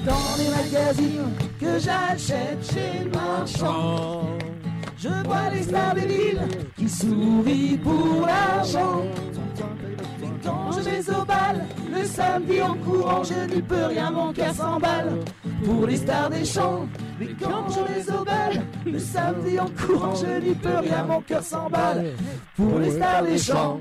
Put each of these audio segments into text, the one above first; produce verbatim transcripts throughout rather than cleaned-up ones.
dans les magazines que j'achète chez le marchand. Je vois les stars des villes qui sourient pour l'argent. Quand je vais au bal, le samedi en courant, je n'y peux rien, mon cœur s'emballe pour les stars des champs. Mais quand je vais au bal, le samedi en courant, je n'y peux rien, mon cœur s'emballe pour les stars des champs.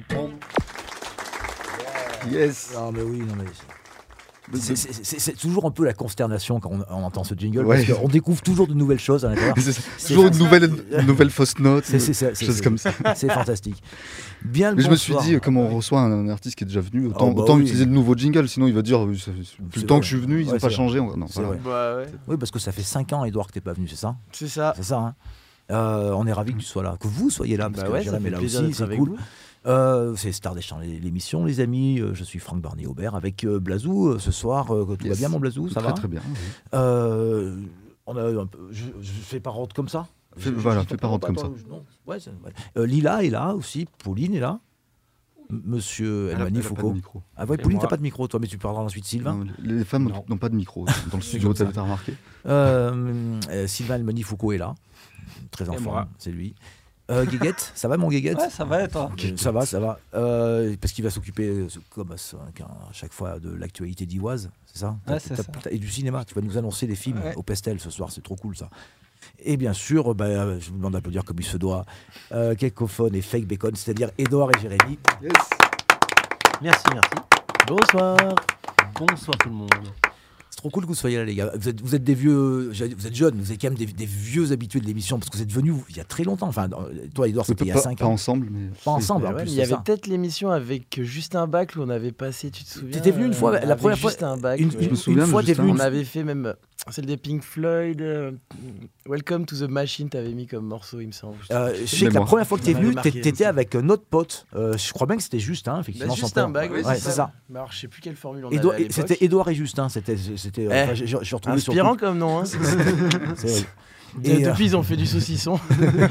Yes. Non mais oui, non mais... C'est, c'est, c'est, c'est toujours un peu la consternation quand on, on entend ce jingle, ouais. parce qu'on découvre toujours de nouvelles choses à l'intérieur. C'est, c'est, c'est toujours une nouvelle, une nouvelle fausse note, c'est, c'est, c'est, choses c'est, comme ça. C'est fantastique. Bien le Mais je me suis bonsoir. dit, comme on reçoit un, un artiste qui est déjà venu, autant, oh, bah autant oui. utiliser le nouveau jingle, sinon il va dire, euh, c'est, c'est, depuis le temps vrai. que je suis venu, ils n'ont ouais, pas c'est changé. On... Non, c'est voilà. Bah ouais. Oui, parce que ça fait cinq ans, Edouard, que t'es pas venu, c'est ça ? C'est ça. C'est ça, hein. euh, On est ravis que tu sois là, que vous soyez là, parce Bah que ouais, Jérém ça est fait là plaisir aussi, d'être c'est avec cool. vous. Euh, c'est Star des Champs, l'émission, les amis. Euh, je suis Franck Barnier-Aubert avec euh, Blazou euh, ce soir. Euh, tout Yes. va bien, mon Blazou, ça très, va très bien. Oui. euh, On a un peu, je, je fais pas rôde comme ça. Fais, Je- voilà, je- fais pas rôde comme ça. Non, ouais, c'est, ouais. Euh, Lila est là aussi, Pauline est là. M- Monsieur Elle a- Elmani elle a pas de Foucault. micro. Ah ouais, Et Pauline, moi. t'as pas de micro, toi, mais tu parleras ensuite Sylvain. Non, les, les femmes Non. n'ont pas de micro dans le studio, comme ça. t'as t'as remarqué. Euh, euh, Sylvain Elmani Foucault est là, très en Et forme, moi. c'est lui. Euh, Guéguette, ça va mon Guéguette ? Ouais, ça va et toi ? Euh, Ça va, ça va. Euh, parce qu'il va s'occuper, euh, comme à ce- à chaque fois, de l'actualité d'Ivoise, c'est ça ? Ouais, T'as- c'est t'as- ça. t'as- Et du cinéma, tu vas nous annoncer des films Ouais. au Pestel ce soir, c'est trop cool ça. Et bien sûr, bah, euh, je vous demande d'applaudir comme il se doit, euh, Kekophone et Fake Bacon, c'est-à-dire Edouard et Jérémy. Yes. Merci, merci. Bonsoir. Bonsoir tout le monde. C'est trop cool que vous soyez là, les gars. Vous êtes, vous êtes des vieux, j'allais dire, vous êtes jeunes, vous êtes quand même des, des vieux habitués de l'émission, parce que vous êtes venus il y a très longtemps. Enfin, euh, toi, Edouard, c'était il y a Pas, cinq pas ans. ensemble, mais. Pas ensemble, Bah en ouais, plus, il y c'est avait ça. peut-être l'émission avec Justin Bach où on avait passé, tu te souviens ? T'étais venu une fois, euh, la première avec fois- Justin Bach. Une, ouais. une- me souviens une de fois, t'es Justin. venu. On avait fait même euh, celle des Pink Floyd, euh, Welcome to the Machine, t'avais mis comme morceau, il me semble. Euh, je sais que la Mémoire. première fois que t'es Ça m'avait venu, marqué, t'é- t'étais ça. avec un autre pote. Euh, je crois bien que c'était Justin, effectivement. Bah, son Justin père. Bach, oui, Ouais, c'est ça. Mais alors, je sais plus quelle formule on Edouard- avait à l'époque. c'était Edouard et Justin. C'était, c'était. Eh, enfin, j'ai, j'ai- j'ai retrouvé sur Inspirant le coup. comme nom, hein. C'est vrai. De- Et, euh, Depuis, ils ont fait du saucisson.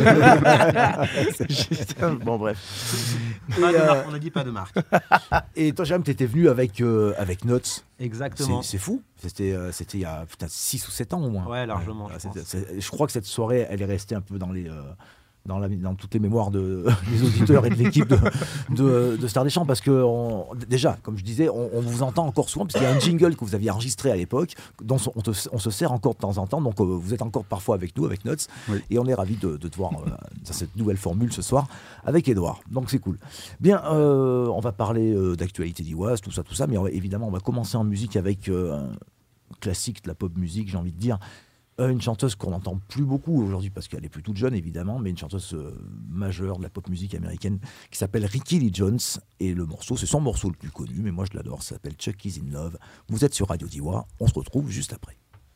Justin- bon, bref. Pas de euh, marque, on a dit pas de marque. Et toi, Jérôme, t'étais venu avec euh, avec Notes. Exactement. C'est, c'est fou. C'était euh, c'était il y a putain six ou sept ans au moins. Ouais, largement, Ouais, je c'était- pense. c'est- je crois que cette soirée, elle est restée un peu dans les. euh, Dans, la, dans toutes les mémoires de, des auditeurs et de l'équipe de, de, de Star des Champs, parce que on- déjà, comme je disais, on, on vous entend encore souvent, parce qu'il y a un jingle que vous aviez enregistré à l'époque, dont on, te- on se sert encore de temps en temps, donc euh, vous êtes encore parfois avec nous, avec Notes, Oui. et on est ravis de, de te voir euh, dans cette nouvelle formule ce soir avec Edouard, donc c'est cool. Bien, euh, on va parler euh, d'actualité d'Ivoise, tout ça, tout ça, mais on va- évidemment, on va commencer en musique avec euh, un classique de la pop musique, j'ai envie de dire. Euh, une chanteuse qu'on n'entend plus beaucoup aujourd'hui parce qu'elle est plus toute jeune évidemment, mais une chanteuse euh, majeure de la pop musique américaine qui s'appelle Rickie Lee Jones, et le morceau, c'est son morceau le plus connu, mais moi je l'adore, ça s'appelle Chuck Is in Love. Vous êtes sur Radio Diwa, on se retrouve juste après.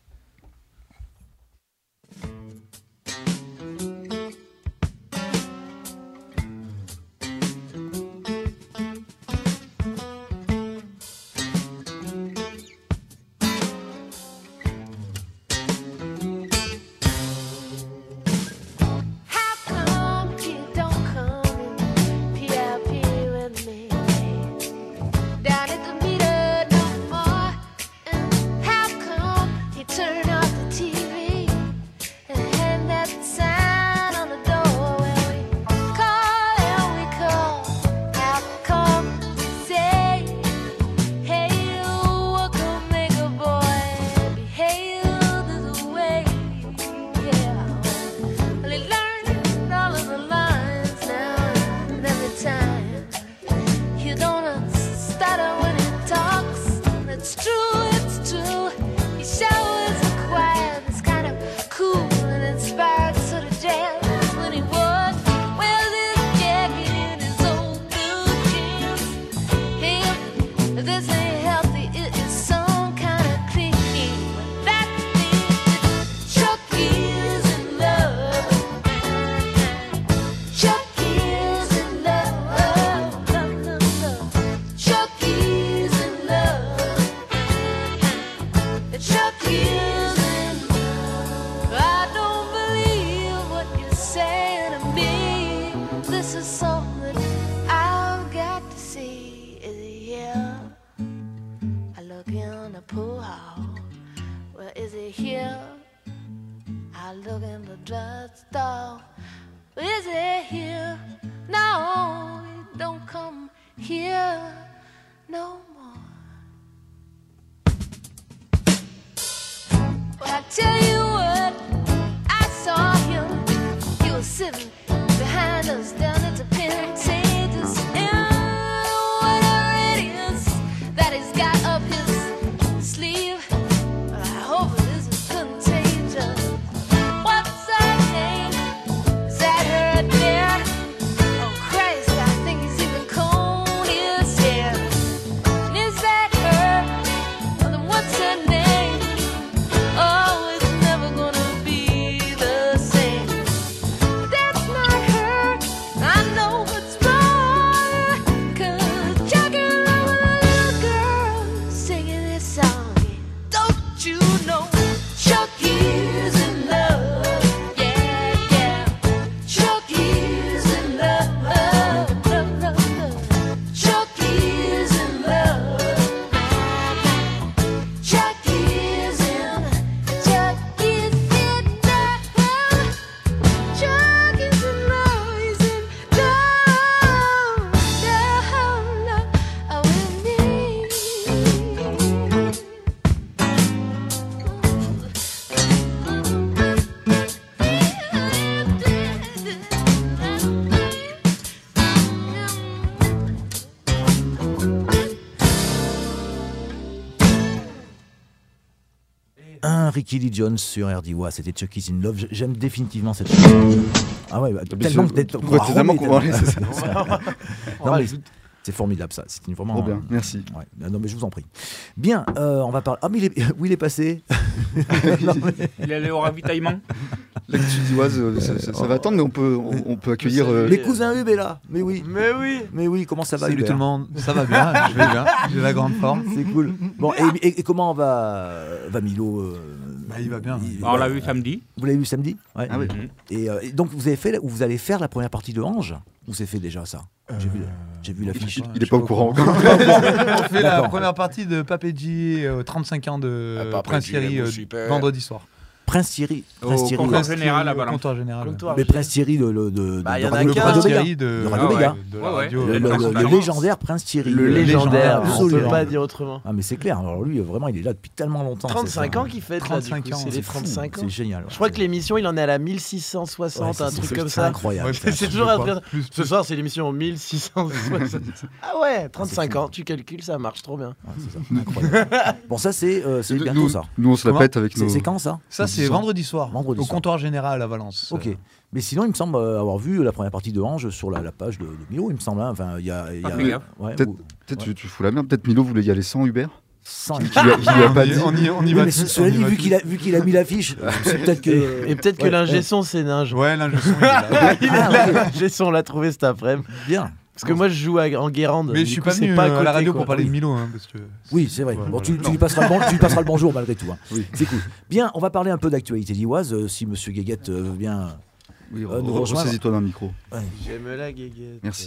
How come you don't come and P I P with me down at the meter no more? And how come you turn off the T V and hang that sign on the door when we call and we call? How come you say, hey, what could make a boy behave this way? Yeah. Well, he learned all of the lines now, and every time he don't stutter when he talks. It's true, it's true. He shows a quiet that's kind of cool and inspired sort of jazz when he was well his jacket in his old blue jeans. If this ain't healthy, it is some kind of clean. That means Chuck is in love. Chuck is in love. Chuck is in love. Chuck is in love. I don't believe what you're saying to me. This is something I've got to see. Yeah, I look in the pool hall here? I look in the drugstore. Is it here? No, it don't come here no more. But I tell you what, I saw him. He was sitting behind us down at the Pantages. And whatever it is that he's got up his sleeve, I hope it isn't contagious. What's her name? Is that her there? Oh Christ, I think he's even combed his hair. And is that her? Well, then what's her name? Oh, it's never gonna be the same. That's not her. I know what's wrong. 'Cause jogging along with a little girl singing this song. Don't you know Chucky's in love? Yeah, yeah. Chucky's in love. Love, love, love. Chucky's in love. Chucky's in, Chucky's in love. Chucky's in love. He's in love, love, love with me. Un Ricky Lee Jones sur R D W A, c'était Chucky's in Love. J'aime définitivement cette chanson. Ah ouais, bah, tellement que d'être. Ouais, c'est tellement qu'on va aller, c'est ça. Non, mais c'est formidable ça. C'est une vraiment. Trop bien, merci. Ouais. Non mais je vous en prie. Bien, euh, on va parler. Ah mais il est... où il est passé? Non, mais... Il est allé au ravitaillement. L'actu d'Ivoise, euh, ça, ça, ça va attendre, mais on peut, on, on peut accueillir. euh, Les cousins Hub est là. Mais oui. Mais oui. Mais oui. Comment ça va? Salut Hubert tout le monde, ça va bien, je vais bien, j'ai la grande forme. C'est cool. Bon, et, et- et comment va, va Milo euh, Bah, il va bien. Bah, on l'a vu samedi. Vous l'avez vu samedi? Ouais. Ah oui. Et, euh, et donc vous avez fait, ou vous allez faire la première partie de Ange? Ou c'est fait déjà ça? J'ai vu, j'ai vu l'affiche. Il n'est pas au courant encore. On fait la D'accord. première partie de Papedji, euh, trente-cinq ans de Ah, Papedji, Prince Thierry, il est euh, super. vendredi soir. Prince Thierry. Prince Au Thierry. comptoir général à Le Valence. comptoir général. Comptoir. Mais Prince Thierry de, de, de, Bah, de y en a Radio, qu'un. Radio Prince Béga. Thierry de, De Radio ah ouais, Béga. de la Ouais, ouais. radio. Le, Le le- Prince le Valence. légendaire Prince Thierry. Le légendaire, on absolument. peut pas dire autrement. Ah mais c'est clair, alors lui vraiment il est là depuis tellement longtemps. trente-cinq c'est ça. ans qu'il fête là, du trente-cinq coup, ans, c'est c'est les fou, trente-cinq ans. C'est génial. Je crois que l'émission, il en est à la mille six cent soixante, Ouais, un c'est- truc c'est- comme c'est ça. incroyable. Ouais, c'est C'est je toujours sais un pas. truc- Plus, Ce plus. soir, c'est l'émission mille six cent soixante. Ah ouais, trente-cinq ans, tu calcules, ça marche trop bien. Ah, c'est ça, incroyable. Bon ça c'est euh, c'est bientôt nous, ça. nous, on se la Comment pète avec C'est nos. c'est quand ça? Ça, c'est vendredi soir, Vendredi au soir. comptoir général à Valence. Ok. Euh, Mais sinon, il me semble euh, avoir vu la première partie de Ange sur la, la page de, de Milo, il me semble. hein. Enfin, il y a. il y a- Ah, fais gaffe. ouais, Peut-être ou- peut-être ouais. tu, tu fous la merde. Peut-être Milo voulait y aller sans Hubert. Sans- Qui lui a, qui lui a pas on y- dit. on y, on y Oui, va mais tous, cela on y dit, va vu tous. qu'il a, vu qu'il a mis l'affiche, c'est peut-être que. Et peut-être que Ouais, l'ingé ouais. son, c'est Ninge. Ouais, l'ingé son, il est là. Il est Ah, là, ok. l'ingé son, on l'a trouvé cet après-midi. Bien. Parce que moi, je joue à- en Guérande. Mais du je suis coup, pas c'est venu à euh, à la côté, radio quoi. pour parler de Milo. Hein, parce que... Oui, c'est vrai. Ouais, Bon, voilà. tu, tu lui passeras le bon- tu lui passeras le bonjour malgré tout. hein. Oui. C'est cool. Bien, on va parler un peu d'actualité d'Ivoise. euh, si Monsieur Guéguette euh, veut bien. Oui, Euh, nous re- rejoindre. ressaisis-toi d'un micro. J'aime la guéguette. Merci.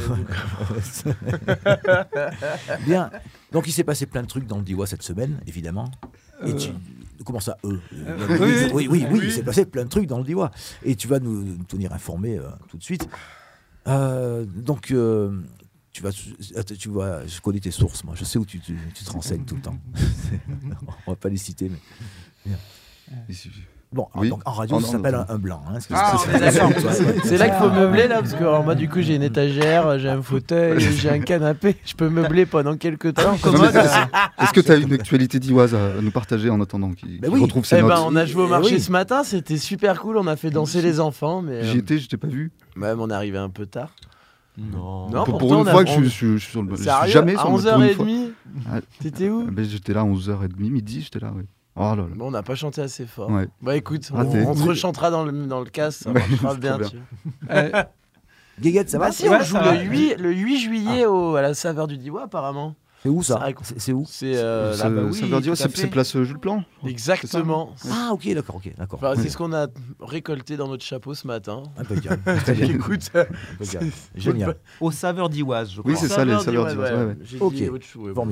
Bien. Donc, il s'est passé plein de trucs dans le Diwa cette semaine, évidemment. Et tu... Comment ça, eux Euh, oui, oui, oui, oui, oui, oui. il s'est passé plein de trucs dans le Diwa. Et tu vas nous, nous tenir informés euh, tout de suite. Euh, donc, euh, tu vas, attends, tu vas, je connais tes sources, moi. Je sais où tu, tu, tu te renseignes tout le temps. On va pas les citer, mais. Il suffit. Bon, Oui. donc en radio, Oh, ça non, s'appelle non. un, un blanc. Hein, parce que Ah, c'est- on est d'accord. C'est là qu'il faut meubler là, parce que alors, moi du coup j'ai une étagère, j'ai un fauteuil, j'ai un canapé, je peux meubler pendant quelques temps. Non, Comment mais Est-ce est-ce que tu as une actualité d'Ivoise à à nous partager en attendant qu'il Bah qu'il oui. retrouve ses Eh notes ben on a joué au Eh marché oui. ce matin, c'était super cool, on a fait danser les enfants, mais J'y euh, étais, je t'ai pas vu. même on est arrivé un peu tard. Non. Non, pour, pourtant, pour on une a- fois que on- je, suis- je suis- je suis sur le. Je suis Sérieux jamais à sur le onze pour heures une fois. trente Ah. T'étais où? Ah ben, j'étais là à onze heures trente, midi, j'étais là, oui. Oh là là. Bon, on n'a pas chanté assez fort. Ouais. Bah écoute, on, Raté. on te rechantera dans le, dans le casque, ça Ouais, marchera c'est bien. trop tu Euh, Guéguette, ça va Bah si, Ouais, on joue ça va. le huit, le huit juillet au, à la saveur du Diwa apparemment. C'est où C'est ça vrai qu'on- C'est c'est où C'est euh, ça, là-bas, oui, ça veut dire, tout à c'est fait. c'est place Jules Plan. Exactement. Ah, ok, d'accord, ok, d'accord. Enfin, c'est ce qu'on a récolté dans notre chapeau ce matin. Impeccable. Très bien. Écoute, Impeccable. Génial. Aux saveurs d'Ivoise, je crois. Oui, c'est ça, les saveurs du d'Ivoise, ouais, ouais. J'ai Ok. dit autre chose, ouais, bon. Formidable.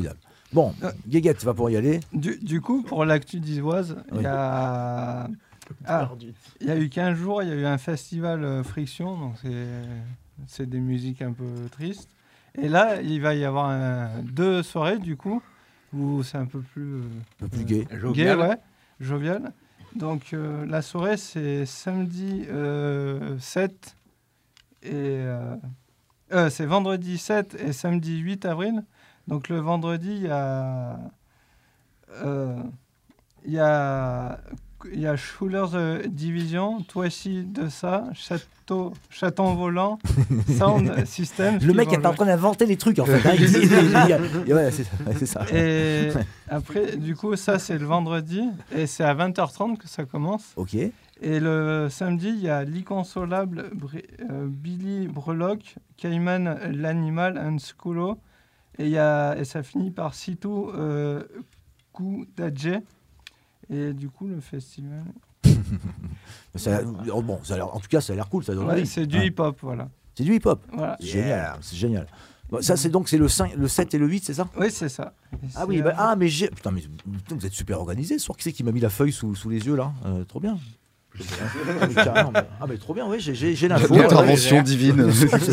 Bon, Guéguette, tu vas pouvoir y aller. Du, du coup, pour l'actu d'Ivoise, il Oui. y a... Ah, il y a eu quinze jours, il y a eu un festival euh, Friction, donc c'est, c'est des musiques un peu tristes. Et là, il va y avoir un- deux soirées, du coup, où c'est un peu plus... euh, Un peu plus gai. Gay, Jovial. ouais, jovial. Donc euh, la soirée, c'est samedi euh, sept et... euh, euh, c'est vendredi sept et samedi huit avril. Donc le vendredi, il y a... euh, Il y a... Il y a Schuller's euh, Division, Toici de ça, Château, Chaton Volant, Sound System. Le mec est en train d'inventer les trucs en fait. hein. Il- il- il- il- ouais, c'est ouais, c'est ça. Et après, du coup, ça, c'est le vendredi. Et c'est à vingt heures trente que ça commence. Ok. Et le samedi, il y a l'inconsolable Bri- euh, Billy Brelock, Cayman l'animal, and Skulo. Et, il y a, et ça finit par Situ euh, Kudadje. Et du coup, le festival. Ça a- oh, bon, ça a l'air- en tout cas, ça a l'air cool. Ça donne Ouais, envie. c'est du Ouais. hip-hop, voilà. C'est du hip-hop. voilà. C'est génial. C'est génial. Bon, ça, c'est donc c'est le, cinq, le sept et le huit, c'est ça? Oui, c'est ça. Et Ah c'est, oui, euh, bah, ah, mais j'ai. Putain, mais putain, vous êtes super organisé. Sur qui c'est qui m'a mis la feuille sous, sous les yeux là? Euh, Trop bien. Ah, mais carrément, mais- ah, mais trop bien, oui, j'ai- j'ai j'ai l'info. L'intervention divine.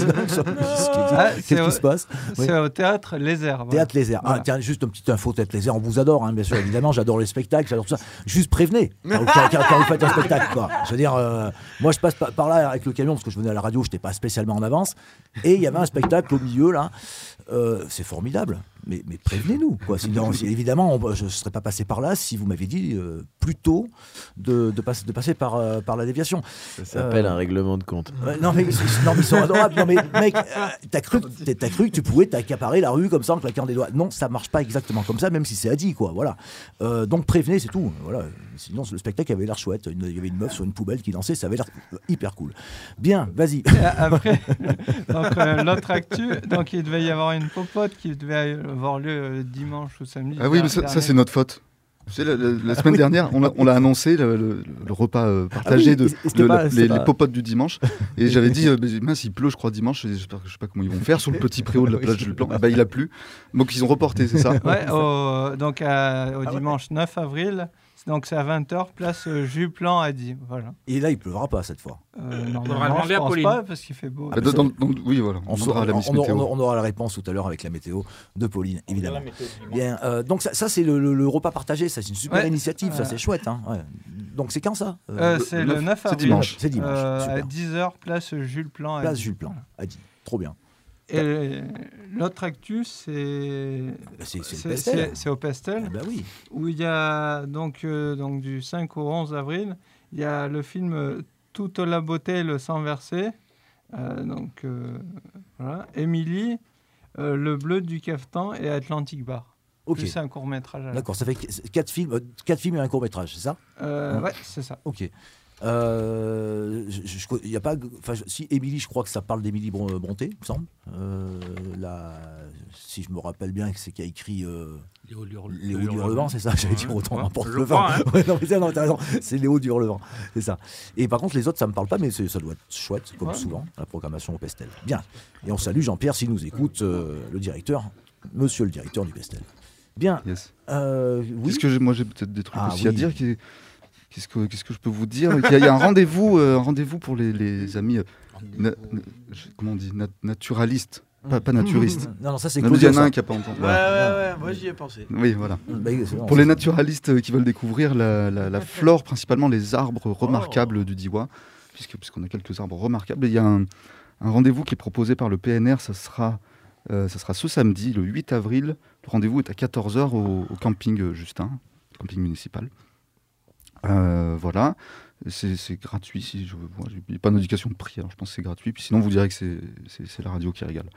Ah, Qu'est-ce c'est qui au- se passe? c'est au théâtre Les Airs. voilà. Théâtre Les Airs. Ah, Voilà. tiens, juste une petite info, Théâtre Les Airs, on vous adore, hein, bien sûr, évidemment, j'adore les spectacles, j'adore tout ça. Juste prévenez quand, quand- quand- quand vous faites un spectacle, quoi. Je veux dire, euh, moi je passe par, par là avec le camion parce que je venais à la radio, je n'étais pas spécialement en avance, et il y avait un spectacle au milieu, là. Euh, c'est formidable, mais, mais prévenez-nous, quoi. Sinon, si- évidemment, on- je ne serais pas passé par là si vous m'aviez dit euh, plus tôt de, de, passer- de passer par, euh, par la déviation. Ça s'appelle Euh, un règlement de compte. Ouais, non, mais, non, mais ils sont adorables. Non, mais mec, euh, t'as cru, que- t'as cru que tu pouvais t'accaparer la rue comme ça en claquant des doigts. Non, ça marche pas exactement comme ça, même si c'est dit, quoi. Voilà. Euh, donc prévenez, c'est tout. Voilà. Sinon, le spectacle avait l'air chouette. Une- Il y avait une meuf sur une poubelle qui dansait, ça avait l'air hyper cool. Bien, vas-y. Et après, donc, euh, l'autre actu, donc il devait y avoir une popote qui devait avoir lieu euh, dimanche ou samedi. Ah oui, mais ça, ça, c'est notre faute. Tu sais, la, la- la semaine dernière, on l'a on l'a annoncé, le, le- le repas euh, partagé Ah oui, de et c'était le- pas- la- c'était les, pas- les popotes du dimanche. Et j'avais dit, euh, mais mince, il pleut, je crois, dimanche. J'espère que je sais pas comment ils vont faire sur le petit préau de la plage du Plan. Eh ben, il a plu. Donc ils ont reporté, c'est ça? Ouais, au, donc à- au Ah ouais. dimanche neuf avril. Donc c'est à vingt heures, place euh, Juplan à dix. Voilà. Et là, il pleuvra pas cette fois. Euh, Faudra normalement, demander je à pense Pauline. pas parce qu'il fait beau. Bah, dans- dans- dans- oui, voilà. On, On, demandera saura- à la Miss on- on- Météo. on aura la réponse tout à l'heure avec la météo de Pauline, évidemment. Bien, euh, donc ça, ça, c'est le, le- le repas partagé, ça c'est une super Ouais. initiative, ça Euh. c'est chouette. Hein, ouais. Donc c'est quand ça Euh, Euh, le- c'est le le neuf, neuf c'est avril. dimanche. C'est dimanche, Euh, à super. dix heures, place Jules Plan à Place dix. Jules Plan, a dit. Trop bien. Et l'autre actu, c'est C'est c'est le c'est- Pestel. c'est- c'est au Pestel. Ah bah oui. Où il y a donc, euh, donc du cinq au onze avril, il y a le film euh, Toute la beauté, le sang versé. Euh, donc euh, voilà, Émilie, euh, Le bleu du cafetan et Atlantic Bar. Ok. Plus un court métrage. D'accord, ça fait qu- quatre films, euh, quatre films et un court métrage, c'est ça? Euh, ouais, c'est ça. Ok. Euh, je- je- il y a pas, enfin, je- si Émilie, je crois que ça parle d'Émilie Bron- Bronté, il me semble. Euh, la, si je me rappelle bien, c'est qui a écrit euh, Léo Dur- Léo Dur- Durlevent, c'est ça? J'allais dire autant Ouais, n'importe je le crois, vent. hein. Ouais, non, mais c'est- non, t'as raison, c'est Léo Durlevent, c'est ça. Et par contre, les autres, ça me parle pas, mais c'est- ça doit être chouette, comme Ouais. souvent, la programmation au Pestel. Bien. Et on salue Jean-Pierre s'il nous écoute, euh, le directeur, monsieur le directeur du Pestel. Bien. Yes. Euh, oui. Qu'est-ce que j'ai- moi, j'ai peut-être des trucs Ah, aussi à oui. dire. qui- Qu'est-ce que, qu'est-ce que je peux vous dire? Il y a, il y a un rendez-vous, euh, un rendez-vous pour les, les amis, euh, na- na- je- comment on dit, nat- naturalistes, pas, pas naturistes. Non, non, ça c'est Non, mais il y Claudio. en a ça. un qui a pas entendu. Ouais, Voilà. ouais, ouais, moi j'y ai pensé. Oui, voilà. Bah, c'est- non, Pour c'est- les naturalistes euh, qui veulent découvrir la, la- la flore, principalement les arbres remarquables du Diois, puisque, puisqu'on a quelques arbres remarquables, il y a un, un rendez-vous qui est proposé par le P N R, ça sera, euh, ça sera ce samedi, le huit avril. Le rendez-vous est à quatorze heures au, au camping euh, Justin, camping municipal. Euh, voilà, c'est, c'est gratuit. Si je, moi, il n'y a pas d'indication de prix, alors je pense que c'est gratuit. Puis sinon, vous direz que c'est, c'est, c'est la radio qui régale.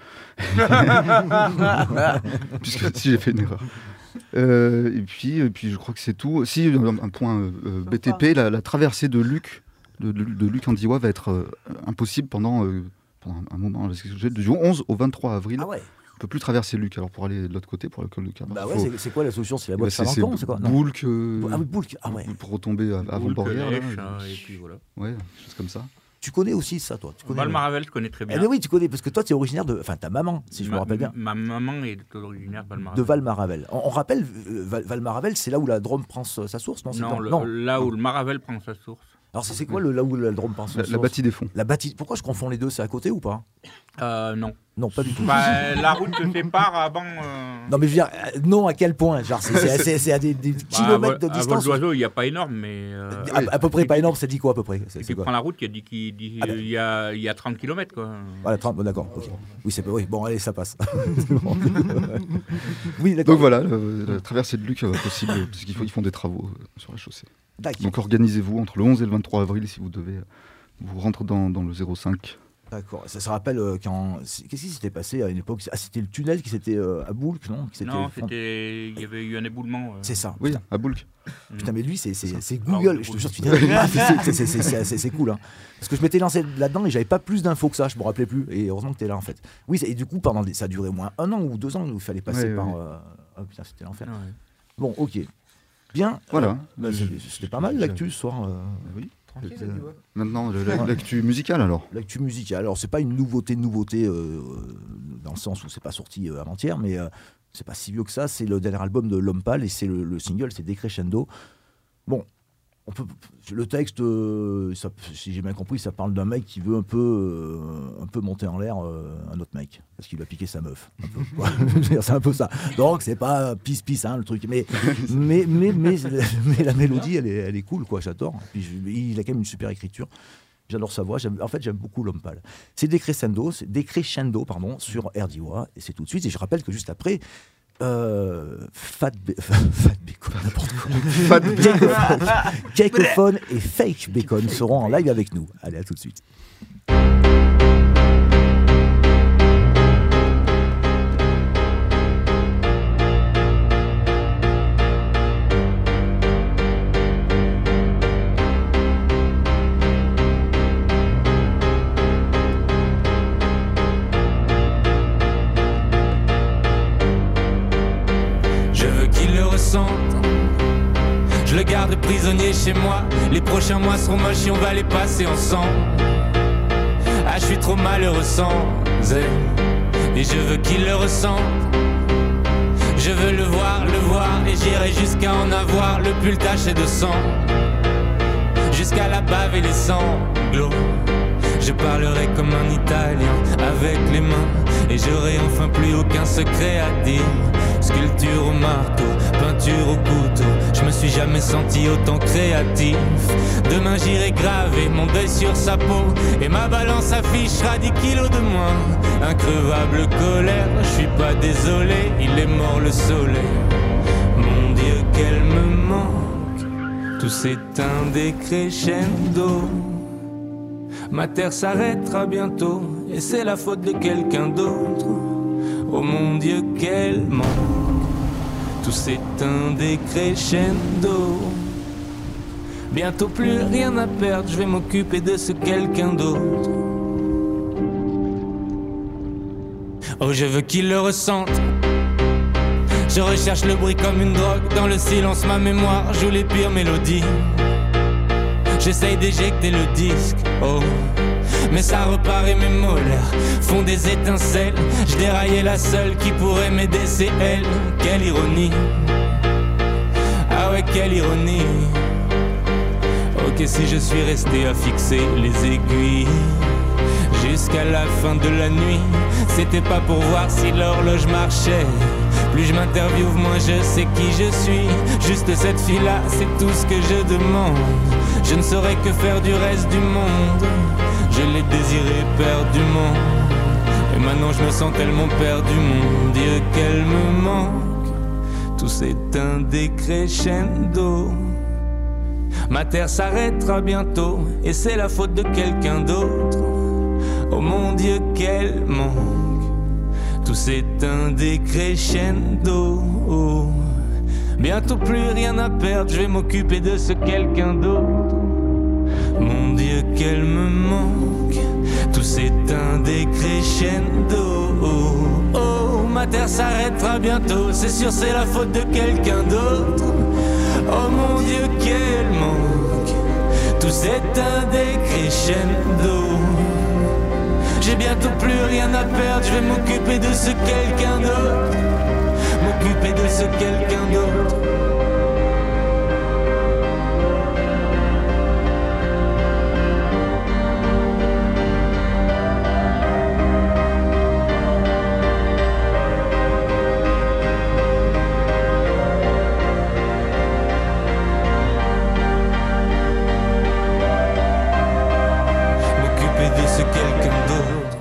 Puisque si j'ai fait une erreur. Euh, et, puis, et puis, je crois que c'est tout. Si, un, un point euh, euh, B T P, la, la traversée de Luc, de, de, de Luc en Diois va être euh, impossible pendant, euh, pendant un moment. Parce que Du onze au vingt-trois avril, Ah ouais. on ne peut plus traverser Luc. Alors pour aller de l'autre côté, pour le col de Cabre, Bah il ouais, faut- c'est- c'est quoi la solution? C'est la bah, boîte c'est, c'est Saint-Anton, c'est quoi? Non. Boulk, euh, Ah oui, Boulk. Ah ouais. pour retomber à- avant Boule, Borrières. là. Pelèche, hein, et puis voilà. Ouais, des choses comme ça. Tu connais aussi ça, toi tu connais, Balmaravel, je connais très Eh bien. bien oui, tu connais, parce que toi, tu es originaire de... Enfin, ta maman, si je ma, me rappelle bien. Ma maman est originaire de Balmaravel. De Val-Maravel. On, on rappelle, euh, Val- Val-Maravel, c'est là où la Drôme prend sa sa source, non c'est Non, dans- le- non. là où le Maravel prend sa source. Alors, c'est c'est quoi le, là où la Drôme prend sa La, source la bâtie des fonds. La bâtie. Pourquoi je confonds les deux? C'est à côté ou pas? Euh, non. Non, pas du tout. Bah, la route se sépare avant. euh, Non, mais je veux dire, euh, non, à quel point? Genre, c'est- c'est c'est- c'est à des, des bah, kilomètres de à vol- distance. À vol d'oiseau, il n'y a pas énorme, mais. euh, À, à peu près, pas énorme, ça dit quoi à peu près? C'est- Si c'est tu quoi prends la route, il y a, dit qu'il dit- Ah, ben. il y a, il y a trente kilomètres, quoi. Voilà, trente, bon, d'accord, ok. Oui, c'est oui, bon, allez, ça passe. C'est bon. Oui, d'accord. Donc voilà, euh, la traversée de Luc euh, possible, euh, parce qu'ils font, ils font des travaux euh, sur la chaussée. D'accord. Donc organisez-vous entre le onze et le vingt-trois avril si vous devez euh, vous rentrer dans, dans le zéro cinq. D'accord. Ça se rappelle euh, quand. c'est- Qu'est-ce qui s'était passé à une époque? Ah, c'était le tunnel qui s'était euh, à Boulk, non Qui s'était- Non, enfin, c'était. Il y avait eu un éboulement. euh. C'est ça. Oui, Putain. à Boulk. Putain, mais lui, c'est c'est- c'est Alors, Google. le Je te Boulk. jure, tu dis, ah, c'est- c'est- c'est- c'est c'est- c'est cool. Hein. Parce que je m'étais lancé là-dedans et j'avais pas plus d'infos que ça. Je me rappelais plus. Et heureusement que tu es là, en fait. Oui, c'est- et du coup, pendant des- ça a duré au moins un an ou deux ans où il fallait passer Ouais, par. ouais. euh, Oh putain, c'était l'enfer. Ouais. Bon, ok. Bien. Voilà. Euh, bah, c'est- C'était pas mal l'actu ce soir. euh. Oui. Tranquille, Euh, tu vois. Maintenant, le- la- l'actu musicale alors. L'actu musicale. Alors, c'est pas une nouveauté, nouveauté, euh, dans le sens où c'est pas sorti euh, avant-hier, mais euh, c'est pas si vieux que ça. C'est le dernier album de L'Homme Pâle et c'est le, le single, c'est Decrescendo. Bon, on peut, le texte, euh, ça- si j'ai bien compris, ça parle d'un mec qui veut un peu, euh, un peu monter en l'air euh, un autre mec parce qu'il va piquer sa meuf. Un peu, quoi. Je veux dire, c'est un peu ça. Donc, c'est pas pisse pisse hein, le truc, mais, mais, mais, mais, mais la mélodie, elle est, elle est cool, quoi. J'adore. Puis je- il a quand même une super écriture. J'adore sa voix. J'aime- En fait, j'aime beaucoup L'Homme Pâle. C'est Decrescendo, c'est Decrescendo, pardon, sur R D I, et c'est tout de suite. Et je rappelle que juste après, euh, Fat, Be- Fat Bacon, n'importe quoi. Fat Cacophone, Cacophone et Fake Bacon seront en live avec nous. Allez, à tout de suite. Je veux qu'il le ressente. Je le garde prisonnier chez moi. Les prochains mois seront moches et on va les passer ensemble. Ah, je suis trop malheureux sans elle. Et je veux qu'il le ressente. Je veux le voir, le voir. Et j'irai jusqu'à en avoir le pull taché de sang. Jusqu'à la bave et les sanglots. Je parlerai comme un Italien avec les mains. Et j'aurai enfin plus aucun secret à dire. Sculpture au marteau, peinture au couteau. Je me suis jamais senti autant créatif. Demain j'irai graver mon deuil sur sa peau. Et ma balance affichera dix kilos de moins. Increvable colère, je suis pas désolé. Il est mort le soleil. Mon Dieu qu'elle me manque. Tout s'éteint décrescendo. Ma terre s'arrêtera bientôt. Et c'est la faute de quelqu'un d'autre. Oh mon Dieu qu'elle manque. Tout s'éteint décrescendo. Bientôt plus rien à perdre. Je vais m'occuper de ce quelqu'un d'autre. Oh je veux qu'il le ressente. Je recherche le bruit comme une drogue. Dans le silence ma mémoire joue les pires mélodies. J'essaye d'éjecter le disque, oh. Mais ça repart et mes molaires font des étincelles. Je déraillais la seule qui pourrait m'aider, c'est elle. Quelle ironie. Ah ouais, quelle ironie. Ok, si je suis resté à fixer les aiguilles jusqu'à la fin de la nuit, c'était pas pour voir si l'horloge marchait. Plus je m'interviewe, moins je sais qui je suis. Juste cette fille-là, c'est tout ce que je demande. Je ne saurais que faire du reste du monde. Je l'ai désiré perdument. Et maintenant je me sens tellement perdu, mon Dieu qu'elle me manque. Tout s'éteint décrescendo. Ma terre s'arrêtera bientôt. Et c'est la faute de quelqu'un d'autre. Oh mon Dieu qu'elle manque. Tout s'éteint décrescendo. Oh. Bientôt plus rien à perdre. Je vais m'occuper de ce quelqu'un d'autre. Mon Dieu qu'elle me manque. Tout s'éteint décrescendo. Oh, oh, ma terre s'arrêtera bientôt. C'est sûr c'est la faute de quelqu'un d'autre. Oh mon Dieu qu'elle manque. tout s'éteint décrescendo. J'ai bientôt plus rien à perdre, je vais m'occuper de ce quelqu'un d'autre, m'occuper de ce quelqu'un d'autre. M'occuper de ce quelqu'un d'autre.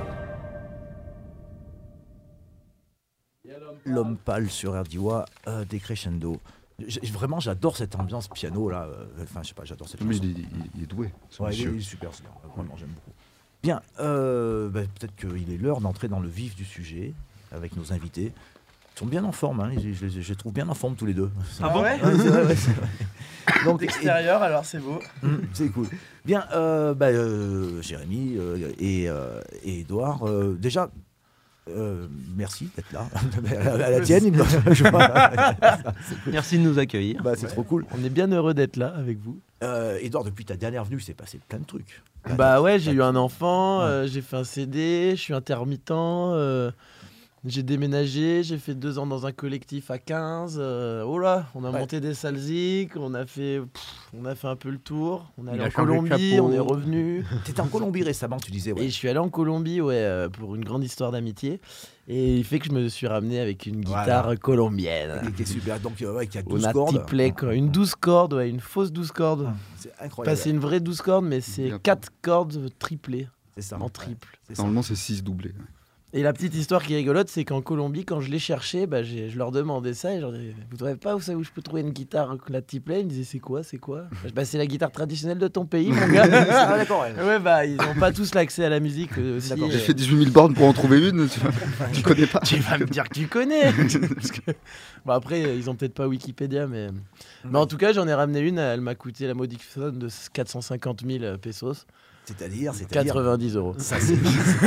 L'homme pâle sur Erdiwa, euh, Decrescendo. J'ai- Vraiment, j'adore cette ambiance piano là. euh, Enfin, je sais pas, j'adore cette Mais chanson. il est, il- il est doué. ce Ouais, il, est, monsieur. il est super, c'est bien. Vraiment, j'aime beaucoup. Bien, euh, bah, peut-être qu'il est l'heure d'entrer dans le vif du sujet avec nos invités. Ils sont bien en forme, hein, je, je- je les trouve bien en forme tous les deux. Ah bon Ouais, c'est vrai, ouais, c'est vrai. Donc, D'extérieur, alors c'est beau. Hum, c'est cool. Bien, euh, bah, euh, Jérémy euh, et, euh, et Edouard, euh, déjà, euh, merci d'être là. à la tienne, il me- je vois. Merci de nous accueillir. Bah, c'est trop cool. On est bien heureux d'être là avec vous. Euh, Edouard, depuis ta dernière venue, c'est passé plein de trucs. Bah ouais, j'ai eu un enfant, Ouais. euh, j'ai fait un C D, je suis intermittent, euh, j'ai déménagé, j'ai fait deux ans dans un collectif à quinze. euh, oh là, on a Ouais. monté des salles zik, on a fait, pff, on a fait un peu le tour, on est allé Il a en changé de Colombie, chapeau. on est revenu. T'étais en Colombie récemment, tu disais. Ouais. Et je suis allé en Colombie ouais, euh, pour une grande histoire d'amitié. Et il fait que je me suis ramené avec une guitare Voilà. colombienne. Qui- qui est super. Donc, euh, ouais, qui a On douze a cordes. triplé, quoi. Une douze cordes, ouais, une fausse douze cordes. C'est Enfin, incroyable. c'est une vraie douze cordes, mais c'est Bien. quatre cordes triplées C'est ça. en triple. C'est ça. Normalement, c'est six doublés. Et la petite histoire qui est rigolote, c'est qu'en Colombie, quand je l'ai cherché, bah, j'ai- je leur demandais ça et je leur disais, vous trouvez pas où, ça, où je peux trouver une guitare la triplée? Ils me disaient, c'est quoi, c'est quoi? Bah, c'est la guitare traditionnelle de ton pays, mon gars. Ah, d'accord. ouais. Ouais, bah, ils n'ont pas tous l'accès à la musique euh, aussi. D'accord. J'ai euh. fait dix-huit mille bornes pour en trouver une. Tu, vois. Tu connais pas. Tu vas me dire que tu connais. Parce que- Bon, après, euh, ils ont peut-être pas Wikipédia, mais... mais en tout cas, j'en ai ramené une. Elle m'a coûté la modique somme de quatre cent cinquante mille pesos, C'est-à-dire, c'est-à-dire. quatre-vingt-dix euros. Ça, c'est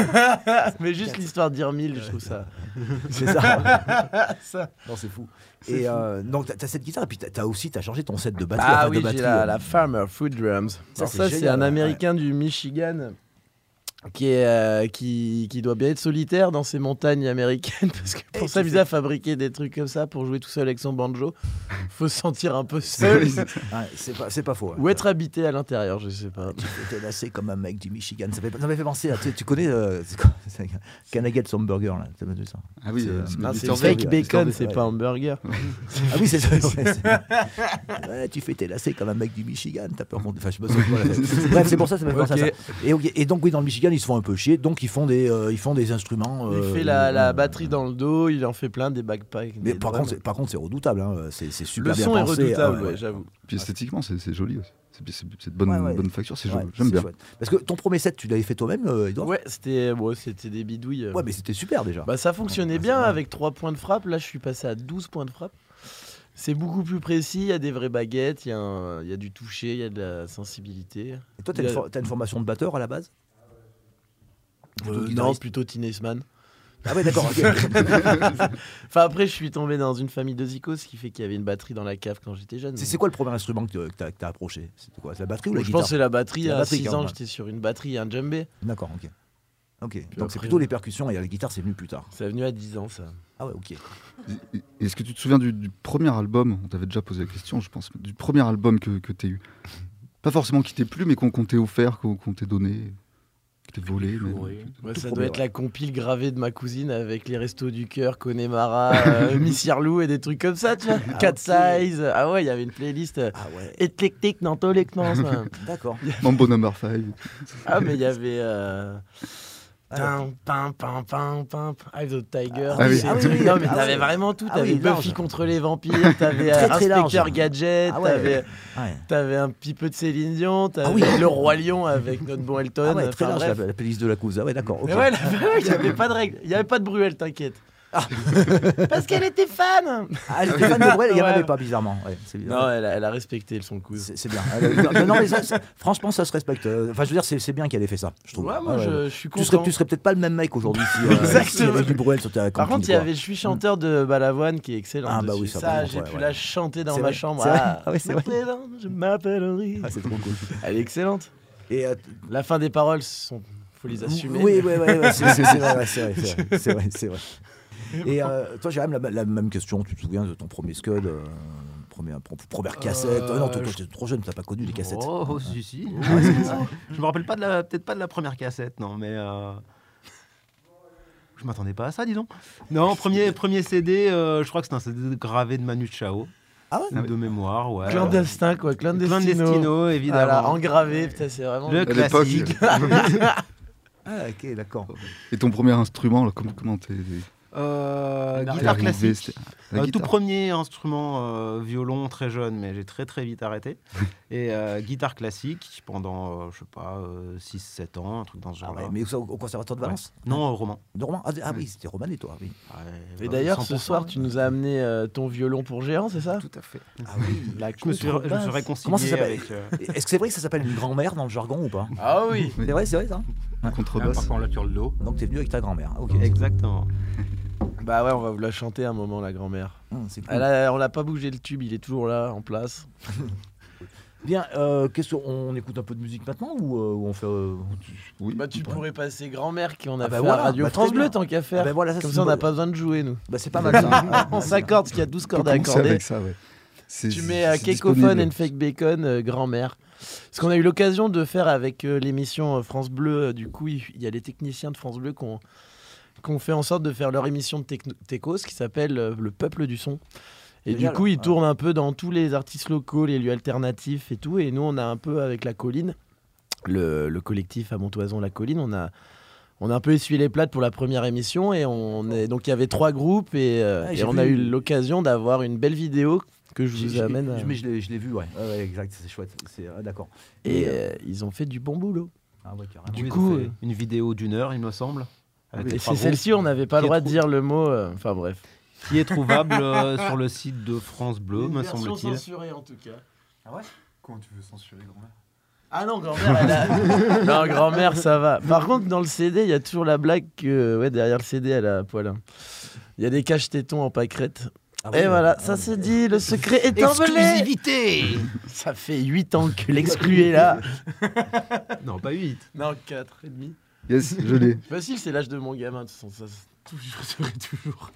Mais juste l'histoire de dire mille, je trouve ça. c'est ça. ça. Non, c'est fou. C'est Et fou. euh, donc, t'as t'as cette guitare, et puis t'as t'as aussi t'as changé ton set de batterie. Ah enfin, de oui, batterie, j'ai la, euh, la Farmer Food Drums. Ça, Alors c'est ça, c'est génial, un ouais. Américain du Michigan qui, est, euh, qui, qui doit bien être solitaire dans ces montagnes américaines parce que Et pour qui s'amuser fait- à fabriquer des trucs comme ça, pour jouer tout seul avec son banjo, faut se sentir un peu seul ouais, c'est pas, c'est pas faux. ou être habité à l'intérieur, je sais pas. Tu étais lassé comme un mec du Michigan. Ça fait- ça m'a fait penser à. Tu, tu connais. Euh, c'est quoi c'est Canagets Hamburger, là. T'as vu ça? Ah oui, C'est, euh, euh, c'est Non, mister c'est Mister fake V, bacon, Mister V, c'est ouais. pas hamburger. Ah oui, c'est ça. ouais, c'est- ouais, tu fais tes lacets comme un mec du Michigan. T'as peur qu'on. Enfin, je me souviens pas, là. Bref, c'est pour ça, ça m'a fait penser à ça. Ok. Et, ok, et donc, oui, dans le Michigan, ils se font un peu chier. Donc, ils font des, euh, ils font des instruments. Il euh, fait la, la euh, batterie dans le dos, il en fait plein, des bagpipes. Mais des par drums. contre, c'est- par contre, c'est redoutable. Hein. C'est, c'est super Le bien son est pensé. redoutable, Ah ouais, ouais, ouais. j'avoue. Puis esthétiquement, c'est c'est joli aussi. C'est c'est- c'est de bonne, Ouais, ouais. bonne facture, c'est Ouais, joli. J'aime c'est bien. chouette. Parce que ton premier set, tu l'avais fait toi-même, euh, Edouard? Ouais, c'était bon, c'était des bidouilles. euh. Ouais, mais c'était super déjà. Bah, ça fonctionnait Ouais, bien c'est vrai. avec trois points de frappe. Là, je suis passé à douze points de frappe. C'est beaucoup plus précis, il y a des vraies baguettes, il y, a un- il y a du toucher, il y a de la sensibilité. Et toi, t'as il y une, a- for- t'as une formation de batteur à la base? Plutôt Euh, non, guitariste. plutôt Teenage Man. Ah ouais, d'accord. ok. Enfin, après, je suis tombé dans une famille de zikos, ce qui fait qu'il y avait une batterie dans la cave quand j'étais jeune. c'est, c'est quoi le premier instrument que, que t'as, que t'as approché? C'était quoi? C'est la batterie ou Bon, la je guitare? pense que c'est la batterie. La À batterie, six quand ans, même. j'étais sur une batterie et un djembé. D'accord, ok. Ok, donc c'est après, plutôt euh, les percussions et la guitare, c'est venu plus tard. C'est venu à dix ans, ça. Ah ouais, ok. Et- et- Est-ce que tu te souviens du, du premier album? On t'avait déjà posé la question, je pense. Du premier album que, que tu as eu. Pas forcément qui t'ait plu, mais qu'on qu'on t'ait offert, qu'on qu'on t'ait donné, qui t'ait volé. mais- Oui. Ouais, Tout ça premier, doit être ouais. la compile gravée de ma cousine avec les restos du cœur, Connemara, euh, Miss Yarlou et des trucs comme ça, tu vois. Ah, Cat ok. Size. Ah ouais, il y avait une playlist euh, Ah ouais, éclectique dans tous les sens. hein. d'accord. Mambo Number five. Ah, mais il y avait. Euh... Ah, Pam, pam, pam, pam, pam, Eye of the Tiger. Ah oui. c'est- Ah oui, oui, non, mais ah t'avais ouais. vraiment tout. Ah T'avais oui, Buffy large. contre les vampires, t'avais Très, euh, très large. Inspecteur Gadget, Ah ouais. t'avais, Ouais. t'avais un petit peu de Céline Dion, t'avais Ah oui. le Roi Lion avec notre bon Elton. Ah ouais, très enfin, large bref. la, la playlist de la cause. Ah ouais, d'accord. ok. Mais ouais, là, il n'y avait pas de règle, il n'y avait pas de Bruel, t'inquiète. Parce qu'elle était fan. Ah, elle était fan de Brel, il n'y en Ouais. avait pas, bizarrement. Ouais, c'est Non, elle a, elle a respecté son coup. C'est c'est bien. non, non, mais ça, ça- franchement, ça se respecte. Euh, Enfin, je veux dire, c'est c'est bien qu'elle ait fait ça, je trouve. Ouais, moi, Ah, je- je suis Tu serais, content. tu serais peut-être pas le même mec aujourd'hui si, euh, Exactement. s'il y avait du Bruel sur ta Par camping, contre, il y quoi. avait Je suis chanteur de Balavoine qui est excellent. Ah, bah dessus. oui, ça, ça, par contre, j'ai ouais, pu ouais. la chanter dans C'est ma vrai, chambre. c'est vrai. Ah, Ah ouais, c'est vrai. maintenant, je m'appelle Henri. Ah, c'est trop cool. Elle est excellente. Et euh, La fin des paroles, sont... faut les assumer. Oui, oui, oui, ouais, c'est c'est- c'est vrai, ouais, c'est vrai, c'est vrai, c'est vrai, c'est vrai. Et euh, toi, j'ai même la, la même question. Tu te souviens de ton premier Scud, euh, première, pro- première cassette Euh, euh, Non, toi, toi, je- t'es trop jeune, t'as pas connu les cassettes. Oh, oh, si, si. Ah, c'est ça. Je me rappelle pas de la, peut-être pas de la première cassette, non, mais euh, je m'attendais pas à ça, disons. Non, premier, premier C D, euh, je crois que c'était un C D gravé de Manu Chao. Ah ouais De mémoire, ouais. Clandestin, quoi. Clandestino. Clandestino, évidemment. Voilà, engravé, putain, c'est vraiment Le À l'époque. classique. Ah, ok, d'accord. Et ton premier instrument, là, comment comment t'es Euh, t'es guitare arrivé, classique. c'était- la Euh, tout guitare. premier instrument euh, violon très jeune, mais j'ai très très vite arrêté. Et euh, guitare classique pendant, euh, je sais pas, six sept ans, un truc dans ce Ah genre-là. ouais, mais où ça, au au conservatoire de Valence Ouais. Non, au roman. De Roman ah, ah oui, c'était Romanais, toi, oui. Et d'ailleurs, ce soir, tu nous as amené euh, ton violon pour géant, c'est ça? Tout à fait. Ah oui. La Je me suis, je me suis contrebasse. réconcilié Comment ça s'appelle avec... euh, Est-ce que c'est vrai que ça s'appelle une grand-mère dans le jargon ou pas Ah oui. C'est vrai, c'est vrai ça Ah, Contrebasse. par contre, là, sur le dos. Donc t'es venu avec ta grand-mère. Ok. Exactement. Bah ouais, on va vous la chanter un moment, la grand-mère. Hum, c'est cool. Elle a- on l'a pas bougé le tube, il est toujours là, en place. Bien, euh, qu'est-ce qu'on on écoute un peu de musique maintenant ou, euh, ou on fait euh, Oui. Bah tu pourrais passer grand-mère qui en a Ah bah fait voilà, à Radio bah très France Bleu bien. tant qu'à faire. Ah bah voilà, ça, Comme c'est ça on une n'a bonne- pas besoin de jouer nous. Bah c'est pas mal ça. On s'accorde parce qu'il y a douze On peut cordes à commencer accorder. avec ça, ouais. C'est- Tu c'est- mets à c'est Kekophone disponible. and Fake Bacon, euh, grand-mère. Ce qu'on a eu l'occasion de faire avec euh, l'émission euh, France Bleu, euh, du coup, il il y a les techniciens de France Bleu qui ont, qui ont fait en sorte de faire leur émission de techno- techos qui s'appelle euh, Le Peuple du Son. Et Génial. du coup, ils Ouais. tournent un peu dans tous les artistes locaux, les lieux alternatifs et tout. Et nous, on a un peu avec La Colline, le, le collectif à Montoison La Colline, on a, on a un peu essuyé les plates pour la première émission. Et on est, donc, il y avait trois groupes et, euh, Ah, et j'ai on vu. a eu l'occasion d'avoir une belle vidéo que je J'ai- vous j'ai- amène. je- Mais je l'ai je l'ai vu, ouais. Ouais, ouais, exact, c'est chouette. C'est ah, d'accord. Et Et, euh, euh, ils ont fait du bon boulot. Ah ouais, carrément. Du Oui, ils coup, ont fait euh, une vidéo d'une heure, il me semble. avec Et les trois c'est celle-ci, groupes, on n'avait pas le qui est droit de trou- dire le mot. euh, Enfin bref. qui est trouvable euh, sur le site de France Bleu, me semble-t-il. censurée en tout cas. Comment tu veux censurer grand-mère? Ah non, grand-mère, elle a... non, grand-mère, ça va. Par contre, dans le C D, il y a toujours la blague que ouais, derrière le C D, elle a poil. Il y a des caches-tétons en pâquerette. Ah Et ouais, voilà, ah ça ouais. c'est dit, le secret est envolé. Exclusivité. Ça fait huit ans que l'exclu est là. Non, pas huit. Non, quatre et demi. Yes, je l'ai. Facile, c'est l'âge de mon gamin, de toute façon, ça c'est toujours, serait toujours.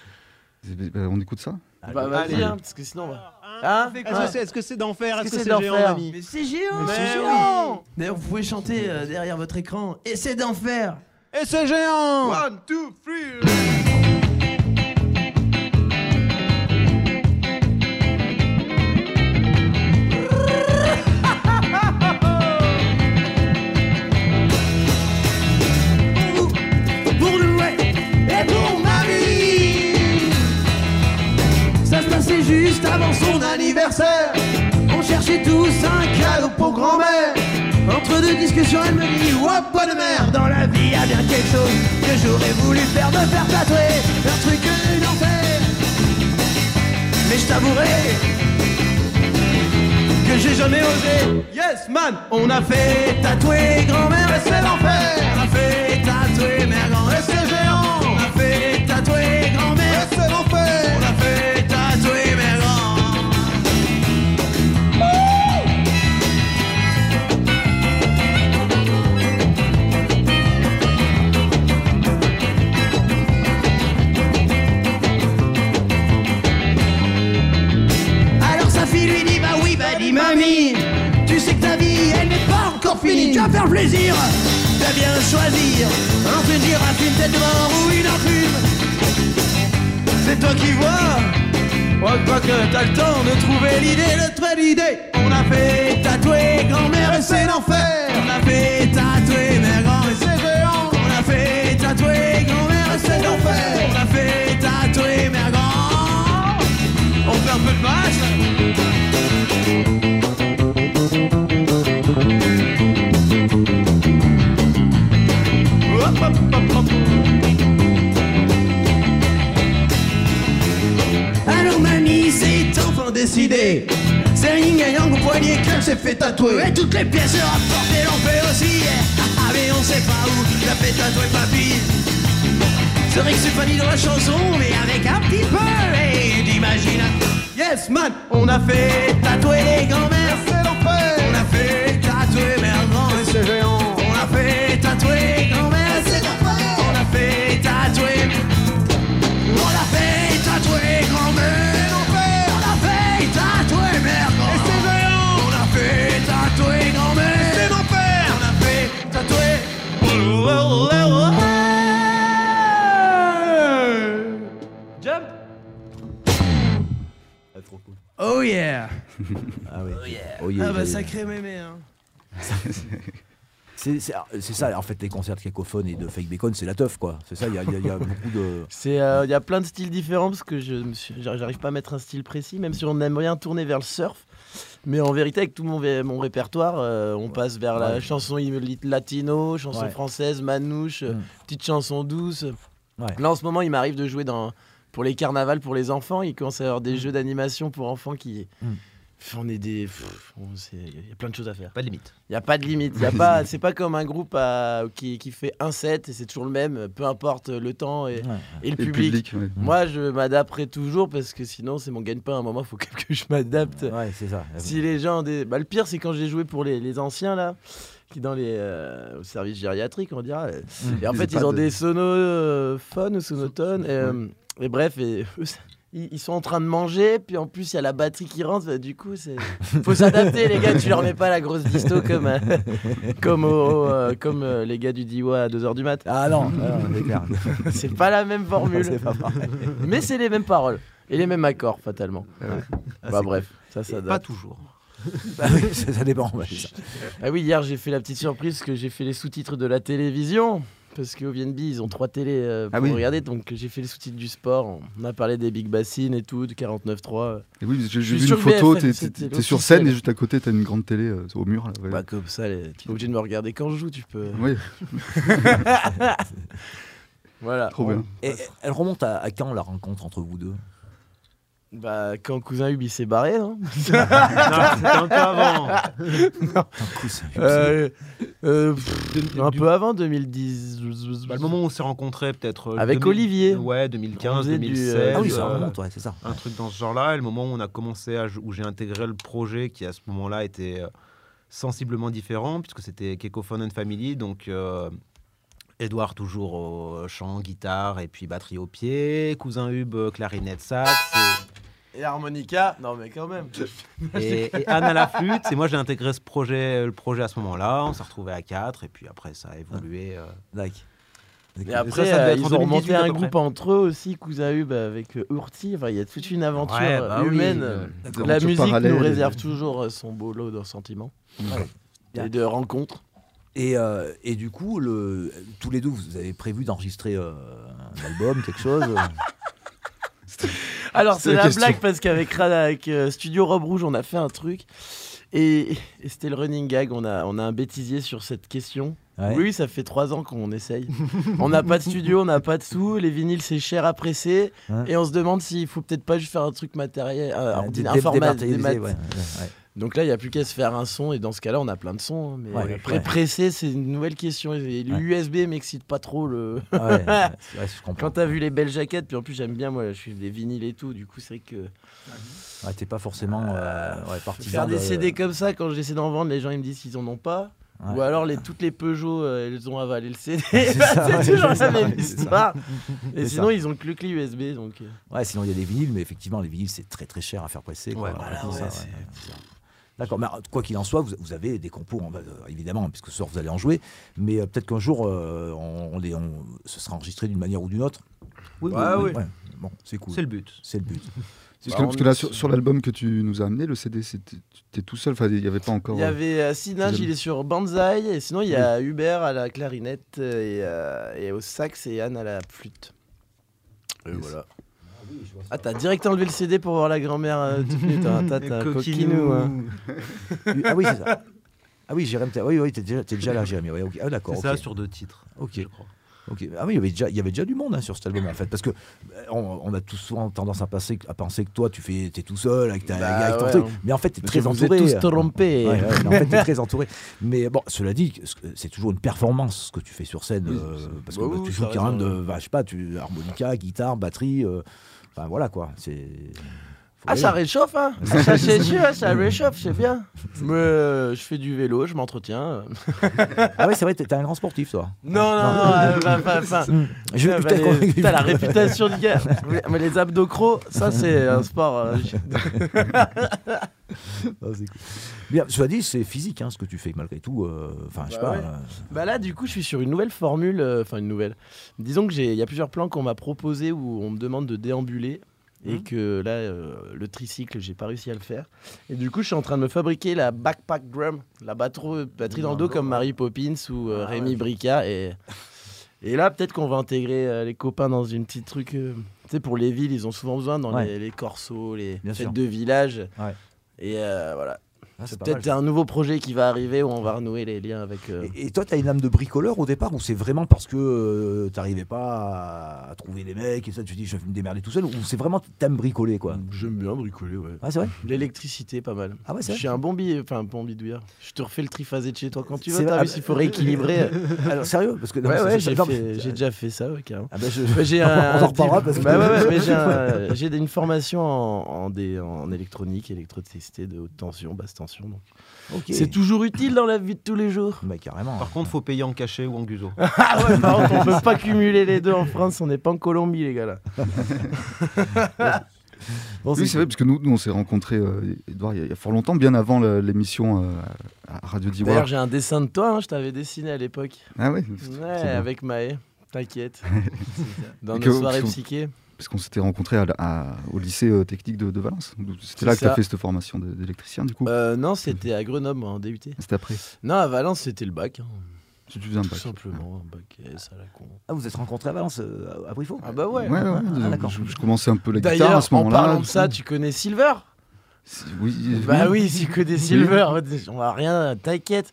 Bah, on écoute ça Bah vas-y, allez. hein, parce que sinon on va... Hein Est-ce que c'est est -ce c'est d'enfer? Est-ce que c'est d'en géant, faire mamie? Mais c'est géant, Mais c'est oui. géant. D'ailleurs, vous pouvez chanter euh, derrière votre écran. Essaie d'en faire. Et c'est géant! One, two, three. Pour nous, ouais, et pour ma vie. Ça se passait juste avant son anniversaire. On cherchait tous un cadeau pour grand-mère. Entre deux discussions, elle me dit: oh, bonne mère, dans la vie, y a bien quelque chose que j'aurais voulu faire, me faire tatouer un truc d'enfer. Mais je t'avouerai que j'ai jamais osé. Yes, man, on a fait tatouer grand-mère et c'est l'enfer. On a fait tatouer mère grand et c'est géant. On a fait tatouer grand-mère et c'est l'enfer. On a fait tatouer mère grand. Alors sa fille lui dit: bah oui, bah dis mamie, tu sais que ta vie elle n'est pas encore finie. Tu vas faire plaisir, t'as bien choisir entre une girafe, une tête de mort ou une enclume. C'est toi qui vois. Moi je crois que t'as le temps de trouver l'idée, de trouver l'idée. On a fait tatouer grand-mère et c'est l'enfer. On a fait tatouer mère grand et c'est géant. On a fait tatouer grand-mère et c'est l'enfer. On a fait tatouer mère grand. On fait un peu de basse. Hop, hop, hop, hop. s'est fait tatouer. Et toutes les pièces rapportées l'ont fait aussi. Ah mais on sait pas où l'a fait tatouer papy. C'est vrai que c'est pas dit dans la chanson, mais avec un petit peu hey, d'imagination. Yes man, on a fait tatouer les grands-mères, c'est l'enfer. On a fait tatouer mère grand et c'est géant. On a fait tatouer grand-mère, c'est l'enfer. On a fait tatouer. On a fait tatouer grand-mère, l'enfer. On a fait tatouer mère grand et c'est géant. On a fait tatouer grand-mère, c'est l'enfer. On a fait tatouer. Jump. Ah, trop cool. Oh yeah. Ah oui. Oh yeah. Oh yeah, ah bah yeah. sacré mémé hein. C'est c'est- c'est ça, en fait, les concerts de Cacophone et de Fake Bacon, c'est la teuf, quoi. C'est ça, il y, a- il y a- il y a beaucoup de. C'est, euh, il y a plein de styles différents parce que je me suis- j'arrive j'arrive pas à mettre un style précis, même si on aime bien tourner vers le surf. Mais en vérité, avec tout mon, vé- mon répertoire, euh, on passe vers la Ouais. chanson im- latino, chanson Ouais. française, manouche, euh, Mm. petite chanson douce. Ouais. Là, en ce moment, il m'arrive de jouer dans, pour les carnavals pour les enfants. Il commence à y avoir des jeux d'animation pour enfants qui. Mm. On est des. pff, on- c'est- Il y a plein de choses à faire. Pas de limite. Il n'y a pas de limite. Il y a pas, c'est pas comme un groupe à- qui, qui fait un set et c'est toujours le même, peu importe le temps et, Ouais. et le Et le public. public, ouais. Moi, je m'adapterai toujours parce que sinon, c'est mon gagne-pain. À un moment, il faut que que je m'adapte. Ouais, c'est ça. Si les gens. ont Des... Bah, le pire, c'est quand j'ai joué pour les, les anciens, là, qui dans les euh, au service gériatrique, on dira. Et en Les fait, ils EHPAD. ont des sonophones ou sonotones. Et, euh, et bref, et eux, ça- ils ils sont en train de manger, puis en plus il y a la batterie qui rentre. Bah, du coup, c'est faut s'adapter, les gars. Tu leur mets pas la grosse disto comme euh, comme au- euh, comme euh, les gars du Diwa à deux heures du mat. Ah non, ah non, c'est clair. C'est pas la même formule, C'est pas pareil. mais c'est les mêmes paroles et les mêmes accords fatalement. Ah ouais. Ah, Bah c'est bref, ça ça Pas date. toujours. Bah oui, ça, ça dépend. ouais, c'est ça. Ah oui, hier j'ai fait la petite surprise que j'ai fait les sous-titres de la télévision. Parce qu'au V N B, ils ont trois télés euh, pour Ah oui. regarder. Donc j'ai fait les sous-titres du sport. On a parlé des Big Bassines et tout, de quarante-neuf trois. Et oui, j'ai Je j'ai suis vu sur une B F M, photo, t'es- c'était t'es t'es sur l'officiel. scène et juste à côté, t'as une grande télé euh, au mur. Là, ouais. Bah, comme ça, les- tu es obligé de me regarder quand je joue, tu peux. Oui, Voilà. trop bien. Et elle remonte à, à quand la rencontre entre vous deux? Bah, quand cousin Hub il s'est barré, non Non, c'était un peu avant. Un coup, c'est- Euh, euh, De- pff, Un du- peu avant deux mille dix. Bah, le moment où on s'est rencontrés, peut-être. euh, Avec deux mille Olivier. Ouais, On deux mille quinze, faisait du, euh, deux mille seize. Ah oui, ça euh, remonte, ouais, c'est ça. un truc dans ce genre-là. Et le moment où on a commencé à jou- où j'ai intégré le projet, qui à ce moment-là était euh, sensiblement différent, puisque c'était Cacophone and Family, donc euh, Edouard toujours au chant, guitare et puis batterie au pied, cousin Hub euh, clarinette, sax Et l'harmonica. Non, mais quand même. et, et, et Anne à la flûte. Et moi j'ai intégré ce projet, le projet à ce moment-là. On s'est retrouvés à quatre et puis après ça a évolué. euh, D'accord. Et ça, après, ça devait euh, être en ils ont deux mille remonté dix-huit à un peu groupe près. entre eux aussi, cousin Hub avec euh, Urti. Enfin, il y a toute une aventure Ouais, euh, bah oui, humaine. euh, D'accord. La Aventure musique parallèle nous et- réserve toujours euh, son beau lot de sentiments Bien. et de rencontres. Et, euh, et du coup, le, tous les deux, vous avez prévu d'enregistrer euh, un album, quelque chose euh, Alors, C'était c'est la la question. blague parce qu'avec Ra- avec, euh, Studio Robe Rouge, on a fait un truc. Et, et c'était le running gag. On a, on a un bêtisier sur cette question. Ouais. Oui, ça fait trois ans qu'on essaye. On n'a pas de studio, on n'a pas de sous. Les vinyles, c'est cher à presser. Ouais. Et on se demande s'il faut peut-être pas juste faire un truc matériel, un, euh, ordi- dé- un dé- format dématérialisé, démat- ouais, ouais, ouais. Donc là, il n'y a plus qu'à se faire un son. Et dans ce cas-là, on a plein de sons. hein, Mais Ouais, après, ouais. presser, c'est une nouvelle question. Et l'U S B m'excite pas trop. Le... Ouais, ouais, c'est vrai, je comprends. Quand t'as vu les belles jaquettes, puis en plus, j'aime bien, moi, je suis des vinyles et tout. Du coup, c'est vrai que. Ouais, t'es pas forcément euh, ouais, partisan Faire des de- C D comme ça, quand j'essaie d'en vendre, les gens ils me disent qu'ils en ont pas. Ouais. Ou alors les, toutes les Peugeot, euh, elles ont avalé le C D. C'est ça, ouais, c'est toujours c'est ça, la même ouais, c'est ça. histoire. Et C'est sinon, ça. ils ont que le clé U S B. Donc, euh, Ouais, sinon il y a des vinyles, mais effectivement, les vinyles, c'est très très cher à faire presser. quoi. Ouais, voilà, C'est ouais, ça, c'est- ouais. D'accord, mais quoi qu'il en soit, vous, vous avez des compos, on va- euh, évidemment, puisque ce soir vous allez en jouer, mais euh, peut-être qu'un jour, euh, on, on les, on- ce sera enregistré d'une manière ou d'une autre. Oui, Ouais, oui, ouais. oui. Bon, c'est cool. C'est le but. C'est le but. Parce Bah, que, on parce que là, est- sur, sur l'album que tu nous as amené, le C D, c'était t'es tout seul. Enfin, il n'y avait pas encore. il y avait euh, Sinage, c'est- il est sur Banzai. Et sinon, il y a Hubert à la clarinette euh, et, euh, et au sax et Anne à la flûte. Et Yes. voilà. Ah, t'as direct enlevé le C D pour voir la grand-mère euh, toute nue. T'as un tas, t'as un Coquinou. coquinou. hein. Ah oui, c'est ça. Ah oui, Jérémy, t'es- oui, oui, t'es déjà, t'es déjà là, Jérémy. Ouais, ok. Ah d'accord. C'est ça ok. sur deux titres. Ok. je crois. Ok. Ah oui, il y avait déjà, il y avait déjà du monde hein, sur cet album en fait, parce que euh, on, on a tous souvent tendance à penser, à penser que toi tu fais, t'es tout seul avec, ta, Bah avec ton ouais, truc, on- mais en fait t'es Parce très que vous êtes entouré. tous trompés. Ouais, ouais, mais en fait t'es très entouré. Mais bon, cela dit, c'est toujours une performance ce que tu fais sur scène, Oui, euh, c'est- parce que Bah bah, oui, tu ça joues reste quand même de, un- bah, je sais pas, tu harmonica, guitare, batterie, euh, enfin voilà quoi. C'est. faut Ah, y ça aller. réchauffe, hein. Ah, ça, c'est sûr, hein, ça réchauffe, c'est bien. Mais euh, je fais du vélo, je m'entretiens. Ah ouais, c'est vrai, t'es t'es un grand sportif toi. Non, non, non, euh, enfin, enfin, enfin, Je euh, vais bah, peut-être les- convaincre- putain, la réputation du gars. Mais, mais les abdos crocs, ça, c'est un sport. euh, Ah, c'est cool. Bien, cela dit, c'est physique hein, ce que tu fais malgré tout. euh, Enfin, je sais Bah pas. ouais. euh, Bah là, du coup, je suis sur une nouvelle formule. euh, Enfin, une nouvelle. Disons que j'ai, il y a plusieurs plans qu'on m'a proposés où on me demande de déambuler. Et que là, euh, le tricycle, j'ai pas réussi à le faire. Et du coup, je suis en train de me fabriquer la backpack drum, la batterie, batterie dans le dos comme Mary Poppins ou euh, Ah Rémi ouais. Brica. Et, et là, peut-être qu'on va intégrer euh, les copains dans une petite truc. euh, tu sais, pour les villes, ils ont souvent besoin dans Ouais. les, les corsos, les Bien fêtes sûr. de village. Ouais. Et euh, voilà. ah, C'est pas peut-être mal. un nouveau projet qui va arriver où on va renouer les liens avec. euh, Et, et toi, t'as une âme de bricoleur au départ ou c'est vraiment parce que euh, t'arrivais pas à, à trouver les mecs et ça, tu te dis je vais me démerder tout seul ou c'est vraiment t'aimes bricoler quoi. J'aime bien bricoler, ouais. Ah c'est vrai. L'électricité, pas mal. Ah ouais, c'est Je vrai. suis un bon billet, enfin un bon bidouilleur. Je te refais le triphasé de chez toi quand tu veux. C'est T'as vrai. vu s'il faut rééquilibrer. Alors sérieux parce que non, ouais, c'est- ouais, c'est- j'ai, non, fait- mais- j'ai déjà fait ça, ouais, carrément. Ah bah, je- Ouais, j'ai on un, en reparlera parce que bah ouais, ouais, mais j'ai, un- j'ai une formation en, en, des- en électronique, électricité de haute tension, basse tension. Donc. Ok. C'est toujours utile dans la vie de tous les jours. Bah carrément. Par contre, faut payer en cachet ou en guzo. Ah ouais, par contre, on peut pas cumuler les deux en France, on n'est pas en Colombie, les gars là. Bon, Oui, c'est vrai, parce que nous, nous on s'est rencontrés, euh, Edouard, il y, a- il y a fort longtemps, bien avant le- l'émission euh, à Radio Diwa. D'ailleurs, j'ai un dessin de toi, hein, je t'avais dessiné à l'époque. Ah ouais, Ouais, c'est bon. avec Maë, t'inquiète. Dans Et nos que- soirées parce que- psyché. Parce qu'on s'était rencontrés à la- à- au lycée euh, technique de, de Valence. Donc, C'était C'est là que tu as ça. fait cette formation de- d'électricien, du coup. Euh, non, c'était à Grenoble en D U T. C'était après. Non, à Valence, c'était le bac. hein. Tu faisais un Tout bac. simplement, un bac S à la con. Ah vous êtes rencontrés à Valence euh, à Briffaut. Ah bah ouais. Ouais, ouais, Ah, d'accord. je, je commençais un peu la guitare à D'ailleurs, ce en moment-là. parlant de du ça, coup. tu connais Silver? C'est- Oui, Bah oui, si que des Silver, on va rien, t'inquiète.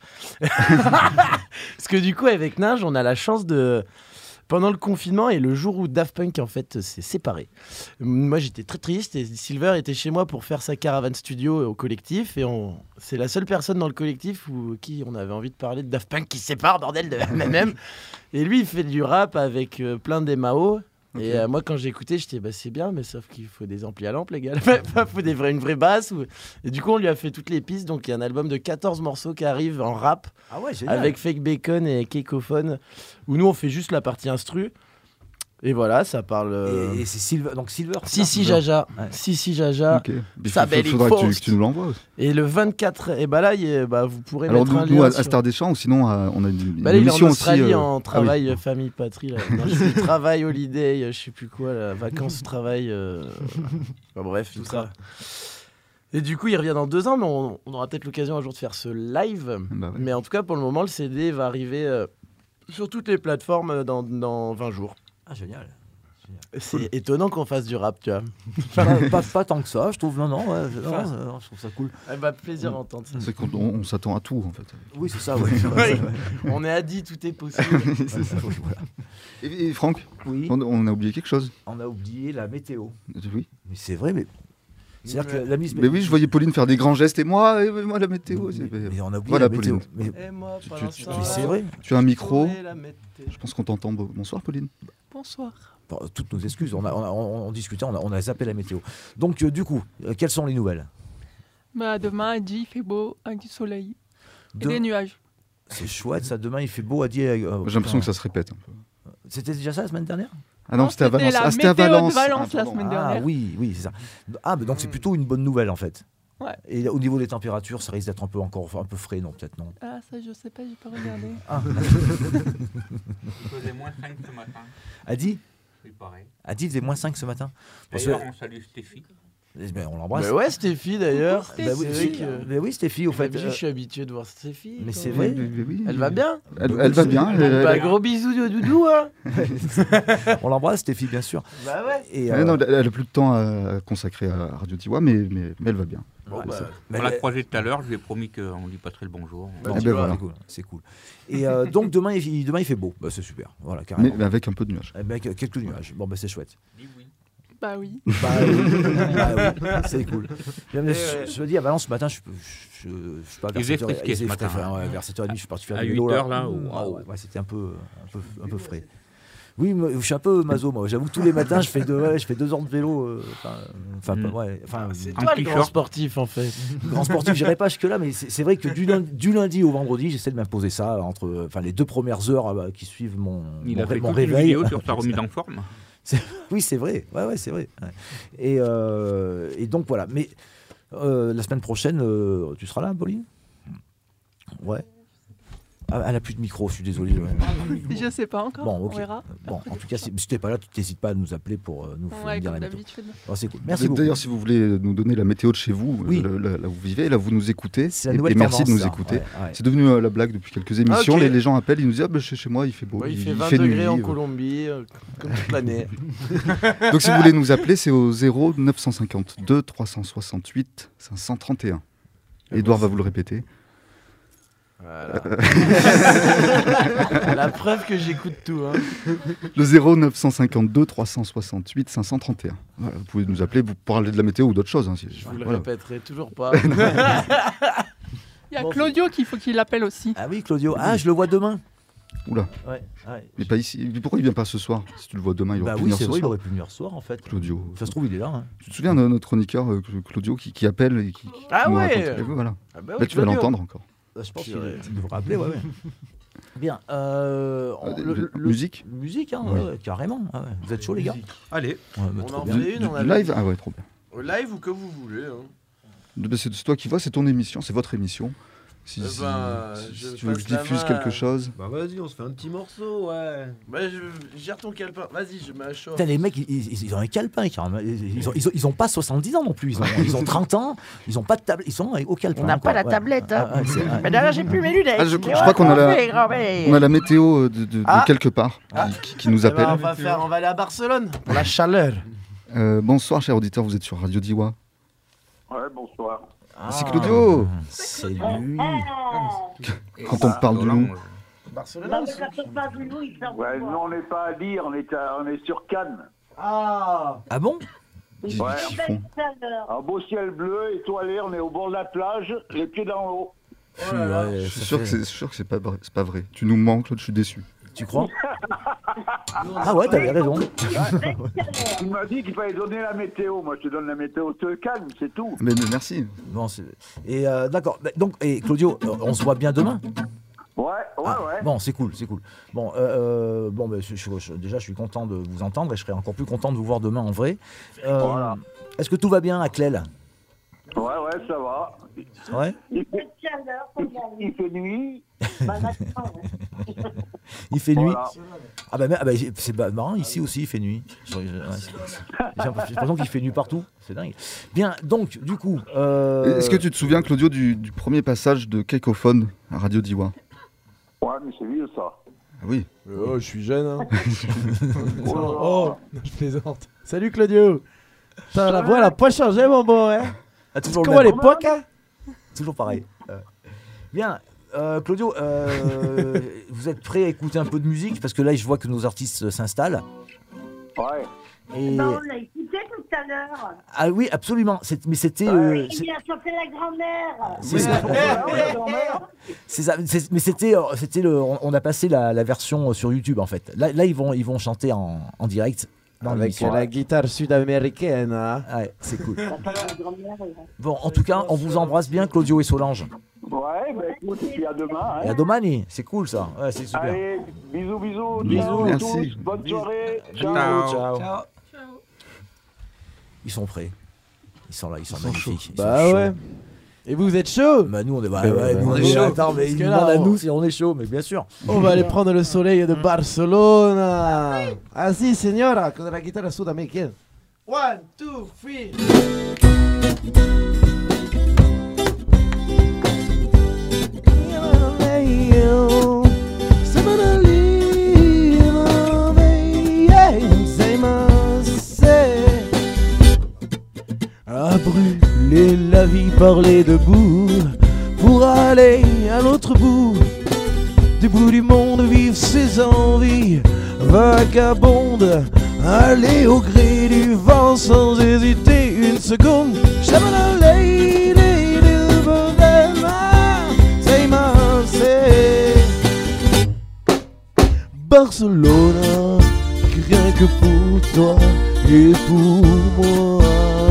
Parce que du coup, avec Nage, on a la chance de. Pendant le confinement et le jour où Daft Punk en fait s'est séparé, moi j'étais très triste et Silver était chez moi pour faire sa caravane studio au collectif et on... c'est la seule personne dans le collectif où qui on avait envie de parler de Daft Punk qui se sépare, bordel de même. Et lui il fait du rap avec euh, plein d'M A O. Et euh, moi, quand j'ai écouté, j'étais bah c'est bien, mais sauf qu'il faut des amplis à lampe, les gars. Il faut des vrais, une vraie basse. Ou... Et du coup, on lui a fait toutes les pistes. Donc, il y a un album de quatorze morceaux qui arrive en rap Ah ouais, génial. avec Fake Bacon et Keikophone, où nous, on fait juste la partie instru. Et voilà, ça parle. euh, Et, et c'est Silver, donc Silver. Si, si, Jaja. Ouais. Si, si, Jaja. Ok. Il Ça faut- belle faudra que tu, Faust. que tu nous l'envoies aussi. Et le vingt-quatre, et bah là, il y a- bah, vous pourrez Alors, mettre nous, un nous, lien. à, à sur- Star des Champs, ou sinon, euh, on a une, une Bah là, il est en émission Australie aussi. euh, en ah oui. travail, euh, famille, patrie. Là. Non, je fais travail, holiday, euh, je sais plus quoi, là, vacances, travail. euh, enfin, bref, tout ça. Et du coup, il revient dans deux ans, mais on, on aura peut-être l'occasion un jour de faire ce live. Bah ouais. Mais en tout cas, pour le moment, le C D va arriver euh, sur toutes les plateformes euh, dans, dans vingt jours. Ah génial. C'est étonnant qu'on fasse du rap, tu vois. pas, pas, pas tant que ça, je trouve. Non, non, ouais, non, euh, non, je trouve ça cool. Eh bah, plaisir d'entendre ça. C'est qu'on on, on s'attend à tout, en fait. Oui, c'est ça, ouais. Oui. On est à dix, tout est possible. C'est ça. Oui, voilà. Et, et Franck, Oui, on, on a oublié quelque chose. on a oublié la météo. Oui. Mais c'est vrai, mais. C'est-à-dire que la mise. Mais oui, je voyais Pauline faire des grands gestes et moi, et moi la météo. c'est- Mais, mais on a oublié Voilà, la météo. Pauline. Mais Et moi, Tu- pendant tu- ce tu- temps, c'est vrai. Tu as un micro. je la météo. Je pense qu'on t'entend. Bonsoir, Pauline. Bonsoir. Bon, toutes nos excuses, on, a, on, a- on- on discutait, on a, on a zappé la météo. Donc, euh, du coup, euh, quelles sont les nouvelles? Bah, demain, dit il fait beau, avec du soleil et De- des nuages. C'est chouette, ça. Demain, il fait beau à dire. euh, J'ai l'impression que ça se répète un peu. C'était déjà ça la semaine dernière? Ah non, Non, c'était à c'était Valence. la Ah, c'était à météo de Valence. Valence Ah, la pardon. semaine Ah dernière. oui, oui, c'est ça. Ah, mais donc c'est plutôt une bonne nouvelle en fait. Ouais. Et au niveau des températures, ça risque d'être un peu encore un peu frais, non? Peut-être non. Ah, ça, je sais pas, j'ai pas regardé. Ah. Il faisait moins cinq ce matin. A dit Il paraît. A dit il faisait moins cinq ce matin. Parce D'ailleurs, que- on salue Stéphie. Eh ben, on l'embrasse. Bah ouais, Stéphie d'ailleurs. Bah oui, C'est si, vrai que- bah oui, Stéphie, au fait. Bah, euh, Je suis habitué de voir Stéphie. Mais quand c'est même. vrai. Oui, oui, oui. Elle va bien. Elle, elle va bien. elle- elle- Bah, gros bisous de doudou, hein. on l'embrasse, Stéphie, bien sûr. Bah ouais. Et, Ouais, euh, non, elle elle a plus de temps à consacrer à Radio Diwa, mais, mais, mais elle va bien. Bon, ouais, bah, c'est- On mais l'a elle- croisé tout à l'heure, je lui ai promis qu'on lui passerait le bonjour. Bon, Eh tu ben vois, voilà. c'est cool, c'est cool. Et euh, donc demain il, demain il fait beau, bah, c'est super, voilà carrément. Mais, mais avec un peu de nuages. Eh ben, avec quelques nuages, bon bah c'est chouette. Dis oui. Bah oui. Bah, oui. Bah oui, c'est cool. Mais, mais, je, je me dis à Valence ce matin, je, je, je, je sais pas, vers Il faisait sept heures frisqué il ce faisait matin, frais, hein. ouais, vers sept heures trente, je suis parti faire À du huit vélo heures, là, ou- Ah ouais, ouais, c'était un peu, un peu, un peu frais. Oui, moi, je suis un peu maso, moi. J'avoue, tous les matins, je fais deux, ouais, je fais deux heures de vélo. euh, Enfin, enfin, Mm. pas- ouais, enfin, C'est Un toi le t-shirt. grand sportif en fait. grand sportif, j'irai pas jusque là, mais c'est c'est vrai que du lundi, du lundi au vendredi, j'essaie de m'imposer ça entre, enfin, les deux premières heures euh, qui suivent mon, Il mon, a ré- fait mon toute une réveil. vidéo sur sa remise en forme. Oui, c'est vrai. Ouais, ouais, c'est vrai. Ouais. Et, euh, et donc voilà. Mais euh, la semaine prochaine, euh, tu seras là, Pauline? Ouais. Ah, elle a plus de micro, je suis désolé. ouais. Je sais pas encore. Bon, ok. On verra. Bon, en tout cas, si, si t'es pas là, tu n'hésites pas à nous appeler pour euh, nous Ouais, dire comme la météo. d'habitude. Oh, c'est cool. Merci beaucoup. D'ailleurs, si vous voulez nous donner la météo de chez vous, Oui. le- le- là où vous vivez, là vous nous écoutez. C'est la Et, nouvelle et merci de tendance, nous ça. écouter. Ouais, ouais. C'est devenu euh, la blague depuis quelques émissions. Ok. Les, les gens appellent, ils nous disent ah, bah, chez, chez moi il fait beau. Ouais, il fait il vingt fait degrés nuit, en euh. Colombie, euh, comme toute l'année. Donc si vous voulez nous appeler, c'est au zéro neuf cent cinquante-deux trois cent soixante-huit cinq cent trente et un. Édouard va vous le répéter. Voilà. La preuve que j'écoute tout. Hein. Le zéro neuf cent cinquante-deux trois cent soixante-huit cinq cent trente et un. Voilà, vous pouvez nous appeler pour parler de la météo ou d'autres choses. hein, si- Je vous le voilà. répéterai toujours pas. Il y a Bon, Claudio qu'il faut qu'il l'appelle aussi. Ah oui, Claudio. Ah, je le vois demain. Oula, Ouais, ouais. mais pas ici. Mais pourquoi il vient pas ce soir? Si tu le vois demain, il aurait Bah pu oui, venir c'est ce vrai, il soir. aurait pu venir ce soir en fait. Claudio. Ça se trouve, il est là. Hein. Tu te souviens de notre chroniqueur euh, Claudio qui, qui appelle et qui, qui Ah nous ouais. raconte- Et voilà. Ah bah Là, oui, tu vas Claudio. l'entendre encore. Je pense qu'il Purée. il devrait appeler, ouais, ouais. Bien. Euh, on- Euh, le- de- le- musique Musique, hein, Ouais. ouais, carrément. Ah ouais. Vous êtes chaud, les gars? Allez. Ouais, bah, On trop en bien. fait Du, une, du- on du avait- live? Ah ouais, trop bien. Au live ou que vous voulez. Hein. De- bah, c'est c'est toi qui vois, c'est ton émission, c'est votre émission. Si, Eh si- ben, si- je si tu veux que je passe la diffuse main quelque à- chose. Bah vas-y, on se fait un petit morceau, ouais. Bah, je gère ton calepin. Vas-y, je mets à chaud. Putain, les mecs, ils, ils- ils ont un calepin, carrément. Ils, ils ont, ils, ont, ils ont pas soixante-dix ans non plus. Ils ont, ils ont trente ans. Ils ont pas de table. Ils sont au calepin. On n'a quoi. pas la Ouais. tablette. Hein. Ah, ouais, c'est- ouais. Mais d'ailleurs, j'ai plus mes lunettes. Ah, je, je crois qu'on a la, on a la météo euh, de, de- de Ah. quelque part Ah. qui, qui- qui nous Eh ben, on appelle. va faire, on va aller à Barcelone pour la chaleur. Euh, bonsoir, chers auditeurs, vous êtes sur Radio Diwa. Ouais, bonsoir. Ah, c'est Claudio. C'est lui. Quand on parle de nous. Barcelone. Ouais, nous, on n'est pas à dire, on est, à- on est sur Cannes. Ah. Ah bon? Ils- Ouais. ils font. Un beau ciel bleu, étoilé, on est au bord de la plage, les pieds dans l'eau. Oh là là. Ouais, Je suis ça sûr fait- que c'est je suis sûr que c'est pas, vrai- c'est pas vrai. Tu nous mens, Claude, je suis déçu. Tu crois? Ah ouais, t'avais raison. Tu m'as dit qu'il fallait donner la météo. Moi, je te donne la météo de Cannes, c'est tout. Mais, mais merci. Bon, c'est- et euh, d'accord. Bah, donc, et Claudio, euh, on se voit bien demain? Ouais, ouais, Ah, ouais. Bon, c'est cool, c'est cool. Bon, euh, euh, bon bah, je- je- je- déjà, je suis content de vous entendre et je serai encore plus content de vous voir demain en vrai. Euh, Voilà. Est-ce que tout va bien à Clel? Ouais, ouais, ça va. Ouais. Il fait, il, il fait nuit. Il fait nuit. Voilà. Ah bah, mais- ah bah, c'est bah, marrant, ici aussi il fait nuit. Je- je- ouais, c'est- J'ai l'impression qu'il fait nuit partout. C'est dingue. Bien, donc, du coup. euh, Est-ce que tu te souviens, Claudio, du, du premier passage de Cacophone à Radio Diwa? Ouais, mais c'est vieux, ça. Ah oui. Oh, je suis jeune. Hein. Oh, Oh, je plaisante. Salut Claudio. Putain, la voix elle a pas changé, mon beau. Hein. ah, toujours, le Comment à même. l'époque hein. Toujours pareil. Euh, Bien, euh, Claudio, euh, vous êtes prêt à écouter un peu de musique? Parce que là, je vois que nos artistes s'installent. Ouais. Et... Ben, on l'a écouté tout à l'heure. Ah oui, absolument. C'est- Mais c'était. Oui, euh, c'est- il a chanté la grand-mère. C'est ça. C'est ça, c'est- mais c'était, euh, c'était le, on on a passé la, la version euh, sur YouTube en fait. Là, là ils vont, ils vont chanter en, en direct dans Avec l'émission. la guitare sud-américaine. Hein. Ouais, c'est cool. La grand-mère, oui. Bon, en tout cas, on vous embrasse bien, Claudio et Solange. Ouais, bah écoute, et puis à demain. Et à Hein. Domani, c'est cool ça. Ouais, c'est super. Allez, bisous, bisous. Bisous, ciao, merci. tous, bonne soirée. Ciao. Ciao. Ciao. Ils sont prêts. Ils sont là, ils sont Ils sont magnifiques. chauds. Ils sont Bah chauds. ouais. Et vous êtes chaud? Bah nous on est, bah, Bah, ouais, bah, nous, on on est est chaud. chaud. Attends, mais Parce ils que demandent là, à on- nous si on est chaud, mais bien sûr. On va aller prendre le soleil de Barcelone. Ah si, señora, con la guitare sud-américaine. One, two, three. À brûler la vie, parler debout pour aller à l'autre bout du bout du monde, vivre ses envies vagabondes, aller au gré du vent sans hésiter une seconde. Barcelona, rien que pour toi et pour moi.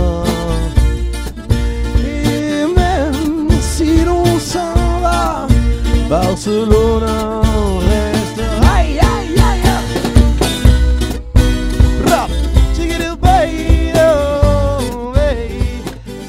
Et même si l'on s'en va, Barcelona restera. Aïe aïe aïe aïe. Rap, chiquito baby, oh baby.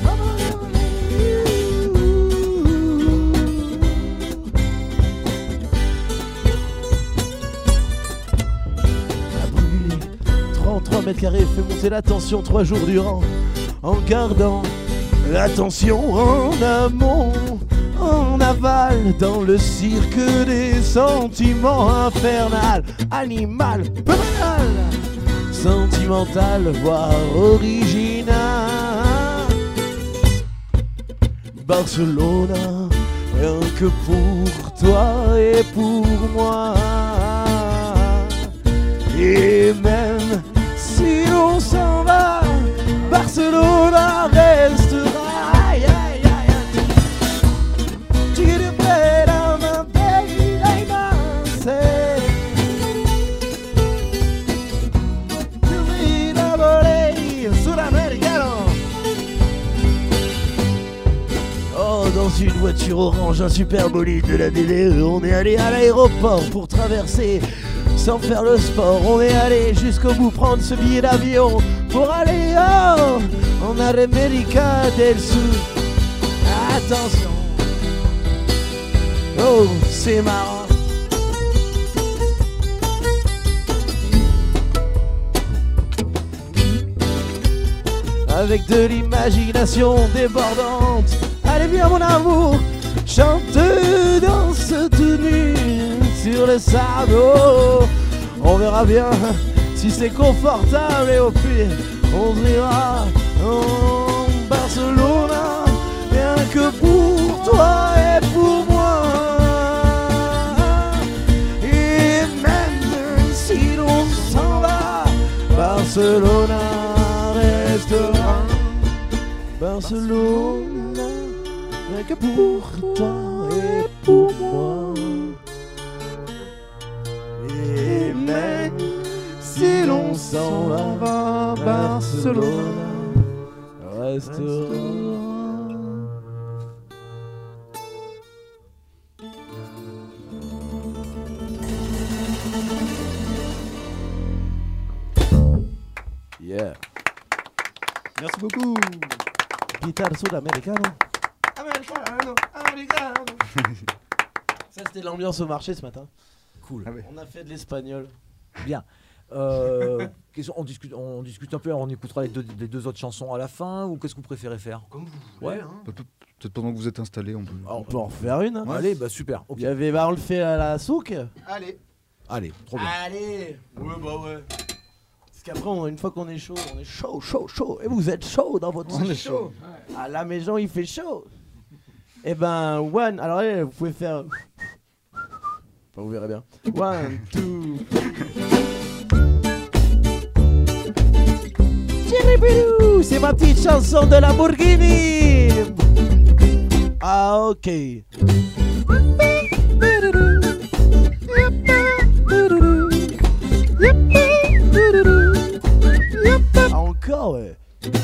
A brûlé trente-trois mètres carrés, fait monter la tension trois jours durant, en gardant l'attention en amont, en aval, dans le cirque des sentiments infernal, animal, banal, sentimental, voire original. Barcelona, rien que pour toi et pour moi. Et même si on s'en va, Barcelona restera. Aïe, aïe, aïe, aïe. Chiquito pera, ma baby, ay, ma sé. Tu vida volei, sudamericano. Oh, dans une voiture orange, un super bolide de la D D E, on est allé à l'aéroport pour traverser sans faire le sport. On est allé jusqu'au bout prendre ce billet d'avion pour aller oh, en América del Sud. Attention, oh c'est marrant. Avec de l'imagination débordante, allez bien mon amour, chante, danse tout nu sur le sable. Oh, on verra bien si c'est confortable et au pire on ira en Barcelona, rien que pour toi et pour moi. Et même si l'on s'en va, Barcelona restera. Barcelona, rien que pour toi et pour moi. Et même si l'on s'en va, Barcelona restera. Yeah. Merci beaucoup. Guitare sud-américano. Americano, americano. Ça, c'était l'ambiance au marché ce matin. Cool. Ah ouais. On a fait de l'espagnol. Bien. Euh, question- on, discute, on discute un peu, on écoutera les deux, les deux autres chansons à la fin, ou qu'est-ce que vous préférez faire? Comme vous Ouais. voulez, hein. Pe- pe- Peut-être pendant que vous êtes installés, on peut. Ah, on peut en refaire une. Hein. Allez, bah super. Ok. Il y avait, bah, on le fait à la souk. Allez. Allez, trop bien. Allez. Ouais, bah ouais. Parce qu'après, on- une fois qu'on est chaud, on est chaud, chaud, chaud. Et vous êtes chaud dans votre On est chaud. À la maison, il fait chaud. Et ben, one. Alors, allez, vous pouvez faire. Enfin, vous verrez bien. One, two. Tchiribidou, c'est ma petite chanson de Lamborghini. Ah, ok. Ah, encore, ouais.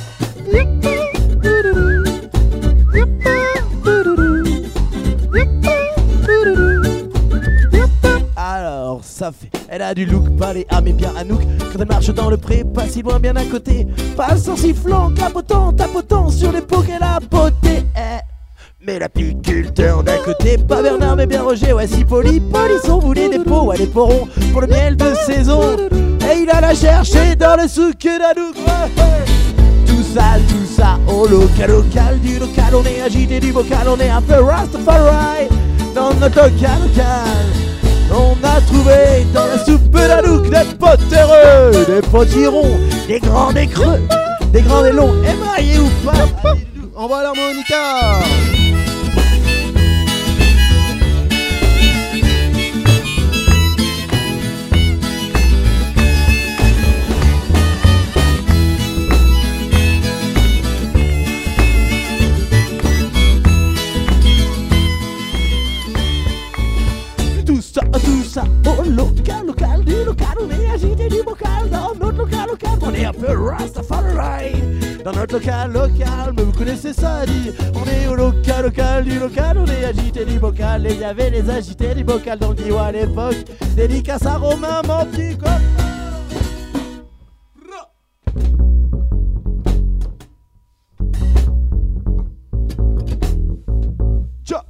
Alors, ça fait. Elle a du look, pas les âmes et bien Anouk. Quand elle marche dans le pré, pas si loin, bien à côté. Passe en sifflant, capotant, tapotant sur les peaux qu'elle a potées. Eh. Mais l'apiculteur d'un côté, pas Bernard mais bien Roger. Ouais, si poli, polisson, vous les dépôts, ouais, les porons pour le miel de saison. Et il alla chercher dans le souk d'Anouk. Tout ça, tout ça, au local, local, du local, on est agité du bocal, on est un peu Rastafari. Dans notre local, local, on a trouvé dans la soupe d'Anouk des potes heureux, des potirons, des grands, des creux, des grands, des longs, émaillés ou pas. Envoie l'harmonica. Tout ça, tout ça, au local, local, du local, on est agité du bocal, dans notre local, local, on est un peu Rastafari. Dans notre local, local, mais vous connaissez ça, dit. On est au local, local, du local, on est agité du bocal. Et il y avait les agités du bocal dans le Diwa à l'époque. Dédicace à Romain, mon petit copain. Tcha.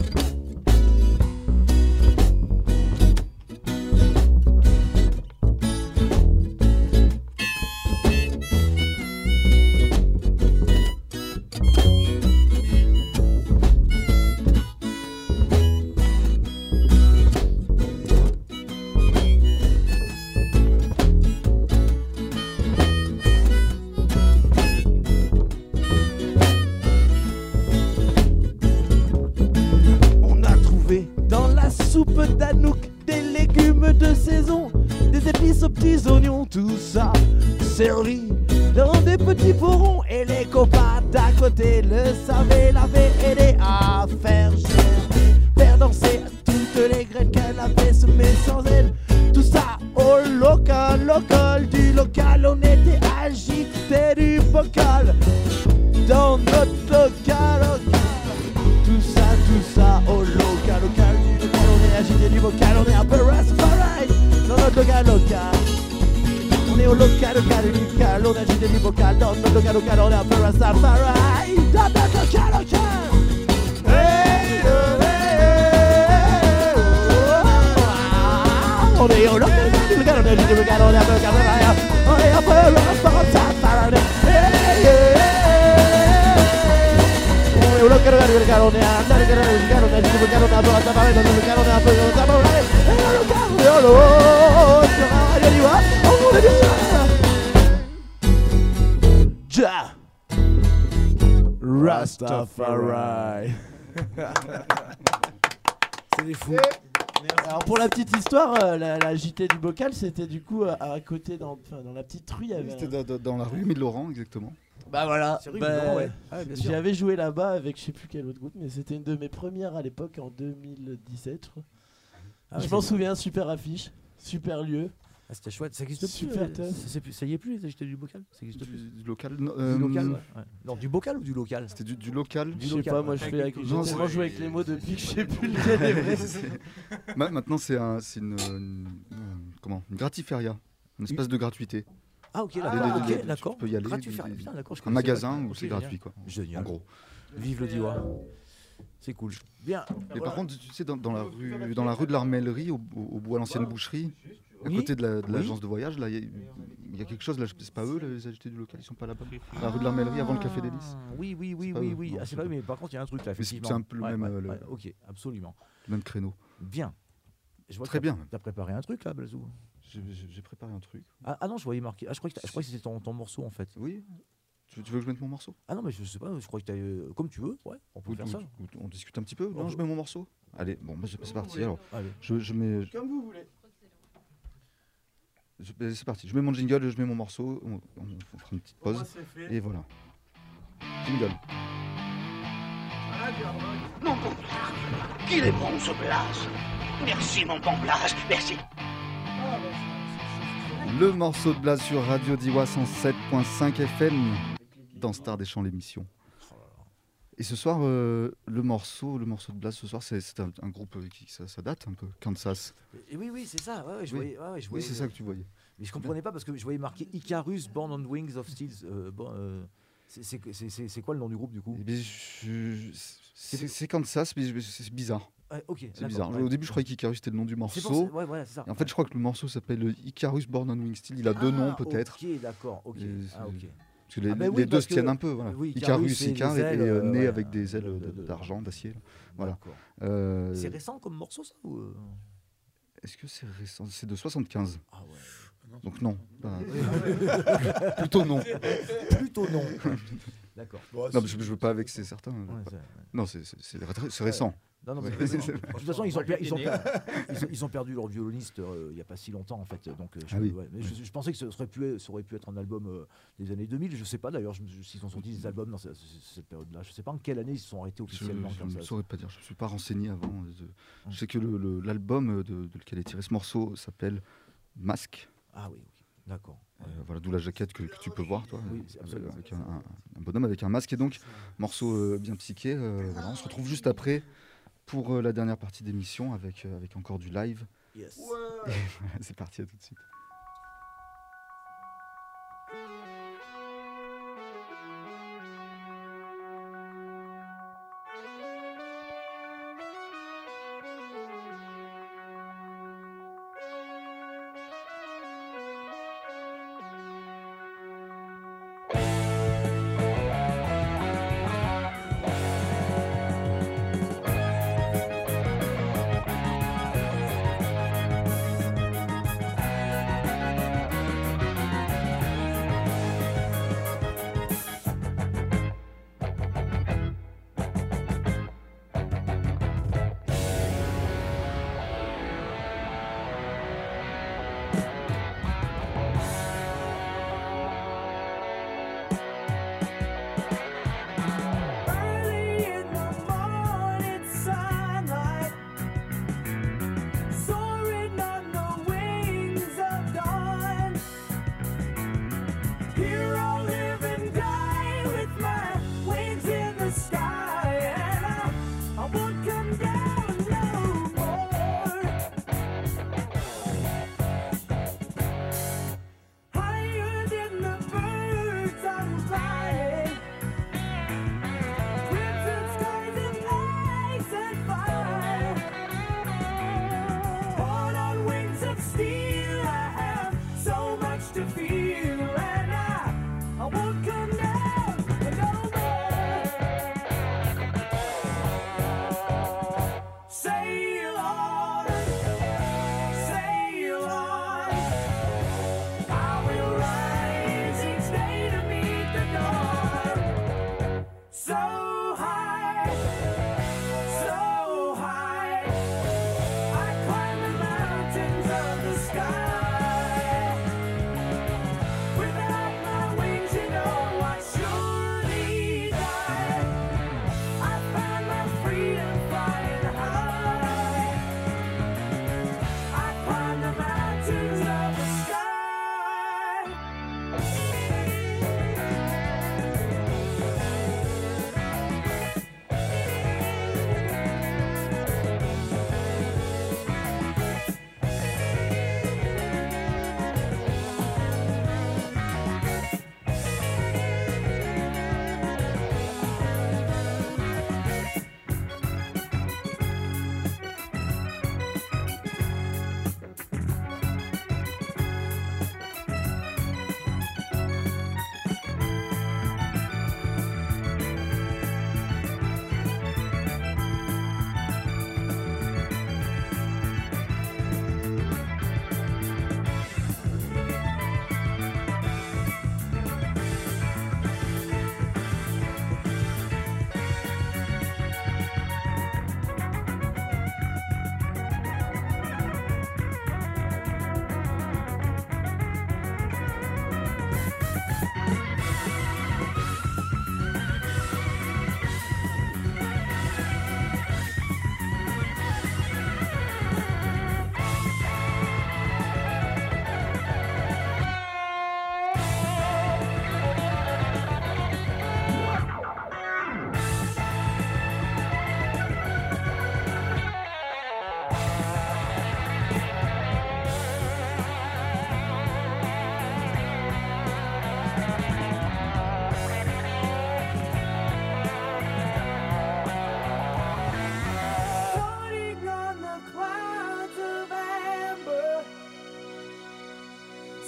Dans la soupe d'Anouk, des légumes de saison, des épices aux petits oignons, tout ça servi dans des petits pourrons. Et les copains d'à côté le savaient laver, aider à faire germer, faire danser toutes les graines qu'elle avait semées sans elle. Tout ça au local, local, du local, on était agité du bocal. Dans notre local, local. Tout ça, tout ça, au local, local, du local, on est agité du bocal, on est un peu Rastafari. Dans notre local, local, on est au local, local, du local, on est agité du bocal. Dans notre local, local, on est un peu Rastafari. Dans notre local, local. Hey, oh, hey, oh, oh. On est au local, du local, on est agité du bocal, on est un peu Rastafari. On est un peu Rastafari. Hey, hey. On est local, local, local, on est un local, local, on est agité du bocal, on est un peu Rastafari. Dans notre local, on est un peu Rastafari. Et au local, on est au local, sur un radio Diwa, on est bien ça. Ja Rastafari. C'est des fous. Alors pour la petite histoire, euh, la, la J T du bocal, c'était du coup à, à côté, dans, enfin, dans la petite rue. il y avait C'était un- dans, dans la rue Émile Laurent, exactement. Bah voilà, C'est rue bah, Laurent, ouais. Ah, bien sûr. j'avais joué là-bas avec je sais plus quel autre groupe, mais c'était une de mes premières à l'époque en deux mille dix-sept. Je crois. Ah, je ouais, m'en c'est- souviens, super affiche, super lieu. Ah, c'était chouette. Ça existe plus. Super euh, tough. ça, c'est plus- ça y est plus, les agités du bocal. Ça existe plus. Du, du local. non, Du euh, local, ouais. Ouais. Non, du bocal ou du local. C'était du, du local. Du Je sais local, pas, ouais. moi je fais avec, j'ai Non, tellement c'est- joué avec les mots depuis que je sais plus lequel est vrai. Ma- Maintenant, c'est un, c'est une, une- euh, comment, une gratiféria, une espèce de gratuité. Ah, ok, Des- d'accord. des- des- ok, tu d'accord. peux y aller, Gratuit, des- faire- des- putain, d'accord, je un connaissais magasin pas. où Ok, c'est génial. gratuit, quoi. Génial. En gros. Vive le Diwa. C'est cool. Bien. Mais par contre, tu sais, dans, dans la rue, dans la rue de l'Armellerie, au, au, au bout à l'ancienne boucherie, à Oui. côté de la- de Oui. l'agence de voyage, là, il y, a- il y a quelque chose. Là, c'est pas eux, les agités du local, ils sont pas là-bas. La rue de l'Armellerie, avant le café des Lys. Oui, oui, oui, C'est pas oui, eux. oui. Non, Ah, c'est c'est pas pas eux, mais par contre, il y a un truc là, Mais c'est- effectivement. c'est un peu le Ouais, même, ouais, euh, le- ouais, ok, absolument. Le même créneau. Bien. Je vois Très que t'as- bien. T'as préparé un truc là, Blazou. J'ai- J'ai j'ai préparé un truc. Ah, ah non, je voyais marqué. Ah, je crois que, t'as- je crois que c'était ton, ton morceau en fait. Oui. Tu, tu veux que je mette mon morceau? Ah non, mais je sais pas, je crois que t'as. euh, Comme tu veux, ouais, on peut Ou- faire ou- ça. ou- On discute un petit peu? On Non, je peut- mets mon morceau. Allez, bon, bah, c'est c'est parti. Alors, Allez. je, je mets. Comme vous voulez. je- ben, C'est parti. Je mets mon jingle, je mets mon morceau. On, on- on fera une petite Pour pause. moi, c'est fait. Et voilà. Jingle. Mon bon Blas, qu'il est bon ce Blas. Merci mon bon Blas, merci. Le morceau de Blas sur Radio Diwa cent sept virgule cinq F M dans Star des Champs l'émission. Et ce soir, euh, le morceau, le morceau de Blas ce soir, c'est c'est un, un groupe euh, qui ça, ça date un peu, Kansas. Et oui, oui, c'est ça. Ouais, ouais, je Oui. voyais, ouais, ouais, je Oui, voyais, c'est ça que tu voyais. Mais je comprenais pas parce que je voyais marqué Icarus Born on Wings of Steel. Euh, bon, euh, c'est- c'est c'est- c'est- c'est quoi le nom du groupe du coup? Eh bien, je- je- C'est c'est Kansas, mais je- c'est bizarre. Ouais, ok, C'est d'accord, bizarre. ouais. Au début, je croyais qu'Icarus c'était le nom du C'est pour morceau. ça- ouais, voilà, c'est ça. Et en fait, je crois que le morceau s'appelle Icarus Born on Wing Steel. Il a deux Ah, noms peut-être. Ok, d'accord. Ok. Et Ah, c'est- ok. Parce que les, Ah ben les oui, deux parce se tiennent que- un peu. Voilà. oui, Icarus, c'est Icar, des et, ailes, et, euh, euh, né ouais, avec des de- ailes de- de- de- d'argent, d'acier. là. Voilà. D'accord. Euh, C'est récent comme morceau, ça ou... euh Est-ce que c'est récent? C'est de soixante-quinze. Ah ouais. Donc non. Pas- Plutôt non. Plutôt non. D'accord. Non, mais je, je veux pas vexer certains. Ouais, c'est- Non, c'est c'est- c'est ré- c'est récent. Non, non, mais Ouais. c'est- de toute façon, ils ont, per- ils, ont né. per- ils, ont, ils ont perdu leur violoniste euh, il n'y a pas si longtemps, en fait. Donc, euh, je, Ah oui. ouais, mais je, je pensais que ce serait pu, ça aurait pu être un album euh, des années deux mille. Je sais pas d'ailleurs je me- s'ils ont sorti des albums dans cette, cette période-là. Je sais pas en quelle année ils se sont arrêtés Je officiellement. je comme ne ça. saurais pas dire. Je ne me suis pas renseigné avant. Je, je sais que le- le- l'album de, de lequel est tiré ce morceau s'appelle Masque. Ah oui, ok. D'accord. Euh, voilà, d'où la jaquette que, que tu peux voir, toi, Oui, euh, c'est absolument. avec un, un- un bonhomme avec un masque. Et donc, morceau euh, bien psyché. euh, voilà, on se retrouve juste après pour euh, la dernière partie d'émission avec, euh, avec encore du live. Yes. Et voilà, c'est parti, à tout de suite. Thank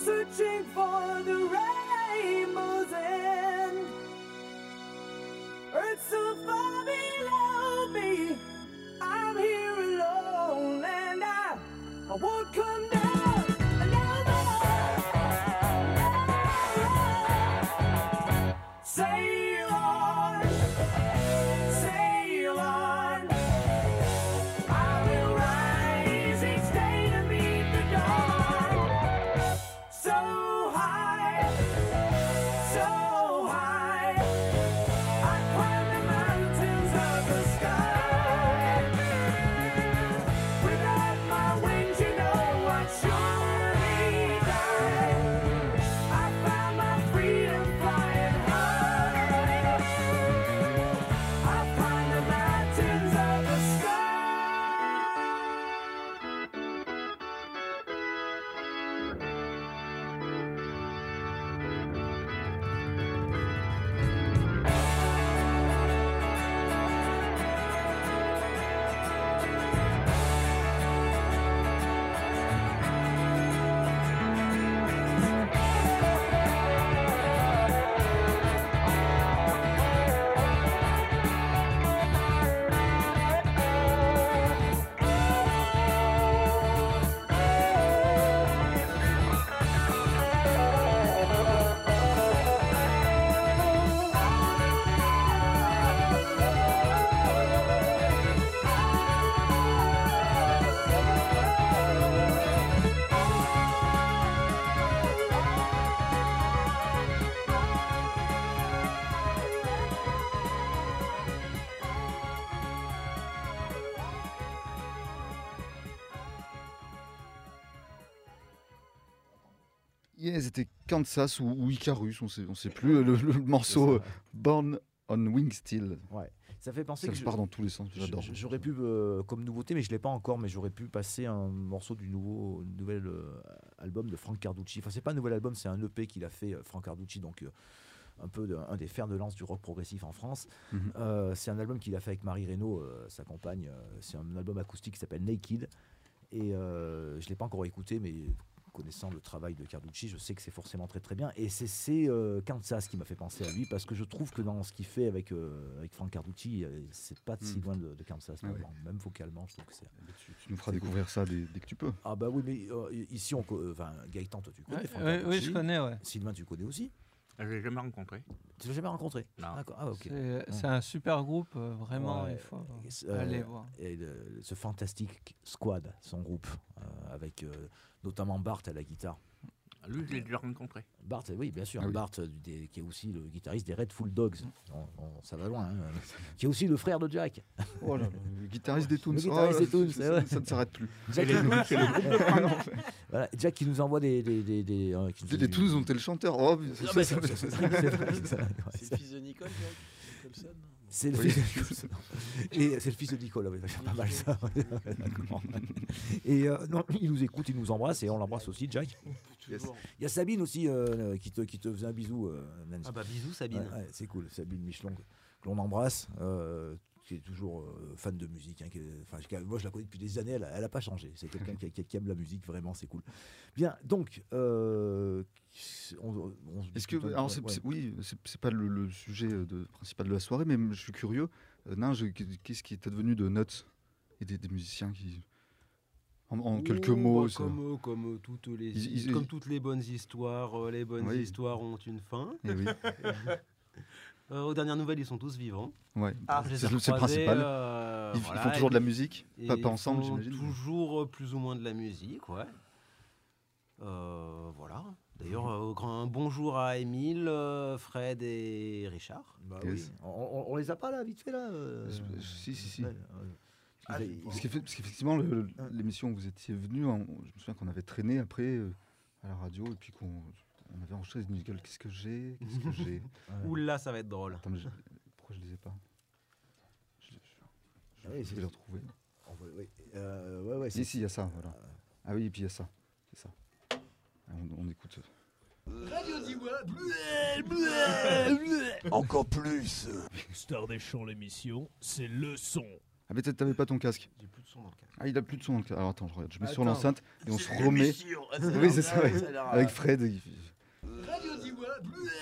searching for the rainbow's end. Earth so far below me, I'm here alone, and I, I won't come down. Sail on, sail on. I will rise each day to meet the dawn. So high, so high, I climb the mountains of the sky. Without my wings, you know I'd surely die. I found my freedom flying high. I climb the mountains of the sky. Yeah, c'était Kansas ou, ou Icarus, on sait, on sait plus. Le, le morceau euh, Born on Wing Steel. Ouais. Ça fait penser ça que se je- part dans tous les sens. J'adore. je- J'aurais pu, euh, comme nouveauté, mais je l'ai pas encore, mais j'aurais pu passer un morceau du nouveau nouvel euh, album de Frank Carducci. Enfin, c'est pas un nouvel album, c'est un E P qu'il a fait, euh, Frank Carducci, donc euh, un peu de- un des fers de lance du rock progressif en France. Mhm. Euh, c'est un album qu'il a fait avec Marie Reynaud, euh, sa compagne. Euh, c'est un album acoustique qui s'appelle Naked. Et euh, je l'ai pas encore écouté, mais connaissant le travail de Carducci, je sais que c'est forcément très très bien. Et c'est c'est, euh, Kansas qui m'a fait penser à lui, parce que je trouve que dans ce qu'il fait avec, euh, avec Frank Carducci, euh, c'est pas si Mm. loin de, de Kansas, Ah non, ouais. non, même vocalement, je trouve que c'est. Tu, tu nous feras c'est découvrir cool. ça dès, dès que tu peux. Ah bah oui, mais euh, ici, on, co- euh, enfin, Gaëtan, toi tu connais Ouais, Frank ouais, Carducci. oui, je connais, ouais. Sylvain, tu connais aussi. Je l'ai jamais rencontré. Tu l'as jamais rencontré? Non. D'accord. Ah, ok. C'est Non. c'est un super groupe, euh, vraiment, Ouais, il faut euh, aller voir. Et le- ce Fantastic Squad, son groupe, euh, avec euh, notamment Bart à la guitare. Lui, je l'ai déjà rencontré. Bart, oui, bien sûr. Ah oui. Bart, euh, des- qui est aussi le guitariste des Red Full Dogs. On- on- ça va loin. Hein. Qui est aussi le frère de Jack. Oh là là, le guitariste des Toons. Le guitariste Oh, des Toons, ça- c'est vrai. ça ne s'arrête plus. Jack, Et les qui nous- Toons, c'est le groupe de Ah non. Prince. Voilà, Jack qui nous envoie des. des, des, des, euh, qui nous- Les Toons ont été le chanteur. Oh, mais Non, mais c'est- c'est- c'est- c'est- c'est- C'est le fils de Nicole, Jack Nicholson. C'est le Oui. fils de Nicholson. Et c'est le fils de Nicolas, oui, c'est pas mal ça. D'accord. Et euh, non, il nous écoute, il nous embrasse et on l'embrasse aussi, Jack. Yes. Il y a Sabine aussi euh, qui, te, qui te faisait un bisou, euh, Nancy. Ah bah, bisous, Sabine. Ouais, ouais, c'est cool, Sabine Michelon, que, que l'on embrasse, euh, qui est toujours euh, fan de musique. Hein, qui est- enfin, je- moi, je la connais depuis des années, elle n'a pas changé. C'est quelqu'un qui, qui- qui aime la musique, vraiment, c'est cool. Bien, donc, euh, on, on se Est-ce que, discute un- alors c'est- ouais. c'est- oui, c'est c'est pas le, le sujet de, principal de la soirée, mais je suis curieux. Euh, Nain, je- qu'est-ce qui est advenu de Nuts et des, des musiciens qui, en, en quelques Oh, mots, bah, ça- comme, euh, comme, euh, toutes les, Ils- ils- comme toutes les bonnes histoires, euh, les bonnes Oui. histoires ont une fin. Eh oui. Euh, aux dernières nouvelles, ils sont tous vivants. Ouais, Ah, je les ai c'est le- c'est le recroisés, principal. euh, Ils- ils voilà, font toujours de la ils- musique, pas- ils pas ensemble, font j'imagine. Toujours euh, plus ou moins de la musique, ouais. Euh, voilà. D'ailleurs, euh, grand- un bonjour à Émile, euh, Fred et Richard. Bah Yes. oui. On, on- on les a pas là, vite fait là euh, Si, si, si. ouais, ouais. Ah, Ils- Parce qu'eff- parce qu'effectivement, le- le- l'émission où vous étiez venu, on- je me souviens qu'on avait traîné après euh, à la radio et puis qu'on on avait enregistré des musicals. Qu'est-ce que j'ai Qu'est-ce que j'ai Ouh là, ça va être drôle. Attends, mais je- pourquoi je les ai pas Je, je- je- Ouais, je c'est- vais les retrouver. on va- ouais, euh, ouais, ouais, Si, si, il y a ça, voilà. Ah oui, et puis il y a ça. C'est ça. Ah, On, on écoute. Radio Diwa. Encore plus. Star des champs, l'émission, c'est le son. Ah, mais t'avais pas ton casque. J'ai plus de son dans le casque. Ah, il a plus de son dans le casque. Alors attends, je regarde. Je mets sur Attends. l'enceinte et on se C'est remet. l'émission. Ah, ça a Oui, l'air c'est ça. bien, ouais. ça a l'air, Avec euh, Fred. il- Radio Diwa.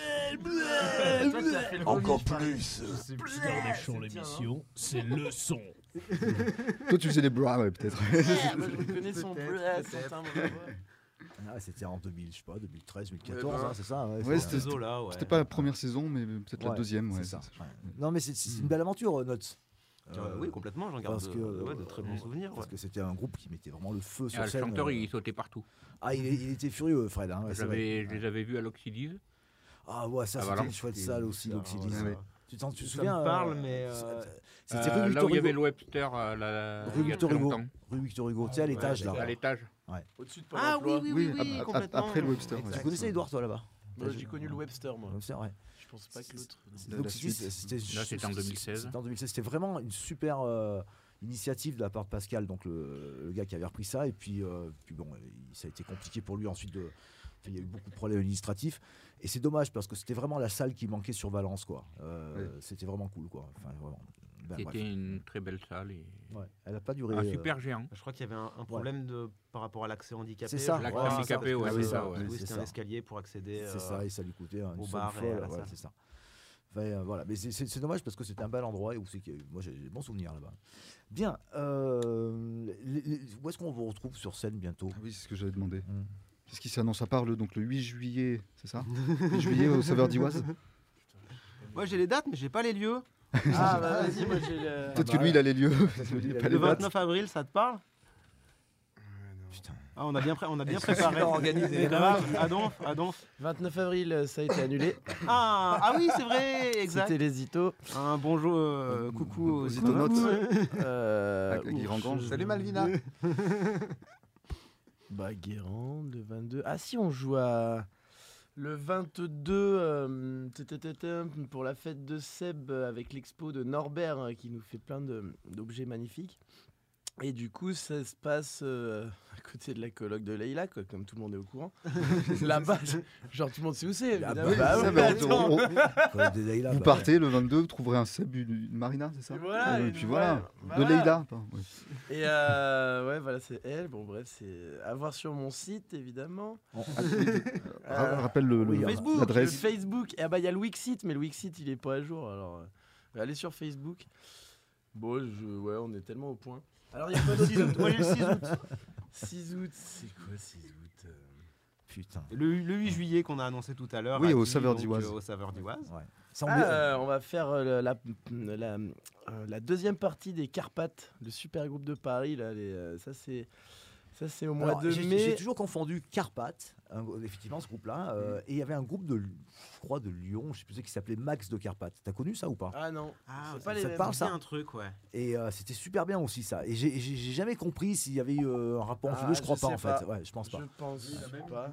Toi, tu as fait le Encore premier, plus. C'est Plus dans les champs, l'émission, c'est le son. Toi, tu faisais les bras, ouais, peut-être. Ouais, moi, je reconnais son Peut-être, bleu, peut-être. son timbre de voix. Ah, c'était en deux mille, je sais pas, deux mille treize, deux mille quatorze, Ouais, bah. hein, c'est ça. Ouais, Ouais, c'est- c'était Ces eaux-là, ouais. c'était pas la première saison, mais peut-être la ouais, deuxième. Ouais, c'est ça. c'est- Ouais. Non, mais c'est c'est une belle aventure, euh, Notes. Euh, oui, complètement, j'en garde parce de, que, euh, ouais, de très bons souvenirs. Parce ouais. que c'était un groupe qui mettait vraiment le feu sur Ah, le scène. chanteur, euh. il sautait partout. Ah, il, il était furieux, Fred. Hein, ouais, c'est J'avais- vrai. Je les avais vus à l'Oxydise. Ah ouais, ça Ah, c'était voilà. une chouette salle aussi, l'Oxydise. Ah, ouais. Ouais. Tu t'en tu te Ça souviens me parle, euh, mais, ça- euh, C'était Euh, rue là Victor où il y avait Hugo. le Webster, euh, la- Rue il y a Victor très Hugo. longtemps. Rue Victor Hugo, tu sais, à l'étage là. À l'étage. Ouais. Au-dessus de Pôle Ah emploi. oui, oui, oui, Oui, oui, ap- ap- complètement. après le Webster. ouais. Tu connaissais Edouard, toi là-bas? Moi, j'ai connu le Webster, moi. Webster, ouais. Je pense pas que l'autre. non. La- la L'Oxydise, suite. c'était Là, c'était en deux mille seize. C'était en deux mille seize. C'était vraiment une super euh, initiative de la part de Pascal, donc le, le gars qui avait repris ça. Et puis, euh, puis bon, il- ça a été compliqué pour lui ensuite de. Enfin, il y a eu beaucoup de problèmes administratifs. Et c'est dommage parce que c'était vraiment la salle qui manquait sur Valence, quoi. Euh, Ouais. C'était vraiment cool, quoi. Enfin, vraiment. Ben, C'était bref. une très belle salle. Et... Ouais. Elle n'a pas duré. Un euh, super géant. Je crois qu'il y avait un, un problème de, par rapport à l'accès handicapé. C'est ça, je L'accès crois, handicapé, parce ouais, que, c'est ça, euh, ouais. Oui, C'est c'était ça. un escalier pour accéder. C'est euh, ça, et ça lui coûtait hein, une au somme bar et à folle, la ouais, salle. c'est ça. Enfin, euh, voilà, mais c'est- c'est c'est dommage parce que c'était un bel endroit et où c'est que moi j'ai des bons souvenirs là-bas. Bien, euh, les- les- où est-ce qu'on vous retrouve sur scène bientôt? Ah oui, c'est ce que j'avais demandé. Hmm. Qu'est-ce qui s'annonce à part le, donc, le huit juillet, c'est ça huit juillet au Saveur d'Ivoise. Moi j'ai les dates, mais j'ai pas les lieux. Ah bah vas-y, moi j'ai le. Peut-être bah que lui, il a les lieux. que lui, il a Il a pas les Le les dates. vingt-neuf avril, ça te parle? Putain. Ah, on a bien, pré- on a bien Est-ce que préparé. c'est pas organisé? C'est grave. Adonf, Adonf. vingt-neuf avril, euh, ça a été annulé. Ah, ah oui, c'est vrai, exact. C'était les Itos. Un bonjour, euh, coucou aux Itonautes. Euh, Avec Guy ouf, Rangan. je- Salut Malvina. Bah Guérande, le vingt-deux. Ah si, on joue à le vingt-deux euh, tatatada, pour la fête de Seb euh, avec l'expo de Norbert euh, qui nous fait plein de- d'objets magnifiques. Et du coup, ça se passe euh, à côté de la coloc de Leïla, quoi, comme tout le monde est au courant. Là-bas, genre tout le monde sait où c'est. Ah évidemment. oui, Bah Ça, ouais, mais on- attends. on- Quand des Leïla, vous bah, partez le vingt-deux, vous trouverez un Seb, une, une Marina, c'est ça Et voilà, Et une- puis voilà, ouais, de voilà. Leïla. pardon, ouais. Et euh, ouais, voilà, c'est elle. Bon, bref, c'est à voir sur mon site, évidemment. Ah, Ra- Rappelle le- oui, le- Facebook, Le l'adresse. Facebook. Et ah bah il y a le Wixit, mais le Wixit il est pas à jour. Alors euh, allez sur Facebook. Bon, je, ouais, on est tellement au point. Alors il y a pas six août. Moi j'ai le six août. six août, c'est quoi six août euh Putain. Le, le huit juillet qu'on a annoncé tout à l'heure. Oui, à au Guy, Saveur donc, d'Ivoise. euh, Au Saveur d'Ivoise. Ouais. Ça, on Ah, met- euh, on va faire euh, la, la, euh, la deuxième partie des Carpates, le super groupe de Paris. Là, les, euh, ça c'est ça c'est au mois Alors, de j'ai- mai. J'ai toujours confondu Carpath, un- effectivement ce groupe-là, euh, et il y avait un groupe de, je crois, de Lyon, je sais plus qui s'appelait Max de Carpath. T'as connu ça ou pas? Ah non, Ah, c'est ça- pas les ça te mêmes. parle, C'est ça un truc, ouais. Et euh, c'était super bien aussi ça. Et j'ai- j'ai j'ai jamais compris s'il y avait eu euh, un rapport entre Ah, les deux, je crois je pas sais en pas. fait. Ouais, je pense pas. Je pense pas.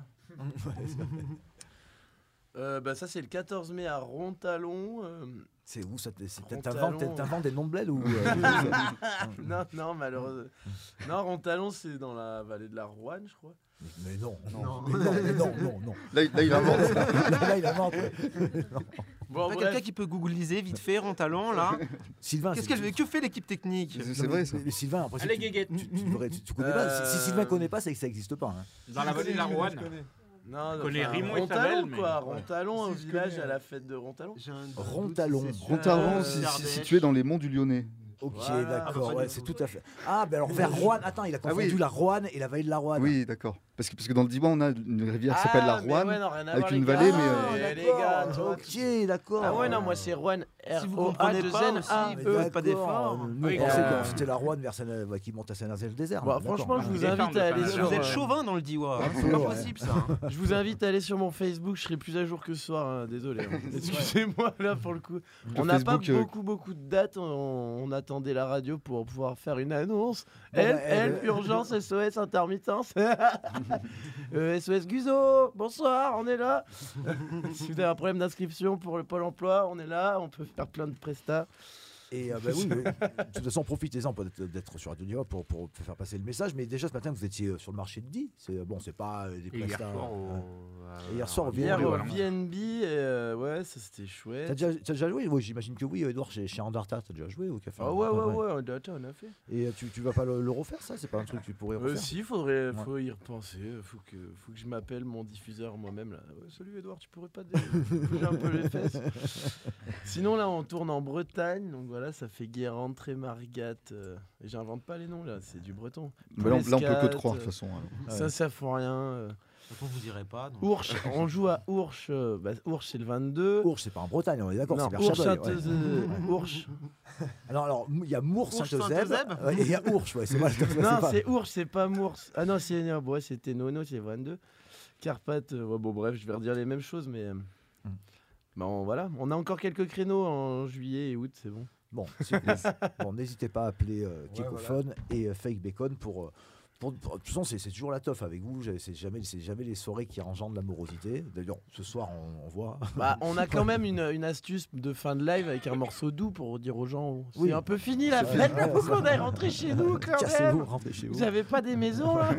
Euh, bah ça c'est le quatorze mai à Rontalon. euh, C'est où ça t'es- c'est- Rontalon. T'inventes t'inventes des noms de bled ou euh, non, non, malheureusement. Non, Rontalon, c'est dans la vallée de la Roanne, je crois. Mais non, non, Non. mais non, mais non, non, non. Là, il- là, il invente. Là, là, il invente. ouais. Non. Bon, T'as bref. quelqu'un qui peut googliser vite fait, Rontalon, là. Sylvain, Qu'est-ce c'est- qu'elle que fait l'équipe technique? C'est Non, c'est mais- vrai ça. mais Sylvain, après, Allez, tu- guéguette. tu, tu, devrais- tu- tu connais pas. Si, si Sylvain connaît pas, c'est que ça n'existe pas. hein. Dans la vallée de la Roanne. Non, Je connais enfin, Rimon et Rontalon, Sabel, mais- quoi. Rontalon, au Si, je village, connais. à la fête de Rontalon. J'ai un doute, Rontalon. c'est sûr. Rontalon, Euh, si- si- Ardèche. situé dans les monts du Lyonnais. Ok, Voilà. d'accord, Ah, ouais, pas c'est du tout à fait. Ah, ben alors vers Roanne, attends, il a confondu oui. la Roanne et la vallée de la Roanne. Oui, d'accord. Parce que, parce que dans le Divan, on a une rivière qui s'appelle la Ah, mais Roanne. ouais, non, rien à avec voir, une les vallée, gars. mais, Ah, euh, les gars, tu d'accord, vois. ok, d'accord. Ah ouais, non, moi c'est Rouen, Si vous R O A comprenez deux pas N aussi, A vous E. faites pas d'effort. Nous, Oui, on pensait euh, que c'était la Roanne vers Saint- ouais, qui monte à Saint-Nazaire-le-Désert. Bon, d'accord. franchement, je vous Les invite femmes de à aller Saint-Nazaire. sur. Vous êtes euh, chauvin dans le Diwa. Ouais, C'est pas ouais. possible, ça. hein. Je vous invite à aller sur mon Facebook, je serai plus à jour que ce soir, hein, désolé. hein. Excusez-moi là pour le coup. On n'a pas Facebook, euh, beaucoup beaucoup de dates, on, on attendait la radio pour pouvoir faire une annonce. Bon, elle, bah, elle, elle- urgence, S O S, intermittence. Euh, S O S Guzo, bonsoir, on est là. Si vous avez un problème d'inscription pour le Pôle emploi, on est là, on peut faire plein de prestats. Et euh, bah, oui, mais, de toute façon, profitez-en peut-être d'être sur Radio Diva pour, pour faire passer le message. Mais déjà ce matin, vous étiez sur le marché de Die. C'est bon, c'est pas euh, des Et hier prestats. soir au- ouais. à- Et hier soir au Hier V N B, au voilà. V N B, euh, ouais, ça c'était chouette. T'as déjà, t'as déjà joué? Oui, j'imagine que oui, Edouard, chez, chez Andarta, t'as déjà joué au café. Ah ouais, ouais, ouais, on a, on a fait. Et euh, tu, tu vas pas le, le refaire, ça? C'est pas un truc que tu pourrais Euh, refaire? si, faudrait, Ouais. faut y repenser. Faut que, faut que je m'appelle mon diffuseur moi-même là. Ouais, salut Edouard, tu pourrais pas dé- bouger un peu les fesses. Sinon là, on tourne en Bretagne, donc voilà, ça fait Guérande, Trémargat. Euh, et j'invente pas les noms là, c'est du breton. Mais là, on- là, on peut que Polescat, te croire, de euh, toute façon, hein. Ça, Ouais. ça faut rien. euh. De toute façon, vous irez pas. donc- Ourche, on joue à Ourche. euh, bah, Ourche c'est le vingt-deux. Ourche, c'est pas en Bretagne, on est d'accord, Non, c'est vers Ourche, Chardeuil, ouais. Sainte- Ourche. Alors, alors, il y a Mours, Ourche, Saint-Eusèbe, Saint-Eusèbe ouais, et il y a Ourche, ouais, c'est mal. Non, pas- c'est Ourche, c'est pas Mours. Ah non, c'est euh, ouais, c'était Nono, c'est vingt-deux. Carpath, euh, ouais, bon bref, je vais redire les mêmes choses, mais euh, bon, voilà, on a encore quelques créneaux en juillet et août, c'est bon. Bon, si- bon, n'hésitez pas à appeler euh, Kekophone et euh, Fake Bacon pour, euh, pour, pour- de toute façon, c'est c'est toujours la teuf avec vous. j'ai- C'est jamais, c'est jamais les soirées qui engendrent l'amorosité. D'ailleurs, ce soir, on, on voit. Bah, on a quand même une, une astuce de fin de live avec un morceau doux pour dire aux gens oh, c'est Oui. un peu fini la C'est fête, vrai, il ouais, faut qu'on c'est- aille rentrer chez nous quand Cassez-vous, même. rentrez chez vous. Vous avez pas des maisons là?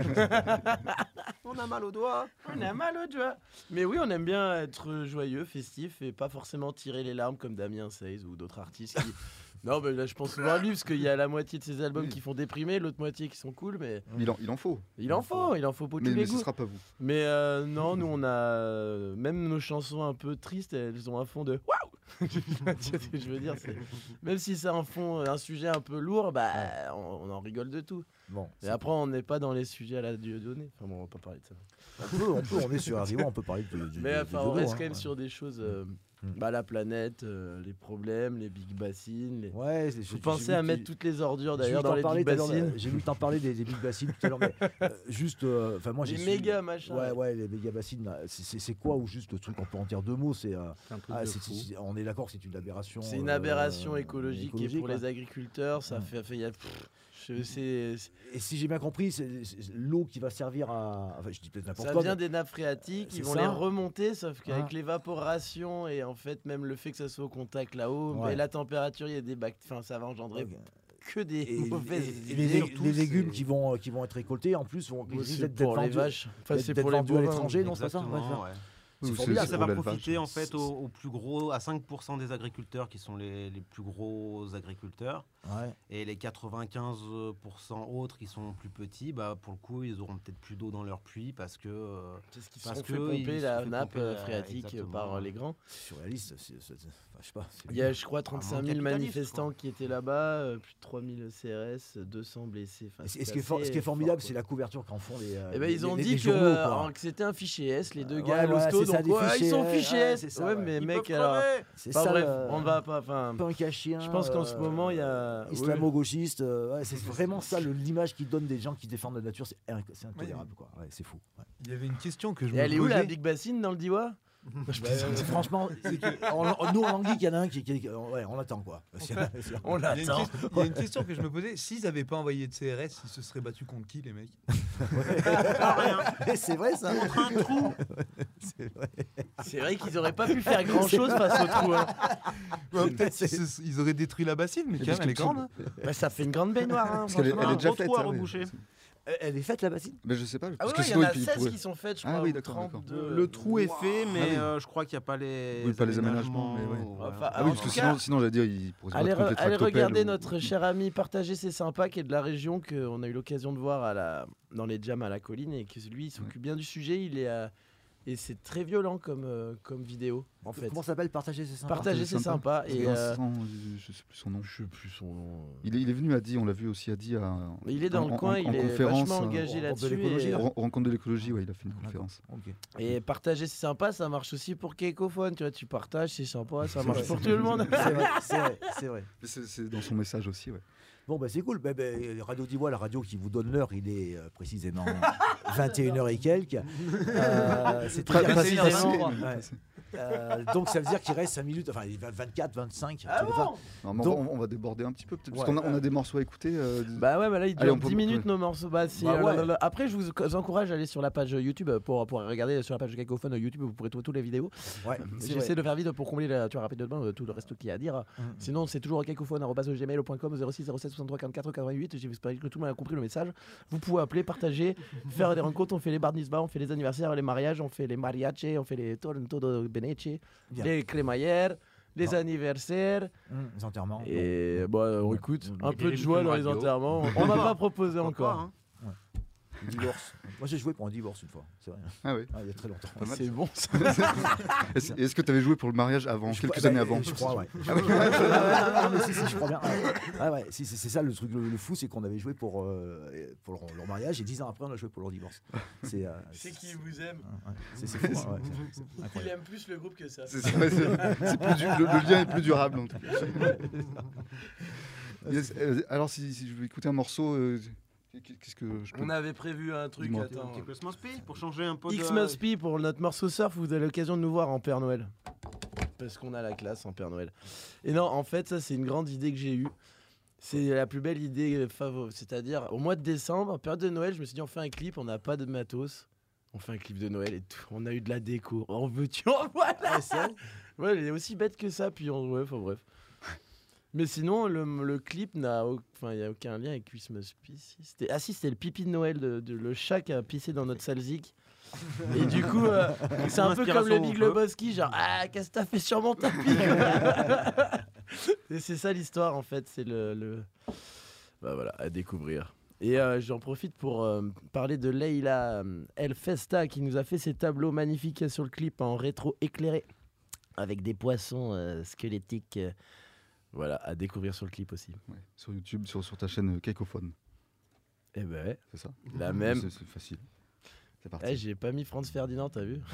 On a mal aux doigts. On a mal aux doigts. Mais oui, on aime bien être joyeux, festif et pas forcément tirer les larmes comme Damien Seize ou d'autres artistes qui. Non, mais là je pense souvent à lui parce qu'il y a la moitié de ses albums qui font déprimer, l'autre moitié qui sont cool, mais. Il en, il en faut. Il en faut, il en faut pour Mais, tous mais les ce goûts. sera pas vous. Mais euh, non, nous on a euh, même nos chansons un peu tristes, elles ont un fond de waouh. Tu vois ce que je veux dire, c'est même si c'est un fond, un sujet un peu lourd, bah on, on en rigole de tout. Bon, et après on n'est pas dans les sujets à la Dieudonné. Enfin bon, on va pas parler de ça. On peut, on peut, on est sur un on peut parler de. de- Mais de- enfin, de on dodo, reste hein. quand même sur des choses. euh, bah, la planète, euh, les problèmes, les big bassines. Les... Ouais, c'est- Faut j'ai- penser j'ai vu à qu'il- mettre toutes les ordures J'ai vu d'ailleurs t'en dans les parler big tout à l'heure, bassines. J'ai vu t'en parler des, des big bassines tout à l'heure, mais euh, juste, euh, enfin moi j'ai Les su- méga machins. Ouais, ouais, les méga bassines. là, c'est- C'est c'est quoi ou juste le truc on peut en dire deux mots, c'est. euh, C'est un truc ah, de c'est- fou. c'est- on est d'accord, que c'est une aberration. C'est une euh, aberration écologique, et pour ouais. les agriculteurs, ça fait. fait y a- pff, je sais- Et si j'ai bien compris, c'est c'est l'eau qui va servir à. Enfin, je dis peut-être n'importe Ça quoi. vient mais- des nappes phréatiques, C'est ils vont ça. les remonter, sauf qu'avec Ah. l'évaporation et en fait même le fait que ça soit au contact là-haut, Ouais. et la température, il y a des bactéries, enfin ça va engendrer que des Et, mauvaises et- et idées. les, Surtout, les légumes c'est- qui vont, qui vont être récoltés en plus vont Ouais, risquent c'est d'être pour les vendus- vaches. Enfin, d'être- c'est d'être pour les vendus à bovins. l'étranger, non, c'est pas ça Exactement, ouais. ouais. C'est Oui, formidable. c'est Ça pour va l'élevage. profiter en fait aux, aux plus gros, à cinq pour cent des agriculteurs qui sont les, les plus gros agriculteurs. Ouais. Et les quatre-vingt-quinze pour cent autres qui sont plus petits, bah, pour le coup, ils auront peut-être plus d'eau dans leur puits parce que. euh, C'est ce qui se parce sont fait que pomper ils se la sont fait nappe pomper euh, la- phréatique exactement. par euh, les grands. C'est surréaliste. c'est- c'est- c'est- enfin, je sais pas. c'est- Il y a, je crois, trente-cinq mille capitaliste, manifestants qui étaient là-bas, euh, plus de trois mille C R S, deux cents blessés. Enfin, Et ce c'est qui est, for- assez ce qui est formidable, fort, c'est la couverture qu'en font les. euh, Eh ben, les- ils ont les- dit les que, journaux, euh, quoi. alors que c'était un fichier S, les deux Ouais, gars à ouais, l'hosto, c'est ça, donc des ouais, fichiers ils sont S, fichiers ouais, S. c'est ça, ouais, ouais. mais Ils mec, peuvent alors. crever. C'est Enfin, ça, bref, le- on va pas. Enfin, Punk à chien. je pense qu'en ce euh, moment, il y a. Islamo-gauchiste, euh, ouais, c'est vraiment ça le- l'image qu'ils donnent des gens qui défendent la nature, c'est inc- c'est intolérable quoi. Ouais, c'est fou. Ouais. Il y avait une question que je Et me elle est où la posais. Big Bassine dans le Diwa? Bah, euh, franchement, c'est que- en- en- nous en Anguille, il y en a un qui, qui- qui- ouais, on l'attend quoi. On Il y, a une l'attend. question- il y a une question que je me posais. S'ils n'avaient pas envoyé de C R S, ils se seraient battus contre qui, les mecs? C'est vrai ça. Contre un trou. C'est vrai. C'est vrai qu'ils auraient pas pu faire grand chose face au trou. hein. Ouais, Peut-être qu'ils se- ils auraient détruit la bassine, mais quand même, elle est grande. hein. Bah, ça fait une grande baignoire. Hein, Parce qu'elle est- franchement. elle est Un déjà gros faite. trou à ça, oui. reboucher. Euh, Elle est faite la bassine. Mais je sais pas. Ah Parce ouais, que il y sinon, en a ils seize pourraient- qui sont faites, je Ah crois. oui, ou d'accord, d'accord. trente-deux. Le trou est fait, mais Ah oui. euh, je crois qu'il n'y a pas les. Oui, pas les aménagements, mais ouais. ouais. Enfin, Ah oui, parce en que tout sinon, cas, sinon j'allais dire, ils pourraient se Allez, battre contre re- les allez tractopelles regarder ou- notre cher ami Partager, c'est sympa, qui est de la région, qu'on a eu l'occasion de voir à la... dans les jams à la colline, et que lui, il s'occupe bien du sujet. Il est à- Et c'est très violent comme, euh, comme vidéo, en fait. Comment ça s'appelle Partager, c'est sympa. Partager, c'est sympa. C'est Et, euh, Vincent, je sais plus son nom. Je sais plus son nom. Il est, il est venu à Die, on l'a vu aussi à Die. À, Mais il est dans en- le en- coin, en il est conférence, vachement euh, engagé rencontre de là-dessus. l'écologie, et, là. euh, Ren- Rencontre de l'écologie, ouais, il a fait une conférence. Ok. Et partager, c'est sympa, ça marche aussi pour Kekophone. Tu vois, tu partages, c'est sympa, ça C'est marche vrai, pour c'est tout le monde. C'est vrai, c'est vrai, c'est vrai. Mais C'est c'est dans son message aussi, ouais. Bon, bah c'est cool. Bah, bah, Radio Divois, la radio qui vous donne l'heure, il est euh, précisément vingt et une heures et quelques. Euh, c'est très Très précisément. précisément. Ouais. Euh, donc ça veut dire qu'il reste cinq minutes, enfin vingt-quatre, vingt-cinq. Ah tu sais bon pas. Non, mais on, Donc- va, on va déborder un petit peu, peut-être, parce Ouais. qu'on a, on a des morceaux à écouter. euh, Bah ouais, bah là, il Allez, dure on peut- dix minutes ouais. nos morceaux. Bah, si, Bah euh, ouais. là, là, après, je vous vous encourage à aller sur la page YouTube pour, pour regarder sur la page Cacophone YouTube, vous pourrez trouver toutes les vidéos. Ouais, c'est J'essaie vrai. de faire vite pour combler la, tu vois, rapidement euh, tout le reste qu'il y a à dire. Mhm. Sinon, c'est toujours cacophone arobase gmail point com zéro six zéro sept soixante-trois quarante-quatre quatre-vingt-huit. J'espère que tout le monde a compris le message. Vous pouvez appeler, partager, faire des rencontres. On fait les bar mitzvahs, on fait les anniversaires, les mariages, on fait les mariachi, on fait les toronto de beneci, Bien. les crémaillères, les Non. anniversaires. Hum, les enterrements. Et bon, on écoute un Et peu de des joie dans les radio. enterrements. On m'a pas proposé Pourquoi encore. pas, hein. Le divorce. Moi j'ai joué pour un divorce une fois, c'est vrai. Ah oui. Ah, il y a très longtemps. Pas mal. C'est bon ça. Est-ce est-ce que tu avais joué pour le mariage avant, Je quelques crois- années bah, avant Je crois, ouais. Ah oui. Ah ouais, ouais, ouais, mais si, si, je crois bien. Ouais. Ah ouais, si, c'est c'est ça le truc le, le fou, c'est qu'on avait joué pour, euh, pour leur, leur mariage et dix ans après on a joué pour leur divorce. C'est euh, C'est qui vous aime. ouais, c'est c'est fou. hein, ouais, c'est- c'est Il incroyable. aime plus le groupe que ça. C'est ça, ouais, c'est- c'est plus du- le, le lien est plus durable en tout cas. Yes, euh, alors si, si je veux écouter un morceau, euh, qu'est-ce que je peux... On avait prévu un truc, Dis-moi. attends. Un petit Christmas Pie pour changer un peu de. Xmas P pour notre morceau surf, vous avez l'occasion de nous voir en Père Noël. Parce qu'on a la classe en Père Noël. Et non, en fait, ça c'est une grande idée que j'ai eue. C'est la plus belle idée favorite. C'est-à-dire, au mois de décembre, période de Noël, je me suis dit, on fait un clip, on n'a pas de matos. On fait un clip de Noël et tout. On a eu de la déco. En veux-tu, en voilà. Ouais, il est aussi bête que ça, puis on... ouais, enfin bref. Mais sinon, le, le clip n'a au- enfin, il n'y a aucun lien avec Christmas Pie. C'était... Ah si, c'était le pipi de Noël, de, de- le chat qui a pissé dans notre salle zik. Et du coup, euh, c'est un peu comme le Big Lebowski, genre ah qu'est-ce que t'as fait sur mon tapis. Et c'est ça l'histoire en fait, c'est le, le... Bah voilà, à découvrir. Et euh, j'en profite pour euh, parler de Leila euh, El Festa qui nous a fait ces tableaux magnifiques sur le clip en rétro éclairé avec des poissons euh, squelettiques. euh, voilà, à découvrir sur le clip aussi. Ouais, sur YouTube, sur, sur ta chaîne euh, Cacophone. Eh ben ouais, C'est ça. la même. C'est c'est facile. C'est parti. Eh, j'ai pas mis Franz Ferdinand, t'as vu?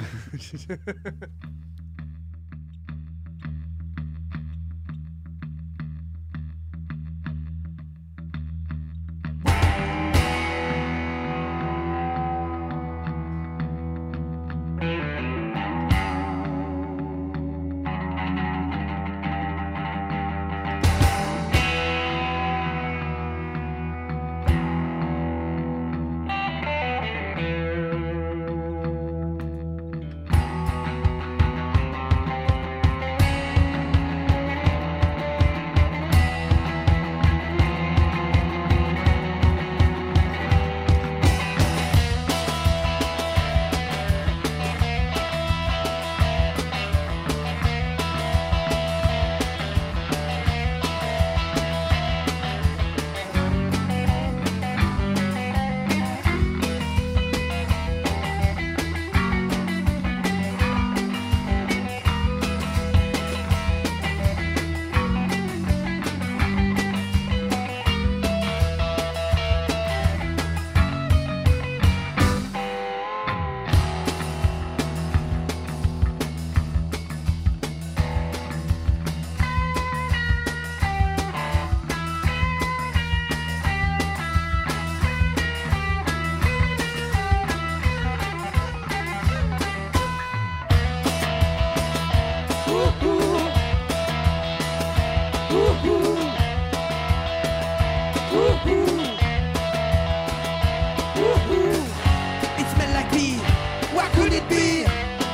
It smelled like beer. What could it be?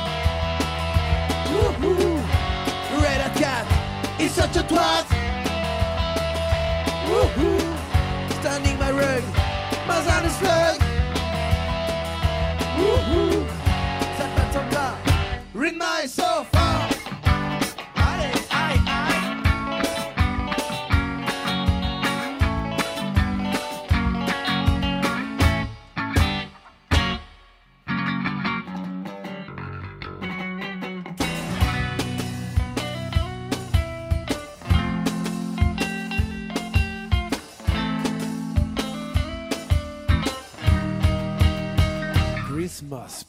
Woohoo! Red Hat Cat is such a twat. Woohoo! Standing my rug, my son is slug. Woohoo! Ça fait ton gars. Read my sofa. Allez, aïe, aïe. Christmas.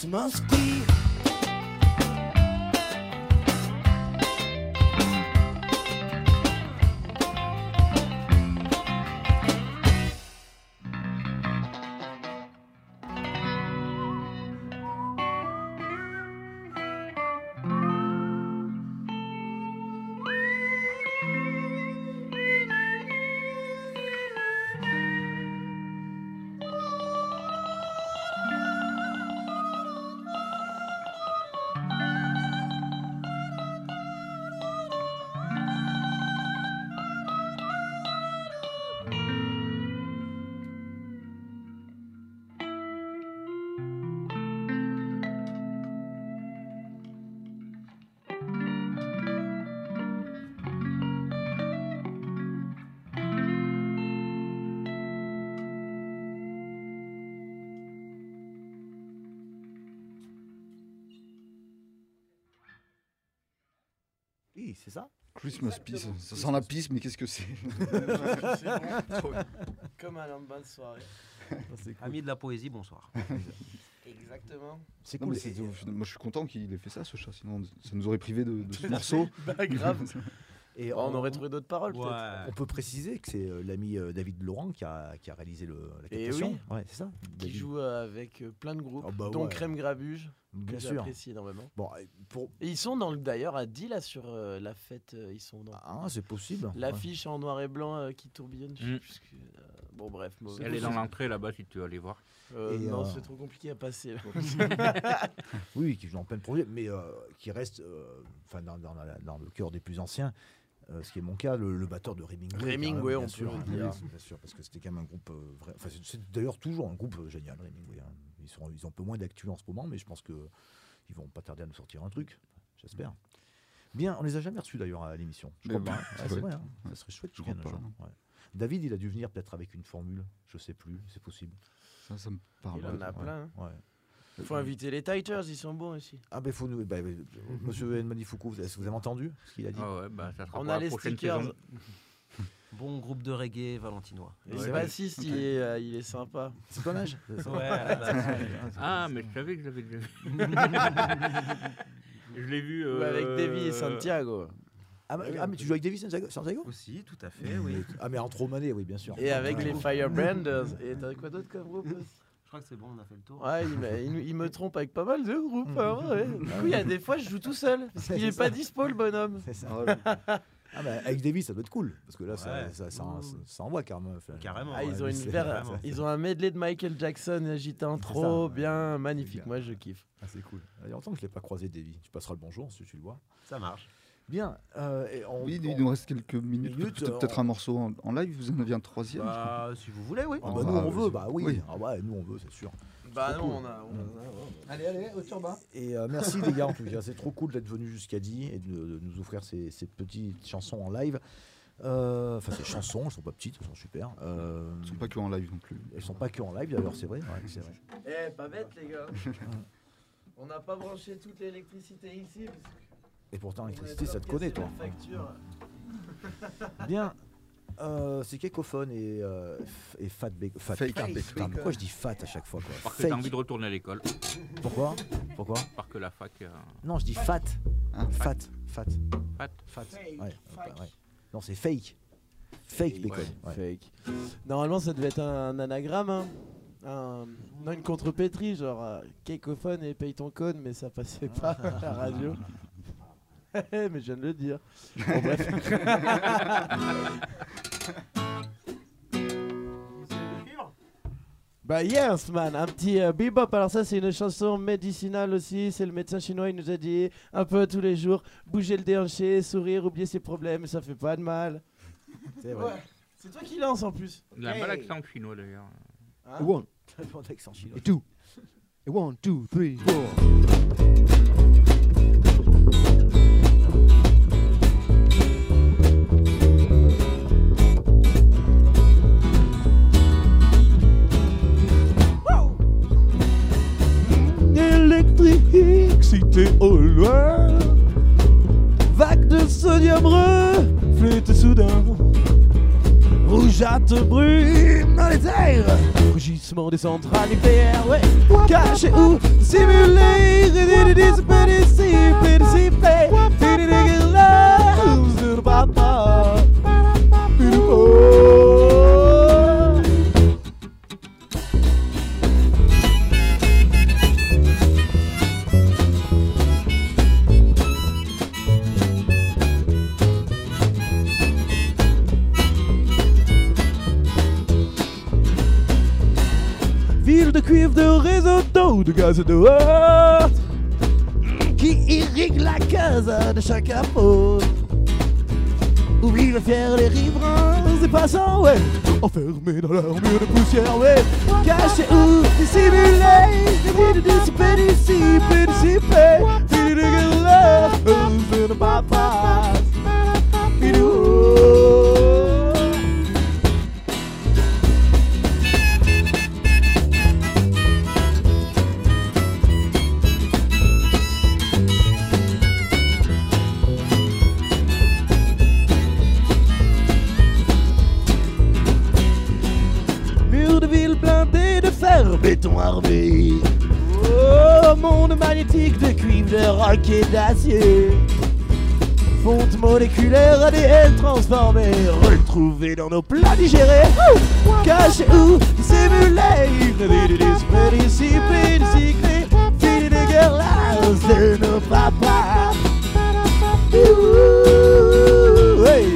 Christmas Eve. Oui, c'est ça. Christmas Peace, ça sent la pisse, mais qu'est-ce que c'est? Comme un lendemain de soirée. Amis de la poésie, bonsoir. Exactement. C'est Non, cool. mais c'est- moi, je suis content qu'il ait fait ça, ce chat. Sinon, ça nous aurait privé de, de ce morceau. Bah, grave. Et Oh, on aurait trouvé d'autres paroles, peut-être. On peut préciser que c'est euh, l'ami euh, David Laurent qui a, qui a réalisé le, la Et captation. oui, Ouais, c'est ça. qui David. joue euh, avec euh, plein de groupes, Ah bah dont ouais. Crème Grabuge, Bien que sûr. j'apprécie énormément. Bon, et pour... Et ils sont dans le- d'ailleurs à Die là sur euh, la fête, euh, ils sont dans Ah, c'est possible. l'affiche en noir et blanc euh, qui tourbillonne. je sais Mm. plus ce que- euh, bon bref, mauvais- Elle est dans l'entrée là-bas si tu veux aller voir. Euh, Et, non, euh, c'est trop compliqué à passer. là. Oui, qui joue en plein projet, mais euh, qui reste euh, enfin, dans, dans la- dans le cœur des plus anciens. Euh, ce qui est mon cas, le, le batteur de Hemingway. Hemingway, quand même, on bien sûr, peut hein, le dire. oui, bien sûr, parce que c'était quand même un groupe. euh, vrai- enfin, c'est- c'est d'ailleurs toujours un groupe euh, génial, Hemingway. hein. Ils, sont, ils ont un peu moins d'actu en ce moment, mais je pense qu'ils vont pas tarder à nous sortir un truc. J'espère. Bien, on les a jamais reçus d'ailleurs à l'émission. Je Mais crois oui, pas. c'est Ah, c'est vrai. vrai, hein. Ouais. Ça serait chouette Je qu'ils crois viennent un pas, jour. Ouais. David, il a dû venir peut-être avec une formule, je sais plus, c'est possible. Ça, ça me parle. Il en a Ouais, plein. hein. ouais. Faut inviter les Titers, ils sont bons aussi. Ah ben faut nous, bah, bah, Monsieur Enmani Foucault, vous- est-ce que vous avez entendu ce qu'il a dit? Ah ouais, bah ça sera On pour a la les prochaine stickers. saison. Bon groupe de reggae valentinois. Et Ouais. le bassiste, il, est, euh, il est sympa. C'est ton âge? Ouais, à la base. Ah, mais je savais que je l'avais déjà vu. Je l'ai vu. Ou avec euh, Davy et Santiago. Ah, mais, ah, mais tu joues avec David Santiago, Santiago Aussi, tout à fait, oui. Ah mais entre Romané, oui bien sûr. Et avec Ouais. les Firebranders. Et t'as quoi d'autre comme groupe aussi? Je crois que c'est bon, on a fait le tour. Ouais, il, me- il me- il me trompe avec pas mal de groupes. hein, ouais. Du coup, il y a des fois, je joue tout seul. Parce qu'il C'est est ça. pas dispo, le bonhomme. C'est ça. Ah bah, avec David ça doit être cool parce que là ça, Ouais. ça, ça, ça- ça envoie carrément. Enfin, Carrément. Ah, ils ont ouais, une c'est- ver- vraiment. ils ont un medley de Michael Jackson agitant C'est trop ça, ouais. bien, magnifique. bien. Moi, je kiffe. Ah, c'est cool. Il y a longtemps que je l'ai pas croisé Davy. Tu passeras le bonjour si tu le vois. Ça marche. Bien. euh, et on- Oui, on- il nous reste quelques minutes. minutes, Peut-être peut-être on- un morceau en, en live. Vous en aviez un troisième. je crois. Bah, si vous voulez, oui. Ah bah, Ah, nous on vas-y. veut, bah oui. Oui. Ah ouais, nous on veut, c'est sûr. Bah trop non, cool. on a. on a- Allez, allez, hauteur bas. Et euh, merci les gars en tout cas, c'est trop cool d'être venus jusqu'à Die et de, de nous offrir ces, ces petites chansons en live. Euh, Enfin, ces chansons, elles sont pas petites, elles sont super. Euh, Ils sont pas que en live non plus. elles sont pas que en live d'ailleurs, c'est vrai. Ouais, c'est vrai. Eh, pas bête, les gars. On n'a pas branché toute l'électricité ici. parce que Et pourtant, on l'électricité, est ça te pas connaît, cassé toi. la facture. Bien. Euh, c'est Cacophone et, euh, f- et Fat Bacon. Fat Fake Putain, Bacon. pourquoi je dis fat à chaque fois quoi Parce que Fake. t'as envie de retourner à l'école. Pourquoi Pourquoi Parce que la fac. euh, Non, je dis fat. Hein, Fat. Fat. Fat. Fat. Fake. Ouais, Fake. ouais. Non, c'est fake. Fake bacon. Ouais, Ouais. Fake. Normalement, ça devait être un anagramme. Hein. Un... Non, une contrepétrie, genre euh, Cacophone et paye ton code, mais ça passait pas à la radio. mais je viens de le dire. Bon, bref. Bah yes man, un petit euh, bebop, alors ça c'est une chanson médicinale aussi, c'est le médecin chinois, il nous a dit un peu tous les jours, bouger le déhanché, sourire, oublier ses problèmes, ça fait pas de mal. C'est vrai. Ouais, c'est toi qui lance en plus. Il a un Hey. bel accent chinois d'ailleurs. Hein? One. Bon accent chinois. Et two. Et one, two, three, four. Électricité au loin, vague de sodium reflète soudain, rougeâtre brume dans les airs, rugissement des centrales nucléaires, ouais, caché ou simulé, dissiper, dissiper, dissiper, fini de guirlandes de papa, ville de cuivre, de réseau d'eau, de gaz et de haute qui irrigue la case de chaque apôtre. Oublie le fier des riverains et passants, ouais, enfermés dans leur mur de poussière, ouais, cachés ou dissimulés, dissiper, dissiper, dissiper, fini de guirlandes de papa, fini béton armé. Oh, monde magnétique de cuivre, de roc et d'acier. Fonte moléculaire, A D N transformé, retrouvé dans nos plats digérés. Caché ou dissimulé, dissiper, dissiper, dissiper, fini de guirlandes de nos papas. Ouh, hey.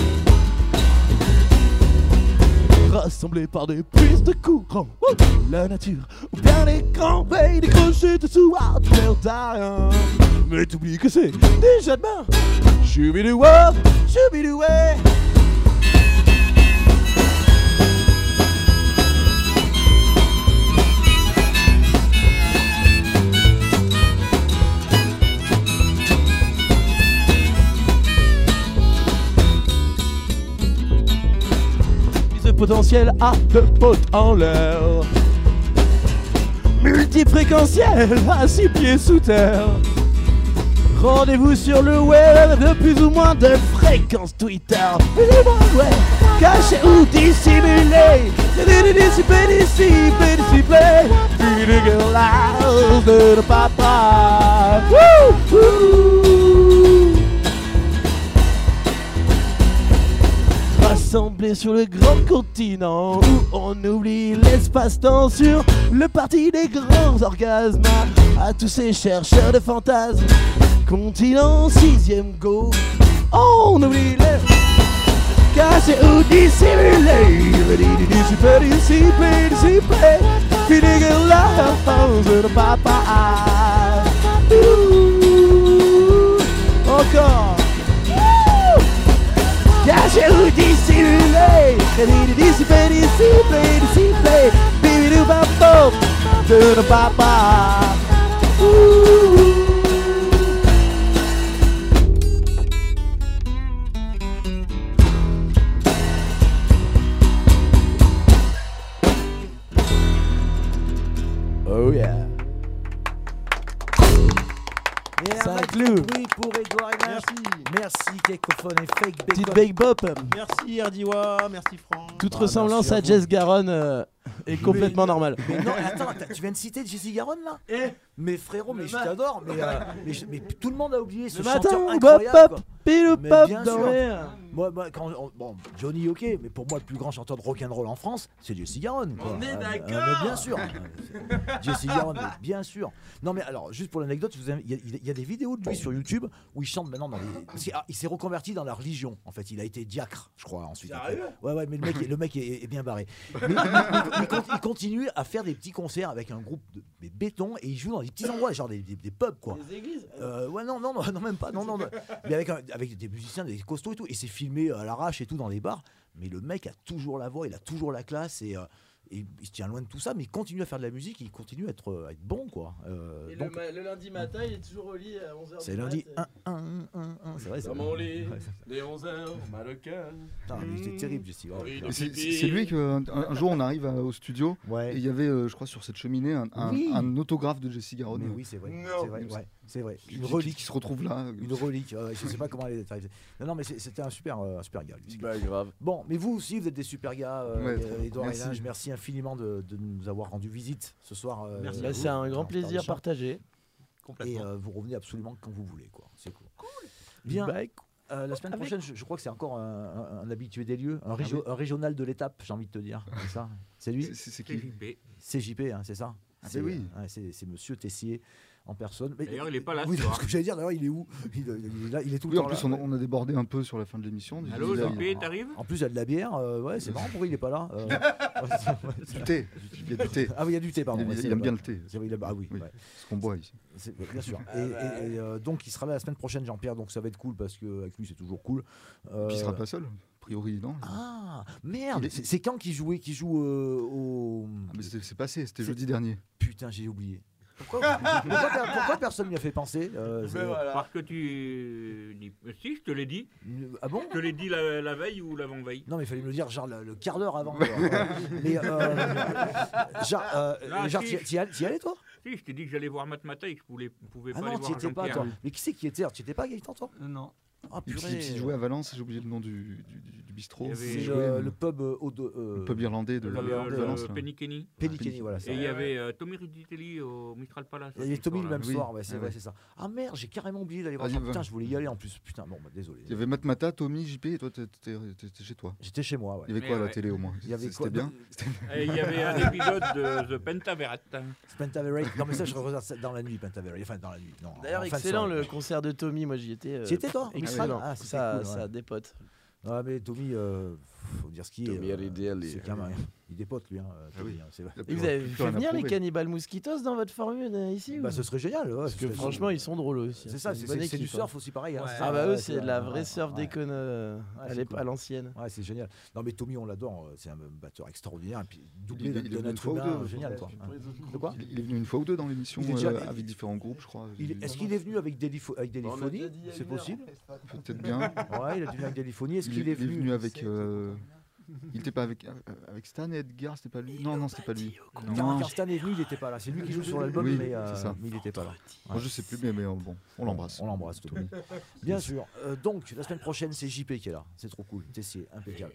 Rassemblés par des prises de courant, la nature, ou bien les grands baies décrochés dessous à terre. Mais t'oublies que c'est déjà demain. Choubidouwa, choubidoué. Potentiel à deux potes en l'air, multifréquentiel à six pieds sous terre. Rendez-vous sur le web de plus ou moins de fréquences Twitter. Ouais, caché ou dissimulé, dissiper, dissiper, dissiper, fini de guirlandes de papa. Wouh, wouh. Rassemblés sur le grand continent où on oublie l'espace-temps sur le parti des grands orgasmes. À tous ces chercheurs de fantasmes, continent sixième go, on oublie les cachés ou dissimulés, dissiper, dissiper, dissiper, fini de guirlandes de papa. Ouh, encore. Caché ou dissimulé, dissiper, dissiper, dissiper, bibidou bapop, de nos papas. Oh yeah. Saint-Cloud. Oui, pour Edouard et Nash. Merci, Cacophone et Fake Bacon. Petite Bake Bop. Merci Erdiwa, merci Franck. Toute Ah, ressemblance merci à, à vous. Jess Garonne euh, est complètement Mais- normale. Mais non, attends, attends, tu viens de citer Jessie Garonne là Mais frérot, mais je t'adore, mais, euh, mais, je- mais tout le monde a oublié ce Le chanteur matin, incroyable. bop, quoi. bop, pile Mais pop bien dans sûr. l'air. Moi, moi, quand on- bon, Johnny, ok, mais pour moi, le plus grand chanteur de rock'n'roll en France, c'est Jessie Garonne. quoi. On est Euh, d'accord. euh, mais bien sûr. Jessie Garonne, mais bien sûr. Non, mais alors, juste pour l'anecdote, je vous ai- il y, a- il y a des vidéos de lui sur YouTube où il chante maintenant dans les. parce qu'il- ah, il s'est reconverti dans la religion, en fait. Il a été diacre, je crois, ensuite. Sérieux après. Ouais, ouais, mais le mec, est- le mec est, est bien barré. Mais, mais- mais il, con- il continue à faire des petits concerts avec un groupe de des béton et il joue dans des petits endroits, genre des, des- des pubs, quoi. Des églises. Euh, ouais, non, non, non, non, même pas, non, non, non. Mais avec, un- avec des musiciens, des costauds et tout, et c'est filmé à l'arrache et tout dans des bars. Mais le mec a toujours la voix, il a toujours la classe et, euh, et il se tient loin de tout ça, mais il continue à faire de la musique, il continue à être, à être bon, quoi. Euh, Et donc, le, ma- le lundi matin, il est toujours au lit à onze heures. c'est lundi un, un, un, un, c'est vrai, c'est Dans vrai. mon lit, Ouais, c'est- dès onze heures, mal au cœur. Putain, mais c'est terrible, Jessie. Ouais. Oui, Et C'est c'est lui qu'un un jour on arrive à- au studio Ouais. et il y avait, euh, je crois, sur cette cheminée un, un- Oui. un autographe de Jessie Garonne. Mais oui, c'est vrai. Non. C'est vrai, ouais. C'est vrai. Qui- Une qui- relique. qui se retrouve là. Une relique. euh, je sais pas comment elle est arrivée. Non, non, mais c'est- c'était un super, euh, un super gars. Lui. Bah, grave. Bon, mais vous aussi, vous êtes des super gars. Euh, Ouais, euh, Édouard merci. et Linge, merci infiniment de, de nous avoir rendu visite ce soir. euh, Merci. à Bah, vous, c'est un dans- grand dans plaisir le chat. partagé. Et euh, vous revenez absolument quand vous voulez, quoi. C'est cool. Bien. Bah, écoute, Euh, la semaine Avec- prochaine, je, je crois que c'est encore un, un- un habitué des lieux, un, régio- un régional de l'étape, j'ai envie de te dire. C'est ça. C'est lui. C'est- c'est- c'est qui C J P. C J P, hein, c'est ça. Ah, c'est ben oui. euh, ouais, c'est c'est Monsieur Tessier en personne. Mais- D'ailleurs, il est pas là Oui, ce ce soir. que j'allais dire. D'ailleurs, il est où il, il est là, il est tout Oui, le en temps plus, là. on a, on a débordé un peu sur la fin de l'émission. Allô, Il a- J P, t'arrives? En plus, il y a de la bière. euh, ouais, c'est marrant. Pourquoi il est pas là euh, Du thé. Il y a du thé. Ah oui, il y a du thé, pardon. Il, Ouais, il c'est aime là-bas. bien le thé. C'est vrai, il a- Ah oui, Oui, ouais. ce qu'on boit ici. C'est- Bien sûr. Et, et- et, euh, donc, il sera là la semaine prochaine, Jean-Pierre. Donc, ça va être cool parce qu'avec lui, c'est toujours cool. Euh, Puis il sera pas seul. A priori, non. Ah, merde. Il est- C'est c'est quand qu'il jouait, qu'il joue euh, au. Ah, mais c'est c'est passé, c'était C'est- jeudi dernier. Putain, j'ai oublié. Pourquoi, pourquoi, per- pourquoi personne m'y a fait penser euh, c'est- Parce que tu dis. Si, je te l'ai dit. Ah bon? Je te l'ai dit la, la veille ou l'avant-veille. Non, mais il fallait me le dire genre le, le quart d'heure avant. quoi. Mais euh, genre, euh, Non, genre, si. t'y- t'y allais, t'y allais, toi? Si, je t'ai dit que j'allais voir Matmata et que je pouvais, pouvais Ah pas non, aller t'y voir étais pas, Jean-Pierre. toi. Mais qui c'est qui était? Tu étais pas, Gaëtan, toi? Non. Ah, Et puis, purée. il jouait à Valence, j'ai oublié le nom du, du, du- du bistrot. Il y avait- C'est Il jouait, le, euh, le pub euh, au de, euh, le pub irlandais de, le Le, pub irlandais, de le Valence. là. Penny Kenny. Penny Kenny, voilà. ça. Et il y avait euh, Tommy Riditelli au Mistral Palace. Il y avait Tommy le même Oui. soir, ouais, c'est Ah vrai, ouais. c'est ça. Ah merde, j'ai carrément oublié d'aller voir Ah, ça. il va. Putain, je voulais y aller en plus. Putain, bon, bah, désolé. Il y avait Matmata, Tommy, J P, et toi, t'étais t'étais chez toi. J'étais chez moi, ouais. Il y avait Mais quoi à la ouais. télé au moins? Il y avait quoi C'était bien. Et il y avait un épisode de The Pentaverate. Pentaverate. Non, mais ça, je regarde ça dans la nuit, Pentaverate. Enfin, dans la nuit. Non, D'ailleurs, en fin de excellent soirée. le concert de Tommy. Moi, j'y étais. euh, T'y étais, toi? Excellent. Ah, c'était ça, cool, ouais. ça dépote. Ouais, mais Tommy, euh, faut dire ce qu'il est. Tommy euh, Riditelli. c'est quand même- Il dépote, lui. Hein, Tommy, hein, c'est vrai. Et vous avez fait venir les Cannibal Mosquitos dans votre formule euh, ici Bah, ou- ce serait génial. Ouais, Parce ce que serait- franchement, ils sont drôles aussi. C'est ça, une c'est bonne c'est- c'est du équipe, surf hein. aussi pareil. hein, Ouais. c'est Ah ça, bah ouais, eux, c'est c'est- de la ouais, vraie ouais, surf ouais. déconne euh, Ouais, à c'est l'ép- cool. à l'ancienne. Ouais, c'est génial. Non, mais Tommy, on l'adore. C'est un batteur extraordinaire. Et puis, doublé Il- d'un il est venu d'un une être fois ou humain deux. génial. Quoi. Hein. De quoi Il il est venu une fois ou deux dans l'émission Il est déjà- euh, avec différents groupes, je crois. Il- Est-ce qu'il est venu avec Delipho- avec Deliphonie? déjà dit il y a C'est une heure. possible. Peut-être bien. Ouais, il est venu avec Deliphonie. Est-ce Il qu'il est, est il est venu venu avec. euh, Il était pas avec, euh, avec Stan et Edgar, c'était pas lui? Non, non, c'était pas lui. Car, Non. car Stan est venu, il n'était pas là. C'est lui qui joue sur l'album, Oui, mais, euh, c'est ça. mais il n'était pas là. Moi, je sais plus, mais, mais euh, bon, on l'embrasse. On l'embrasse, Tommy. Bien sûr. Euh, donc, la semaine prochaine, c'est J P qui est là. C'est trop cool. Tessier, impeccable.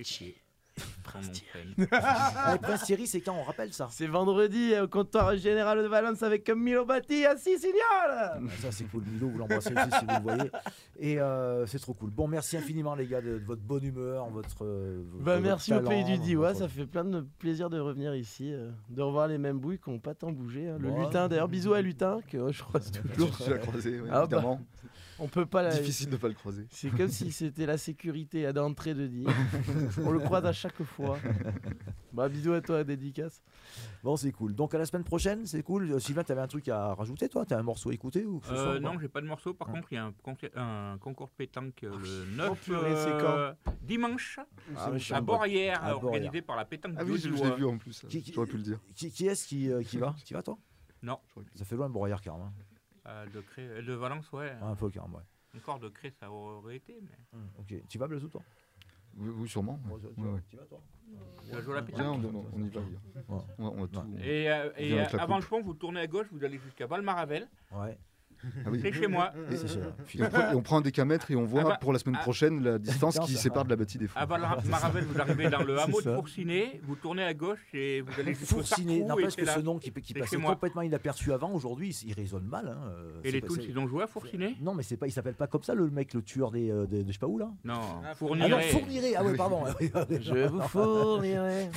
Son nom de scène. Allez, Prince Thierry, c'est quand? On rappelle ça. C'est vendredi au comptoir général de Valence avec Milo Batti à Siciliole. Ah, ça, c'est cool. Milo, vous l'embrassez aussi si vous le voyez. Et euh, c'est trop cool. Bon, merci infiniment, les gars, de, de votre bonne humeur, votre. euh, Bah votre merci au talent, pays du Diwa, votre- ça fait plein de plaisir de revenir ici, euh, de revoir les mêmes bouilles qui n'ont pas tant bougé. hein. Le Ouais. lutin, d'ailleurs, bisous à Lutin, que euh, je croise toujours. Tu l'as croisé, ouais, Ah bah, évidemment. on peut pas la... Difficile de pas le croiser. C'est comme si c'était la sécurité à d'entrée de dit. On le croise à chaque fois. Bah bisous à toi, dédicace. Bon, c'est cool. Donc, à la semaine prochaine, c'est cool. Euh, Sylvain, t'avais un truc à rajouter, toi? T'as un morceau à écouter ou que ce soit, Euh, ou pas non, j'ai pas de morceau. Par Ouais. contre, il y a un, concert- un concours de pétanque euh, le neuf purée, c'est euh, dimanche Ah, mais je suis à en Borrières, À organisé Borrières. par la pétanque Ah oui, je du l'ai vu en plus. Qui- qui- J'aurais pu le dire. Qui, qui est-ce qui, euh, qui va? Tu vas, toi? Non, Ça fait loin, Broyard, carrément. euh, de, Cré... de Valence, ouais. Ah, un peu, carrément, ouais. Encore de Cré, ça aurait été, mais. Hum, ok. Tu vas, Blazou, toi? Oui, oui, sûrement. Bon, Ouais. tu, tu Ouais, vas, ouais. tu vas, toi? Tu vas jouer à la Viens, pétanque. on, on- on y va. viens. Ouais. On va, on va tout. on- Et, euh, on et vient avec euh, la avant coupe. le pont, vous tournez à gauche, vous allez jusqu'à Valmaravel. Ouais. Ah oui. C'est chez moi. Et c'est chez- Et on, prend, et on prend un décamètre et on voit Ah bah, pour la semaine ah, prochaine la distance qui distance, sépare ah. de la bâtie des fous. À Valmaravel, vous arrivez dans le hameau C'est de ça. Fourciné, vous tournez à gauche et vous allez jusqu'au Fourciné, Sartrou, et n'empêche c'est que là. ce nom qui, qui C'est passait chez moi. complètement inaperçu avant, aujourd'hui, il résonne mal. Hein. euh, Et c'est les pas- Toons, c'est- ils ont joué à Fourciné? Non, mais c'est pas, il s'appelle pas comme ça le mec, le tueur des, euh, de, de je sais pas où là. Non, Ah non, Fourniret. Fourniret. Ah ouais, pardon. Je vous fournirai.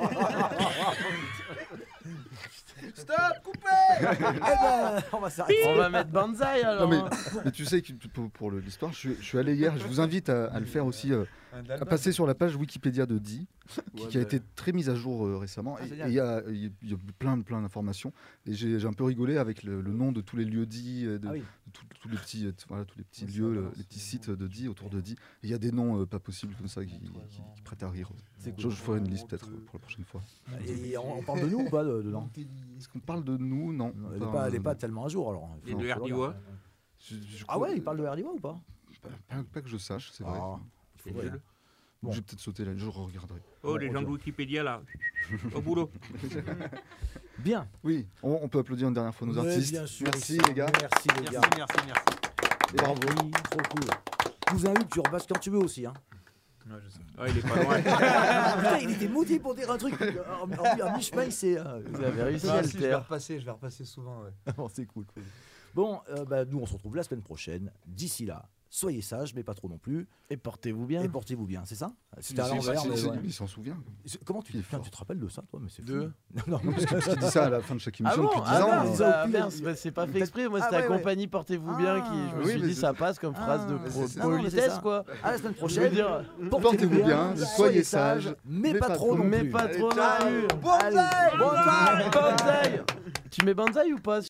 Stop, coupez. Eh ben, on va s'arrêter. On va mettre Banzai alors. Non, mais, mais tu sais que pour, pour le- l'histoire, je, suis- je suis allé hier. Je vous invite à, à le faire aussi, euh, à passer sur la page Wikipédia de Di, qui, qui a été très mise à jour euh, récemment. Ah, Et- génial. et il y a, il y a- il y a plein, plein d'informations. Et j'ai j'ai un peu rigolé avec le, le nom de tous les lieux Di, euh, de, Ah oui. de tous- tous les petits, euh, voilà, tous les petits lieux, le- les petits sites de Di autour de Di. Et il y a des noms euh, pas possibles comme ça qui, qui- qui prêtent à rire. C'est Je, cool. je ferai une liste peut-être pour la prochaine fois. Et on, on parle de nous ou pas de- dedans? Est-ce qu'on parle de nous? Non. Elle n'est Enfin, pas, elle est euh, pas tellement à jour alors. Et Faut- de faut le Herdiwa. regarder. je- je Ah crois- ouais, il parle de Herdiwa ou pas? pas, pas- pas que je sache, c'est vrai. Ah, C'est faudrait, nul. hein. Bon. Je vais peut-être sauter là, je regarderai. Oh, Bon, les on gens de dira. Wikipédia là, au boulot. Bien. Oui, on, on peut applaudir une dernière fois nos Mais artistes. bien sûr, Merci Ixon, les gars. Merci les gars. Merci, merci, merci. Bravo. Trop cool. Cousin Hugues, tu repasses quand tu veux aussi. Hein. Ouais, je sais. Ouais, il est pas loin. Putain, il était maudit pour dire un truc. En, en, en mi-chemin, il s'est. Euh, Vous avez réussi Ah, à le si, je vais taire. repasser, je vais repasser souvent. Ouais. Bon, c'est cool. Bon, euh, bah, nous, on se retrouve la semaine prochaine. D'ici là, soyez sages, mais pas trop non plus. Et portez-vous bien. Et portez-vous bien, c'est ça? C'était à Il- l'envers, il- mais il- ouais. Il s'en souvient. Comment tu, Il est putain, fort. tu te rappelles de ça, toi? Mais c'est fou. De Non, Parce que- parce qu'il dit ça à la fin de chaque Ah émission bon depuis dix Ah ans. mince, hein. ah, mince, bah, c'est pas fait exprès. Moi, Ah, c'était ouais, la ouais. compagnie Portez-vous Ah, bien qui, je me oui, suis mais dit, c'est- ça passe comme phrase de Ah, pro- c'est- non, non, mais c'est politesse, ça. quoi. À la semaine Je prochaine. veux dire, Portez-vous bien, soyez sages, mais pas trop non mais plus. pas trop non Allez, plus. Banzai, banzai, Banzai. Tu mets banzai ou pas